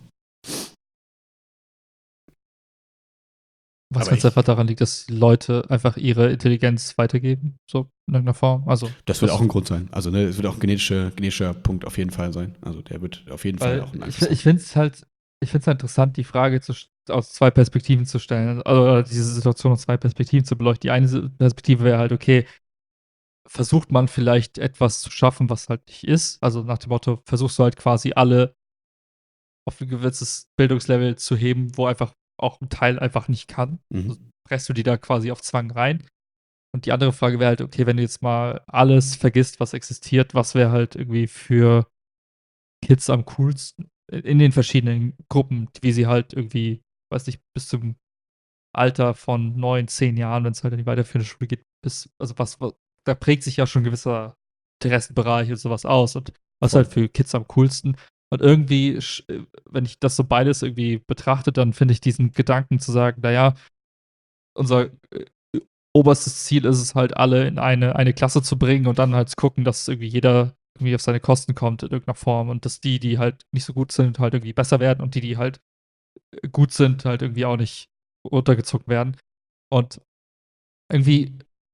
Was Aber jetzt ich- einfach daran liegt, dass die Leute einfach ihre Intelligenz weitergeben, so in irgendeiner Form. Also, Das wird auch ein Grund sein. Also, ne, es wird auch ein genetischer, genetischer Punkt auf jeden Fall sein. Also, der wird auf jeden Fall weil auch einen ich, Einfluss haben. ich finde es halt, ich finde es halt interessant, die Frage zu, aus zwei Perspektiven zu stellen. Also diese Situation aus zwei Perspektiven zu beleuchten. Die eine Perspektive wäre halt, okay, versucht man vielleicht etwas zu schaffen, was halt nicht ist. Also nach dem Motto, versuchst du halt quasi alle auf ein gewisses Bildungslevel zu heben, wo einfach auch ein Teil einfach nicht kann. Mhm. Also presst du die da quasi auf Zwang rein. Und die andere Frage wäre halt, okay, wenn du jetzt mal alles vergisst, was existiert, was wäre halt irgendwie für Kids am coolsten in den verschiedenen Gruppen, wie sie halt irgendwie weiß nicht, bis zum Alter von neun, zehn Jahren, wenn es halt in die weiterführende Schule geht, bis, also was, was, da prägt sich ja schon ein gewisser Interessenbereich und sowas aus. Und was Voll. halt für Kids am coolsten. Und irgendwie, sch- äh, wenn ich das so beides irgendwie betrachte, dann finde ich diesen Gedanken zu sagen, naja, unser äh, oberstes Ziel ist es halt, alle in eine, eine Klasse zu bringen und dann halt zu gucken, dass irgendwie jeder irgendwie auf seine Kosten kommt in irgendeiner Form und dass die, die halt nicht so gut sind, halt irgendwie besser werden und die, die halt äh, gut sind, halt irgendwie auch nicht runtergezogen werden. Und irgendwie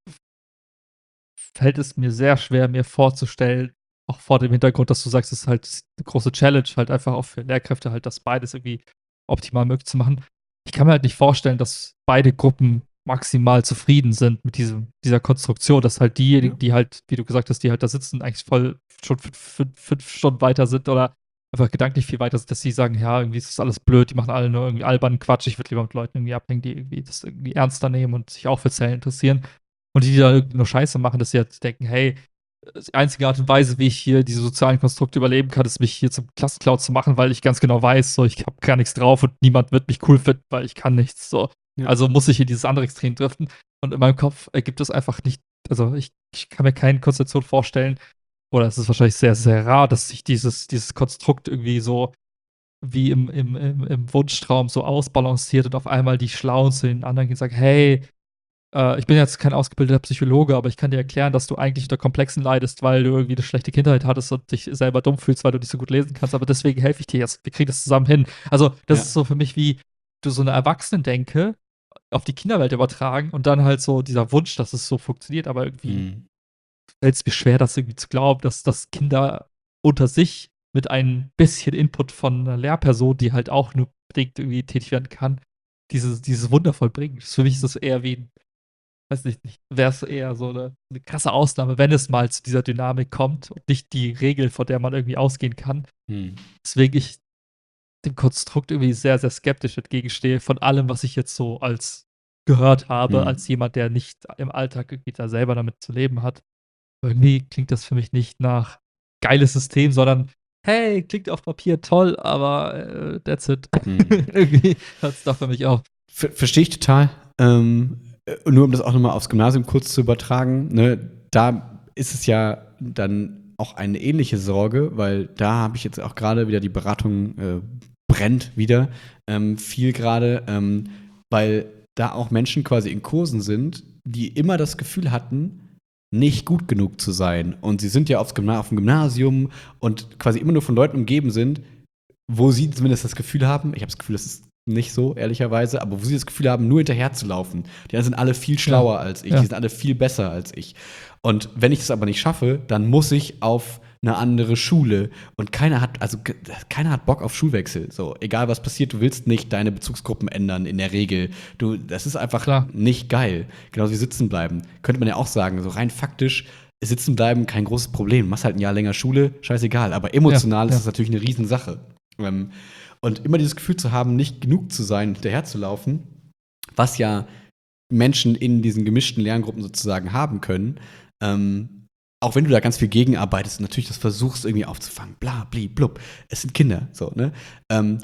fällt es mir sehr schwer, mir vorzustellen, auch vor dem Hintergrund, dass du sagst, es ist halt eine große Challenge, halt einfach auch für Lehrkräfte halt das beides irgendwie optimal möglich zu machen. Ich kann mir halt nicht vorstellen, dass beide Gruppen maximal zufrieden sind mit diesem, dieser Konstruktion, dass halt diejenigen, Ja. die halt, wie du gesagt hast, die halt da sitzen, eigentlich voll schon fünf, fünf, fünf Stunden weiter sind oder einfach gedanklich viel weiter sind, dass sie sagen, ja, irgendwie ist das alles blöd, die machen alle nur irgendwie albernen Quatsch, ich würde lieber mit Leuten irgendwie abhängen, die irgendwie das irgendwie ernster nehmen und sich auch für Zellen interessieren. Und die, die da irgendwie nur Scheiße machen, dass sie halt denken, hey, die einzige Art und Weise, wie ich hier diese sozialen Konstrukte überleben kann, ist, mich hier zum Klassenclown zu machen, weil ich ganz genau weiß, so, ich habe gar nichts drauf und niemand wird mich cool finden, weil ich kann nichts, so. Ja. Also muss ich in dieses andere Extrem driften. Und in meinem Kopf ergibt es einfach nicht, also ich, ich kann mir keine Konstellation vorstellen, oder es ist wahrscheinlich sehr, sehr rar, dass sich dieses, dieses Konstrukt irgendwie so wie im, im, im, im Wunschtraum so ausbalanciert und auf einmal die Schlauen zu den anderen gehen und sagen, hey, äh, ich bin jetzt kein ausgebildeter Psychologe, aber ich kann dir erklären, dass du eigentlich unter Komplexen leidest, weil du irgendwie eine schlechte Kindheit hattest und dich selber dumm fühlst, weil du nicht so gut lesen kannst. Aber deswegen helfe ich dir jetzt. Wir kriegen das zusammen hin. Also, das Ja. ist so für mich wie du so eine Erwachsenendenke auf die Kinderwelt übertragen und dann halt so dieser Wunsch, dass es so funktioniert. Aber irgendwie Mhm. fällt es mir schwer, das irgendwie zu glauben, dass, dass Kinder unter sich mit ein bisschen Input von einer Lehrperson, die halt auch nur bedingt irgendwie tätig werden kann, dieses, dieses Wunder vollbringen. Für mich ist das eher wie ein, weiß nicht, nicht wäre es eher so eine, eine krasse Ausnahme, wenn es mal zu dieser Dynamik kommt und nicht die Regel, von der man irgendwie ausgehen kann. Mhm. Deswegen ich dem Konstrukt irgendwie sehr, sehr skeptisch entgegenstehe, von allem, was ich jetzt so als gehört habe, Mhm. als jemand, der nicht im Alltag irgendwie da selber damit zu leben hat. Irgendwie klingt das für mich nicht nach geiles System, sondern hey, klingt auf Papier toll, aber äh, that's it. Mhm. Irgendwie hört es da für mich auf. Ver Verstehe ich total. Ähm, äh, nur um das auch nochmal aufs Gymnasium kurz zu übertragen, ne, da ist es ja dann auch eine ähnliche Sorge, weil da habe ich jetzt auch gerade wieder die Beratung äh, brennt wieder ähm, viel gerade, ähm, weil da auch Menschen quasi in Kursen sind, die immer das Gefühl hatten, nicht gut genug zu sein. Und sie sind ja aufs Gymna auf dem Gymnasium und quasi immer nur von Leuten umgeben sind, wo sie zumindest das Gefühl haben, ich habe das Gefühl, das ist nicht so, ehrlicherweise, aber wo sie das Gefühl haben, nur hinterher zu laufen. Die anderen sind alle viel schlauer Ja, als ich, ja. die sind alle viel besser als ich. Und wenn ich es aber nicht schaffe, dann muss ich auf eine andere Schule. Und keiner hat, also ge- keiner hat Bock auf Schulwechsel. So, egal was passiert, du willst nicht deine Bezugsgruppen ändern in der Regel. Du, das ist einfach Klar. nicht geil. Genauso wie sitzen bleiben. Könnte man ja auch sagen, so rein faktisch, sitzen bleiben kein großes Problem. Machst halt ein Jahr länger Schule, scheißegal. Aber emotional Ja, ist ja. das natürlich eine Riesensache. Ähm, und immer dieses Gefühl zu haben, nicht genug zu sein, hinterherzulaufen, was ja Menschen in diesen gemischten Lerngruppen sozusagen haben können, ähm, auch wenn du da ganz viel gegenarbeitest und natürlich das versuchst irgendwie aufzufangen, bla, bli, blub, es sind Kinder, so, ne? Ähm,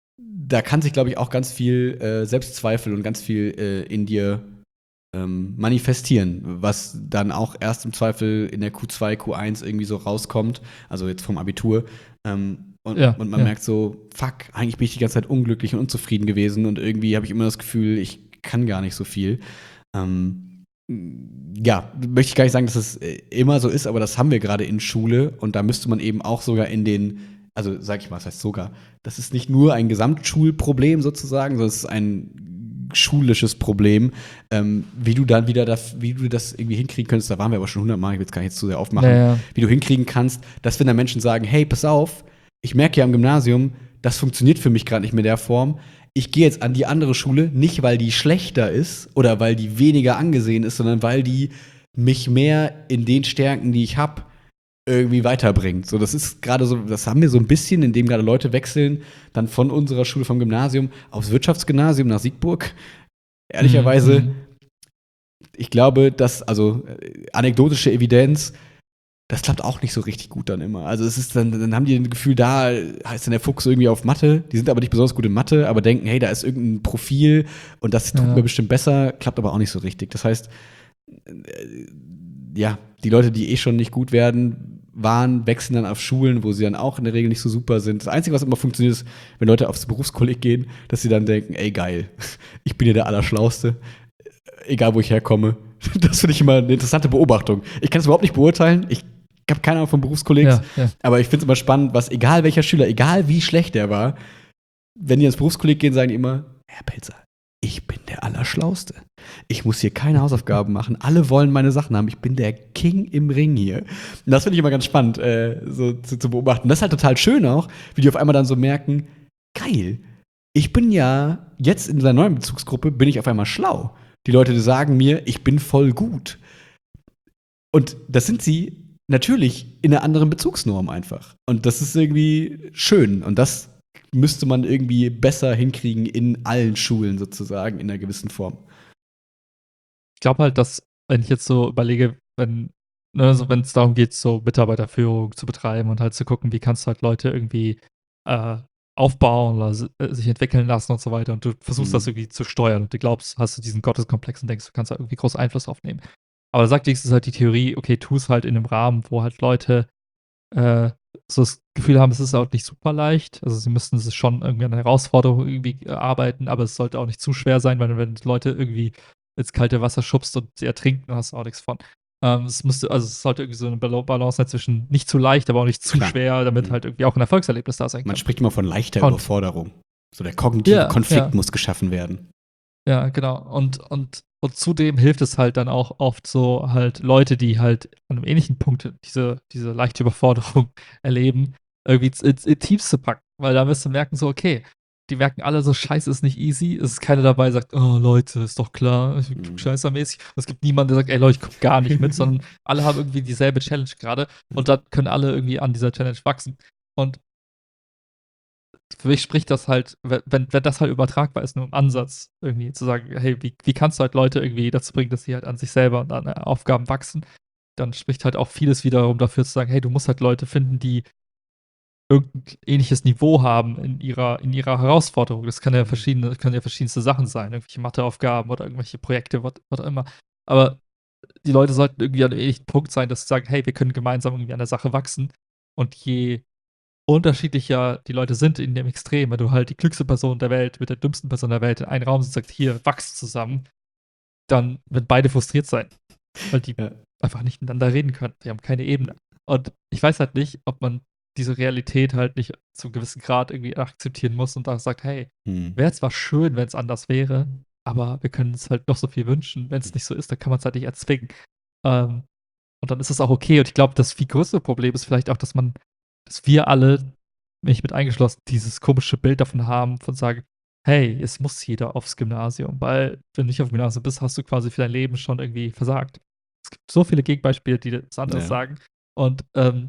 da kann sich, glaube ich, auch ganz viel äh, Selbstzweifel und ganz viel äh, in dir ähm, manifestieren, was dann auch erst im Zweifel in der Q zwei, Q eins irgendwie so rauskommt, also jetzt vom Abitur. Ähm, und, Ja, und man ja. merkt so, fuck, eigentlich bin ich die ganze Zeit unglücklich und unzufrieden gewesen und irgendwie habe ich immer das Gefühl, ich kann gar nicht so viel. Ähm, ja, möchte ich gar nicht sagen, dass es äh, immer so ist, aber das haben wir gerade in Schule und da müsste man eben auch sogar in den, also sag ich mal, was heißt sogar, das ist nicht nur ein Gesamtschulproblem sozusagen, sondern es ist ein schulisches Problem, ähm, wie du dann wieder das, wie du das irgendwie hinkriegen könntest, da waren wir aber schon hundertmal, ich will es gar nicht jetzt zu sehr aufmachen, Naja. wie du hinkriegen kannst, dass wenn da Menschen sagen, hey, pass auf, ich merke ja am Gymnasium, das funktioniert für mich gerade nicht mehr in der Form, ich gehe jetzt an die andere Schule, nicht weil die schlechter ist oder weil die weniger angesehen ist, sondern weil die mich mehr in den Stärken, die ich habe, irgendwie weiterbringt. So, das ist gerade so, das haben wir so ein bisschen, indem gerade Leute wechseln, dann von unserer Schule vom Gymnasium aufs Wirtschaftsgymnasium nach Siegburg. Ehrlicherweise, Mhm. ich glaube, dass, also äh, anekdotische Evidenz, das klappt auch nicht so richtig gut dann immer. Also es ist dann, dann haben die ein Gefühl, da ist dann der Fokus irgendwie auf Mathe. Die sind aber nicht besonders gut in Mathe, aber denken, hey, da ist irgendein Profil und das tut Ja. mir bestimmt besser, klappt aber auch nicht so richtig. Das heißt, äh, ja, die Leute, die eh schon nicht gut werden, waren, wechseln dann auf Schulen, wo sie dann auch in der Regel nicht so super sind. Das Einzige, was immer funktioniert, ist, wenn Leute aufs Berufskolleg gehen, dass sie dann denken, ey, geil, ich bin ja der Allerschlauste, egal wo ich herkomme. Das finde ich immer eine interessante Beobachtung. Ich kann es überhaupt nicht beurteilen. Ich Ich habe keine Ahnung von Berufskollegs, Ja, ja. aber ich finde es immer spannend, was, egal welcher Schüler, egal wie schlecht der war, wenn die ins Berufskolleg gehen, sagen die immer, Herr Pelzer, ich bin der Allerschlauste. Ich muss hier keine Hausaufgaben machen. Alle wollen meine Sachen haben. Ich bin der King im Ring hier. Und das finde ich immer ganz spannend, äh, so zu, zu beobachten. Das ist halt total schön auch, wie die auf einmal dann so merken, geil, ich bin ja jetzt in dieser neuen Bezugsgruppe, bin ich auf einmal schlau. Die Leute sagen mir, ich bin voll gut. Und das sind sie natürlich in einer anderen Bezugsnorm einfach. Und das ist irgendwie schön. Und das müsste man irgendwie besser hinkriegen in allen Schulen sozusagen, in einer gewissen Form. Ich glaube halt, dass, wenn ich jetzt so überlege, wenn ne, so wenn es darum geht, so Mitarbeiterführung zu betreiben und halt zu gucken, wie kannst du halt Leute irgendwie äh, aufbauen oder si- äh, sich entwickeln lassen und so weiter und du versuchst Mhm. das irgendwie zu steuern und du glaubst, hast du diesen Gotteskomplex und denkst, du kannst da irgendwie großen Einfluss aufnehmen. Aber da sagt wenigstens halt die Theorie, okay, tu es halt in einem Rahmen, wo halt Leute äh, so das Gefühl haben, es ist auch nicht super leicht. Also sie müssten es schon irgendwie an der Herausforderung irgendwie äh, arbeiten, aber es sollte auch nicht zu schwer sein, weil wenn du Leute irgendwie ins kalte Wasser schubst und sie ertrinken, dann hast du auch nichts von. Ähm, es müsste, also es sollte irgendwie so eine Bal- Balance sein zwischen nicht zu leicht, aber auch nicht zu Klar. schwer, damit Mhm. halt irgendwie auch ein Erfolgserlebnis da sein Man kann. spricht immer von leichter Und- Überforderung. So der kognitive Ja, Konflikt ja. muss geschaffen werden. Ja, genau. Und, und, und zudem hilft es halt dann auch oft so halt Leute, die halt an einem ähnlichen Punkt diese, diese leichte Überforderung erleben, irgendwie in, in Teams zu packen. Weil da wirst du merken, so, okay, die merken alle so, scheiße, ist nicht easy. Es ist keiner dabei, der sagt, oh Leute, ist doch klar, ich Mhm. scheißermäßig. Es gibt niemanden, der sagt, ey Leute, ich komm gar nicht mit, sondern alle haben irgendwie dieselbe Challenge gerade und dann können alle irgendwie an dieser Challenge wachsen. Und für mich spricht das halt, wenn, wenn wenn das halt übertragbar ist, nur im Ansatz, irgendwie zu sagen, hey, wie, wie kannst du halt Leute irgendwie dazu bringen, dass sie halt an sich selber und an Aufgaben wachsen, dann spricht halt auch vieles wiederum dafür zu sagen, hey, du musst halt Leute finden, die irgendein ähnliches Niveau haben in ihrer, in ihrer Herausforderung. Das kann ja verschiedene, das können ja verschiedenste Sachen sein, irgendwelche Matheaufgaben oder irgendwelche Projekte, was was auch immer. Aber die Leute sollten irgendwie an einem ähnlichen Punkt sein, dass sie sagen, hey, wir können gemeinsam irgendwie an der Sache wachsen. Und je unterschiedlicher die Leute sind in dem Extrem, wenn du halt die klügste Person der Welt mit der dümmsten Person der Welt in einen Raum sitzt und sagst, hier, wachst zusammen, dann werden beide frustriert sein. Weil die Ja. einfach nicht miteinander reden können. Die haben keine Ebene. Und ich weiß halt nicht, ob man diese Realität halt nicht zu einem gewissen Grad irgendwie akzeptieren muss und da sagt, hey, Mhm. wäre zwar schön, wenn es anders wäre, aber wir können es halt noch so viel wünschen. Wenn es nicht so ist, dann kann man es halt nicht erzwingen. Ähm, und dann ist es auch okay. Und ich glaube, das viel größere Problem ist vielleicht auch, dass man, dass wir alle, mich mit eingeschlossen, dieses komische Bild davon haben, von sagen, hey, es muss jeder aufs Gymnasium, weil wenn du nicht auf dem Gymnasium bist, hast du quasi für dein Leben schon irgendwie versagt. Es gibt so viele Gegenbeispiele, die das anderes Ja. sagen. Und, ähm,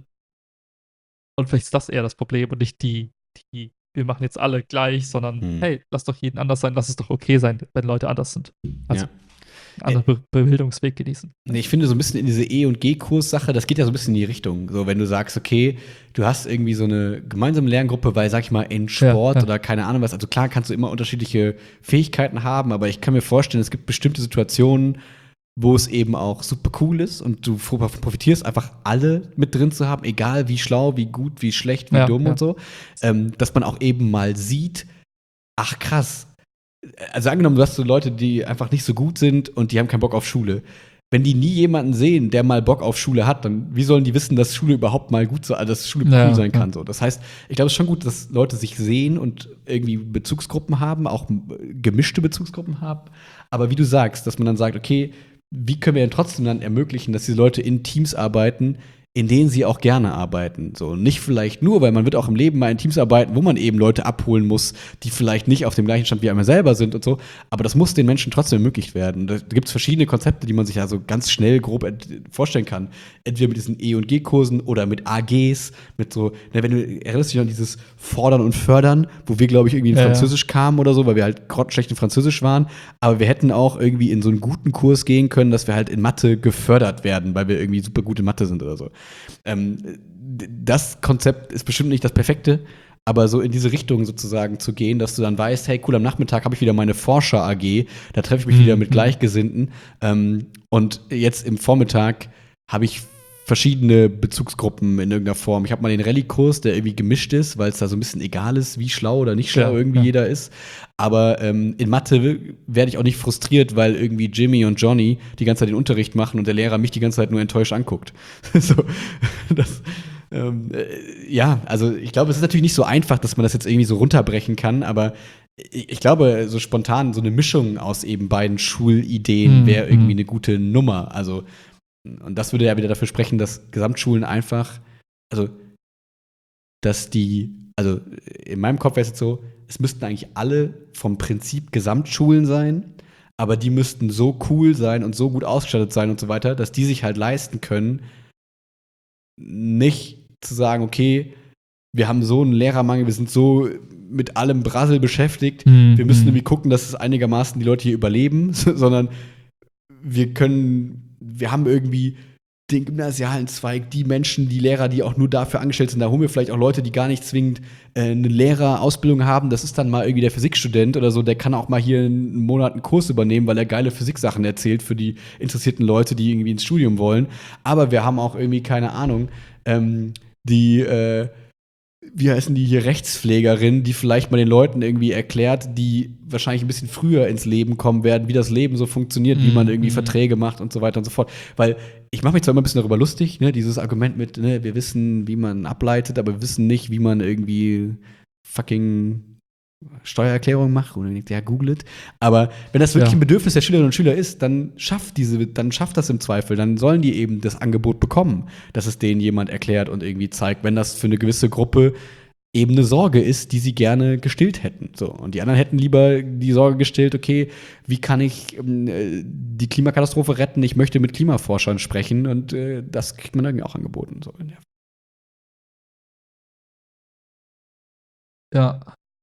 und vielleicht ist das eher das Problem und nicht die, die, wir machen jetzt alle gleich, sondern Hm. hey, lass doch jeden anders sein, lass es doch okay sein, wenn Leute anders sind. Also Ja. einen anderen Be Bildungsweg genießen. Nee, ich finde so ein bisschen in diese E- und G-Kurs-Sache, das geht ja so ein bisschen in die Richtung. So, wenn du sagst, okay, du hast irgendwie so eine gemeinsame Lerngruppe, weil, sag ich mal, in Sport Ja, ja. oder keine Ahnung was, also klar kannst du immer unterschiedliche Fähigkeiten haben, aber ich kann mir vorstellen, es gibt bestimmte Situationen, wo es eben auch super cool ist und du profitierst, einfach alle mit drin zu haben, egal wie schlau, wie gut, wie schlecht, wie Ja, dumm ja. und so, ähm, dass man auch eben mal sieht, ach krass, also angenommen, du hast so Leute, die einfach nicht so gut sind und die haben keinen Bock auf Schule. Wenn die nie jemanden sehen, der mal Bock auf Schule hat, dann wie sollen die wissen, dass Schule überhaupt mal gut sein, dass Schule Ja, cool sein ja. kann? So. Das heißt, ich glaube, es ist schon gut, dass Leute sich sehen und irgendwie Bezugsgruppen haben, auch äh, gemischte Bezugsgruppen haben. Aber wie du sagst, dass man dann sagt, okay, wie können wir denn trotzdem dann ermöglichen, dass diese Leute in Teams arbeiten, in denen sie auch gerne arbeiten. So, nicht vielleicht nur, weil man wird auch im Leben mal in Teams arbeiten, wo man eben Leute abholen muss, die vielleicht nicht auf dem gleichen Stand wie einmal selber sind und so. Aber das muss den Menschen trotzdem ermöglicht werden. Da gibt es verschiedene Konzepte, die man sich also ganz schnell grob vorstellen kann. Entweder mit diesen E- und G-Kursen oder mit A Gs, mit so, na, wenn du erinnerst dich an dieses Fordern und Fördern, wo wir, glaube ich, irgendwie in Ja, ja. Französisch kamen oder so, weil wir halt grottenschlecht in Französisch waren. Aber wir hätten auch irgendwie in so einen guten Kurs gehen können, dass wir halt in Mathe gefördert werden, weil wir irgendwie super gute Mathe sind oder so. Ähm, das Konzept ist bestimmt nicht das perfekte, aber so in diese Richtung sozusagen zu gehen, dass du dann weißt, hey, cool, am Nachmittag habe ich wieder meine Forscher-A G, da treffe ich mich wieder mit Mhm. Gleichgesinnten. Ähm, und jetzt im Vormittag habe ich verschiedene Bezugsgruppen in irgendeiner Form. Ich habe mal den Rallye-Kurs, der irgendwie gemischt ist, weil es da so ein bisschen egal ist, wie schlau oder nicht schlau Ja, irgendwie ja. jeder ist. Aber ähm, in Mathe werde ich auch nicht frustriert, weil irgendwie Jimmy und Johnny die ganze Zeit den Unterricht machen und der Lehrer mich die ganze Zeit nur enttäuscht anguckt. so, das, ähm, äh, ja, also ich glaube, es ist natürlich nicht so einfach, dass man das jetzt irgendwie so runterbrechen kann, aber ich, ich glaube, so spontan so eine Mischung aus eben beiden Schulideen wäre irgendwie Mhm. eine gute Nummer. Also, und das würde ja wieder dafür sprechen, dass Gesamtschulen einfach, also, dass die, also in meinem Kopf wäre es jetzt so, es müssten eigentlich alle vom Prinzip Gesamtschulen sein, aber die müssten so cool sein und so gut ausgestattet sein und so weiter, dass die sich halt leisten können, nicht zu sagen, okay, wir haben so einen Lehrermangel, wir sind so mit allem Brassel beschäftigt, wir müssen irgendwie Mhm. gucken, dass es einigermaßen die Leute hier überleben, sondern wir können, wir haben irgendwie den gymnasialen Zweig, die Menschen, die Lehrer, die auch nur dafür angestellt sind. Da holen wir vielleicht auch Leute, die gar nicht zwingend äh, eine Lehrerausbildung haben. Das ist dann mal irgendwie der Physikstudent oder so, der kann auch mal hier einen Monat einen Kurs übernehmen, weil er geile Physiksachen erzählt für die interessierten Leute, die irgendwie ins Studium wollen. Aber wir haben auch irgendwie, keine Ahnung, ähm, die äh, wie heißen die hier, Rechtspflegerin, die vielleicht mal den Leuten irgendwie erklärt, die wahrscheinlich ein bisschen früher ins Leben kommen werden, wie das Leben so funktioniert, wie man irgendwie Mhm. Verträge macht und so weiter und so fort. Weil ich mache mich zwar immer ein bisschen darüber lustig, ne, dieses Argument mit, ne, wir wissen, wie man ableitet, aber wir wissen nicht, wie man irgendwie fucking Steuererklärung macht oder ja, googelt. Aber wenn das wirklich ein Ja. Bedürfnis der Schülerinnen und Schüler ist, dann schafft diese, dann schafft das im Zweifel. Dann sollen die eben das Angebot bekommen, dass es denen jemand erklärt und irgendwie zeigt, wenn das für eine gewisse Gruppe eben eine Sorge ist, die sie gerne gestillt hätten. So. Und die anderen hätten lieber die Sorge gestillt, okay, wie kann ich ähm, äh, die Klimakatastrophe retten? Ich möchte mit Klimaforschern sprechen und äh, das kriegt man irgendwie auch angeboten. So. Ja.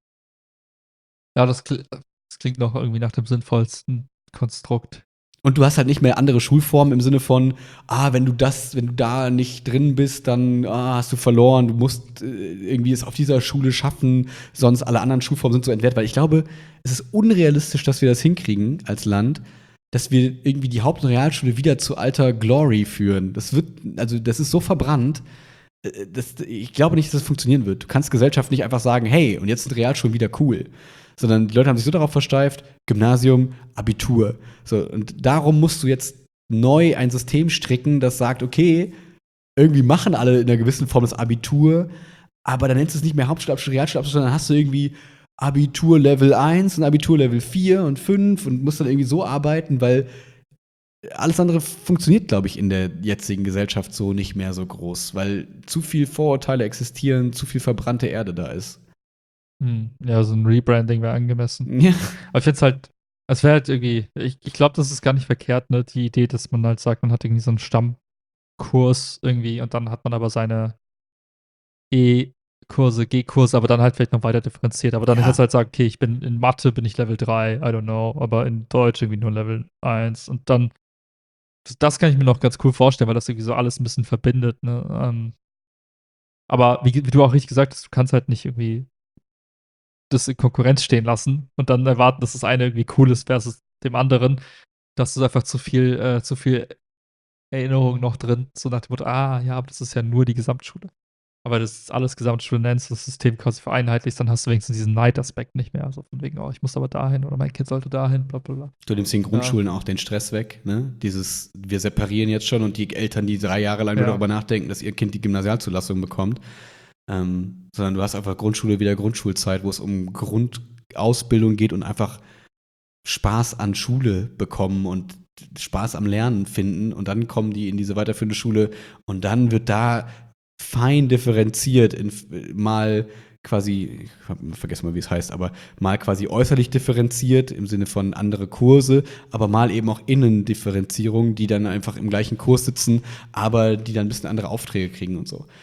Ja, das, kli das klingt noch irgendwie nach dem sinnvollsten Konstrukt. Und du hast halt nicht mehr andere Schulformen im Sinne von, ah, wenn du das, wenn du da nicht drin bist, dann ah, hast du verloren, du musst äh, irgendwie es auf dieser Schule schaffen, sonst alle anderen Schulformen sind so entwehrt. Weil ich glaube, es ist unrealistisch, dass wir das hinkriegen als Land, dass wir irgendwie die Haupt- und Realschule wieder zu alter Glory führen. Das wird, also das ist so verbrannt. äh, Das, ich glaube nicht, dass das funktionieren wird. Du kannst Gesellschaft nicht einfach sagen, hey, und jetzt sind Realschulen wieder cool. Sondern die Leute haben sich so darauf versteift, Gymnasium, Abitur. So, und darum musst du jetzt neu ein System stricken, das sagt, okay, irgendwie machen alle in einer gewissen Form das Abitur, aber dann nennst du es nicht mehr Hauptschulabschluss, Realschulabschluss, sondern hast du irgendwie Abitur Level eins und Abitur Level vier und fünf und musst dann irgendwie so arbeiten, weil alles andere funktioniert, glaube ich, in der jetzigen Gesellschaft so nicht mehr so groß, weil zu viel Vorurteile existieren, zu viel verbrannte Erde da ist. Mhm. Ja, so ein Rebranding wäre angemessen. Ja. Aber ich finde es halt, es wäre halt irgendwie, ich, ich glaube, das ist gar nicht verkehrt, ne? Die Idee, dass man halt sagt, man hat irgendwie so einen Stammkurs irgendwie und dann hat man aber seine E-Kurse, G-Kurse, aber dann halt vielleicht noch weiter differenziert. Aber dann Ja. kannst du halt sagen, okay, ich bin in Mathe bin ich Level drei, I don't know, aber in Deutsch irgendwie nur Level eins. Und dann, das, das kann ich mir noch ganz cool vorstellen, weil das irgendwie so alles ein bisschen verbindet, ne? Ähm, aber wie, wie du auch richtig gesagt hast, du kannst halt nicht irgendwie das in Konkurrenz stehen lassen und dann erwarten, dass das eine irgendwie cool ist versus dem anderen. Das ist einfach zu viel, äh, zu viel Erinnerung noch drin, so nach dem Motto, ah, ja, aber das ist ja nur die Gesamtschule. Aber das ist alles Gesamtschule nennst, das System quasi vereinheitlicht, dann hast du wenigstens diesen Neidaspekt nicht mehr. Also von wegen, oh, ich muss aber dahin oder mein Kind sollte dahin, bla bla bla. Du nimmst den Ja, Grundschulen auch den Stress weg, ne? Dieses, wir separieren jetzt schon und die Eltern, die drei Jahre lang nur ja, darüber nachdenken, dass ihr Kind die Gymnasialzulassung bekommt. Ähm, sondern du hast einfach Grundschule wieder Grundschulzeit, wo es um Grundausbildung geht und einfach Spaß an Schule bekommen und Spaß am Lernen finden. Und dann kommen die in diese weiterführende Schule und dann wird da fein differenziert in mal quasi, ich hab vergessen mal, wie es heißt, aber mal quasi äußerlich differenziert im Sinne von andere Kurse, aber mal eben auch Innendifferenzierung, die dann einfach im gleichen Kurs sitzen, aber die dann ein bisschen andere Aufträge kriegen und so.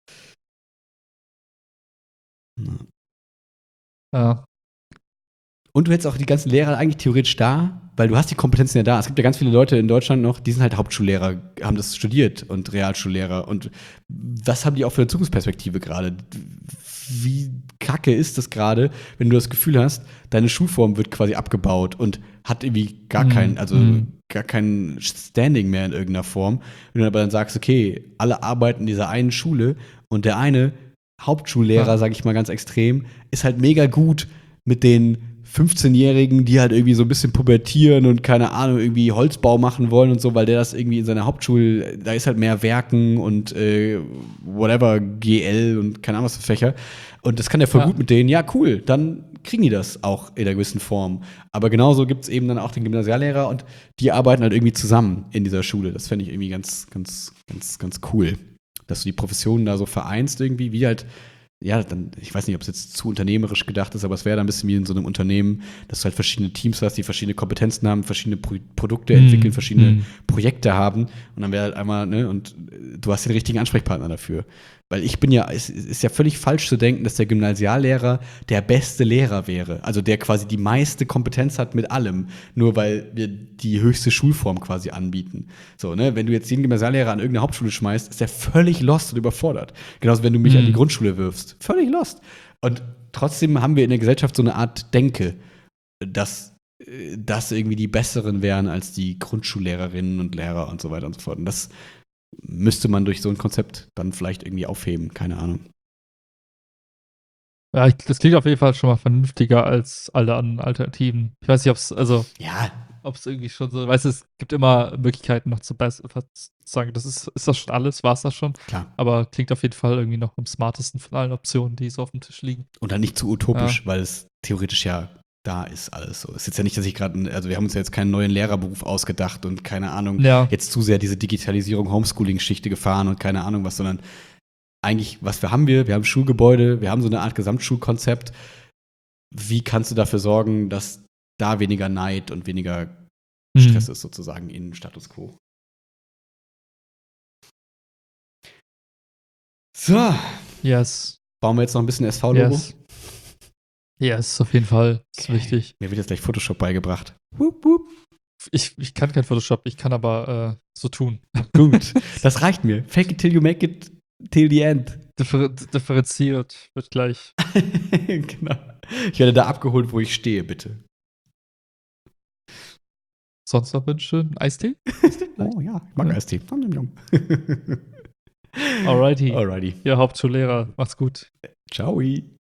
ja. Und du hättest auch die ganzen Lehrer eigentlich theoretisch da, weil du hast die Kompetenzen ja da. Es gibt ja ganz viele Leute in Deutschland noch, die sind halt Hauptschullehrer, haben das studiert und Realschullehrer. Und was haben die auch für eine Zukunftsperspektive gerade? Wie kacke ist das gerade, wenn du das Gefühl hast, deine Schulform wird quasi abgebaut und hat irgendwie gar Mhm. kein, also Mhm. gar kein Standing mehr in irgendeiner Form. Wenn du aber dann sagst, okay, alle arbeiten in dieser einen Schule und der eine Hauptschullehrer, Ja. sag ich mal ganz extrem, ist halt mega gut mit den fünfzehnjährigen, die halt irgendwie so ein bisschen pubertieren und keine Ahnung, irgendwie Holzbau machen wollen und so, weil der das irgendwie in seiner Hauptschule, da ist halt mehr Werken und äh, whatever, G L und keine Ahnung was für Fächer. Und das kann der voll Ja. gut mit denen. Ja, cool, dann kriegen die das auch in einer gewissen Form. Aber genauso gibt es eben dann auch den Gymnasiallehrer und die arbeiten halt irgendwie zusammen in dieser Schule. Das fände ich irgendwie ganz, ganz, ganz, ganz cool. Dass du die Professionen da so vereinst irgendwie, wie halt ja, dann, ich weiß nicht, ob es jetzt zu unternehmerisch gedacht ist, aber es wäre dann ein bisschen wie in so einem Unternehmen, dass du halt verschiedene Teams hast, die verschiedene Kompetenzen haben, verschiedene Pro Produkte Mhm. entwickeln, verschiedene Mhm. Projekte haben und dann wäre halt einmal, ne, und äh, du hast den richtigen Ansprechpartner dafür. Weil ich bin ja, es ist ja völlig falsch zu denken, dass der Gymnasiallehrer der beste Lehrer wäre. Also der quasi die meiste Kompetenz hat mit allem, nur weil wir die höchste Schulform quasi anbieten. So, ne, wenn du jetzt den Gymnasiallehrer an irgendeine Hauptschule schmeißt, ist der völlig lost und überfordert. Genauso, wenn du mich Mhm. an die Grundschule wirfst. Völlig lost. Und trotzdem haben wir in der Gesellschaft so eine Art Denke, dass äh, das irgendwie die Besseren wären als die Grundschullehrerinnen und Lehrer und so weiter und so fort. Und das müsste man durch so ein Konzept dann vielleicht irgendwie aufheben. Keine Ahnung. Ja, ich, das klingt auf jeden Fall schon mal vernünftiger als alle anderen Alternativen. Ich weiß nicht, ob es, also, Ja, ob es irgendwie schon so, weißt du, es gibt immer Möglichkeiten noch zu bessern, zu sagen, das ist, ist das schon alles, war es das schon? klar. Aber klingt auf jeden Fall irgendwie noch am smartesten von allen Optionen, die so auf dem Tisch liegen. Und dann nicht zu utopisch, weil es theoretisch ja da ist alles so. Es ist jetzt ja nicht, dass ich gerade, also wir haben uns ja jetzt keinen neuen Lehrerberuf ausgedacht und keine Ahnung, Ja. jetzt zu sehr diese Digitalisierung, Homeschooling-Geschichte gefahren und keine Ahnung was, sondern eigentlich, was wir haben wir? Wir haben Schulgebäude, wir haben so eine Art Gesamtschulkonzept. Wie kannst du dafür sorgen, dass da weniger Neid und weniger Stress Mhm. ist sozusagen in Status Quo? So, Yes. bauen wir jetzt noch ein bisschen S V-Logo? Yes. Yes, auf jeden Fall. Ist Okay. wichtig. Mir wird jetzt gleich Photoshop beigebracht. Wup, wup. Ich, ich kann kein Photoshop, ich kann aber äh, so tun. Gut, das reicht mir. Fake it till you make it till the end. Differ differenziert wird gleich. Genau. Ich werde da abgeholt, wo ich stehe, bitte. Sonst noch Wünsche? Eistee? Oh ja, ich mag Ja. Eistee. Alrighty. Alrighty. Ihr Hauptschullehrer, macht's gut. Ciao.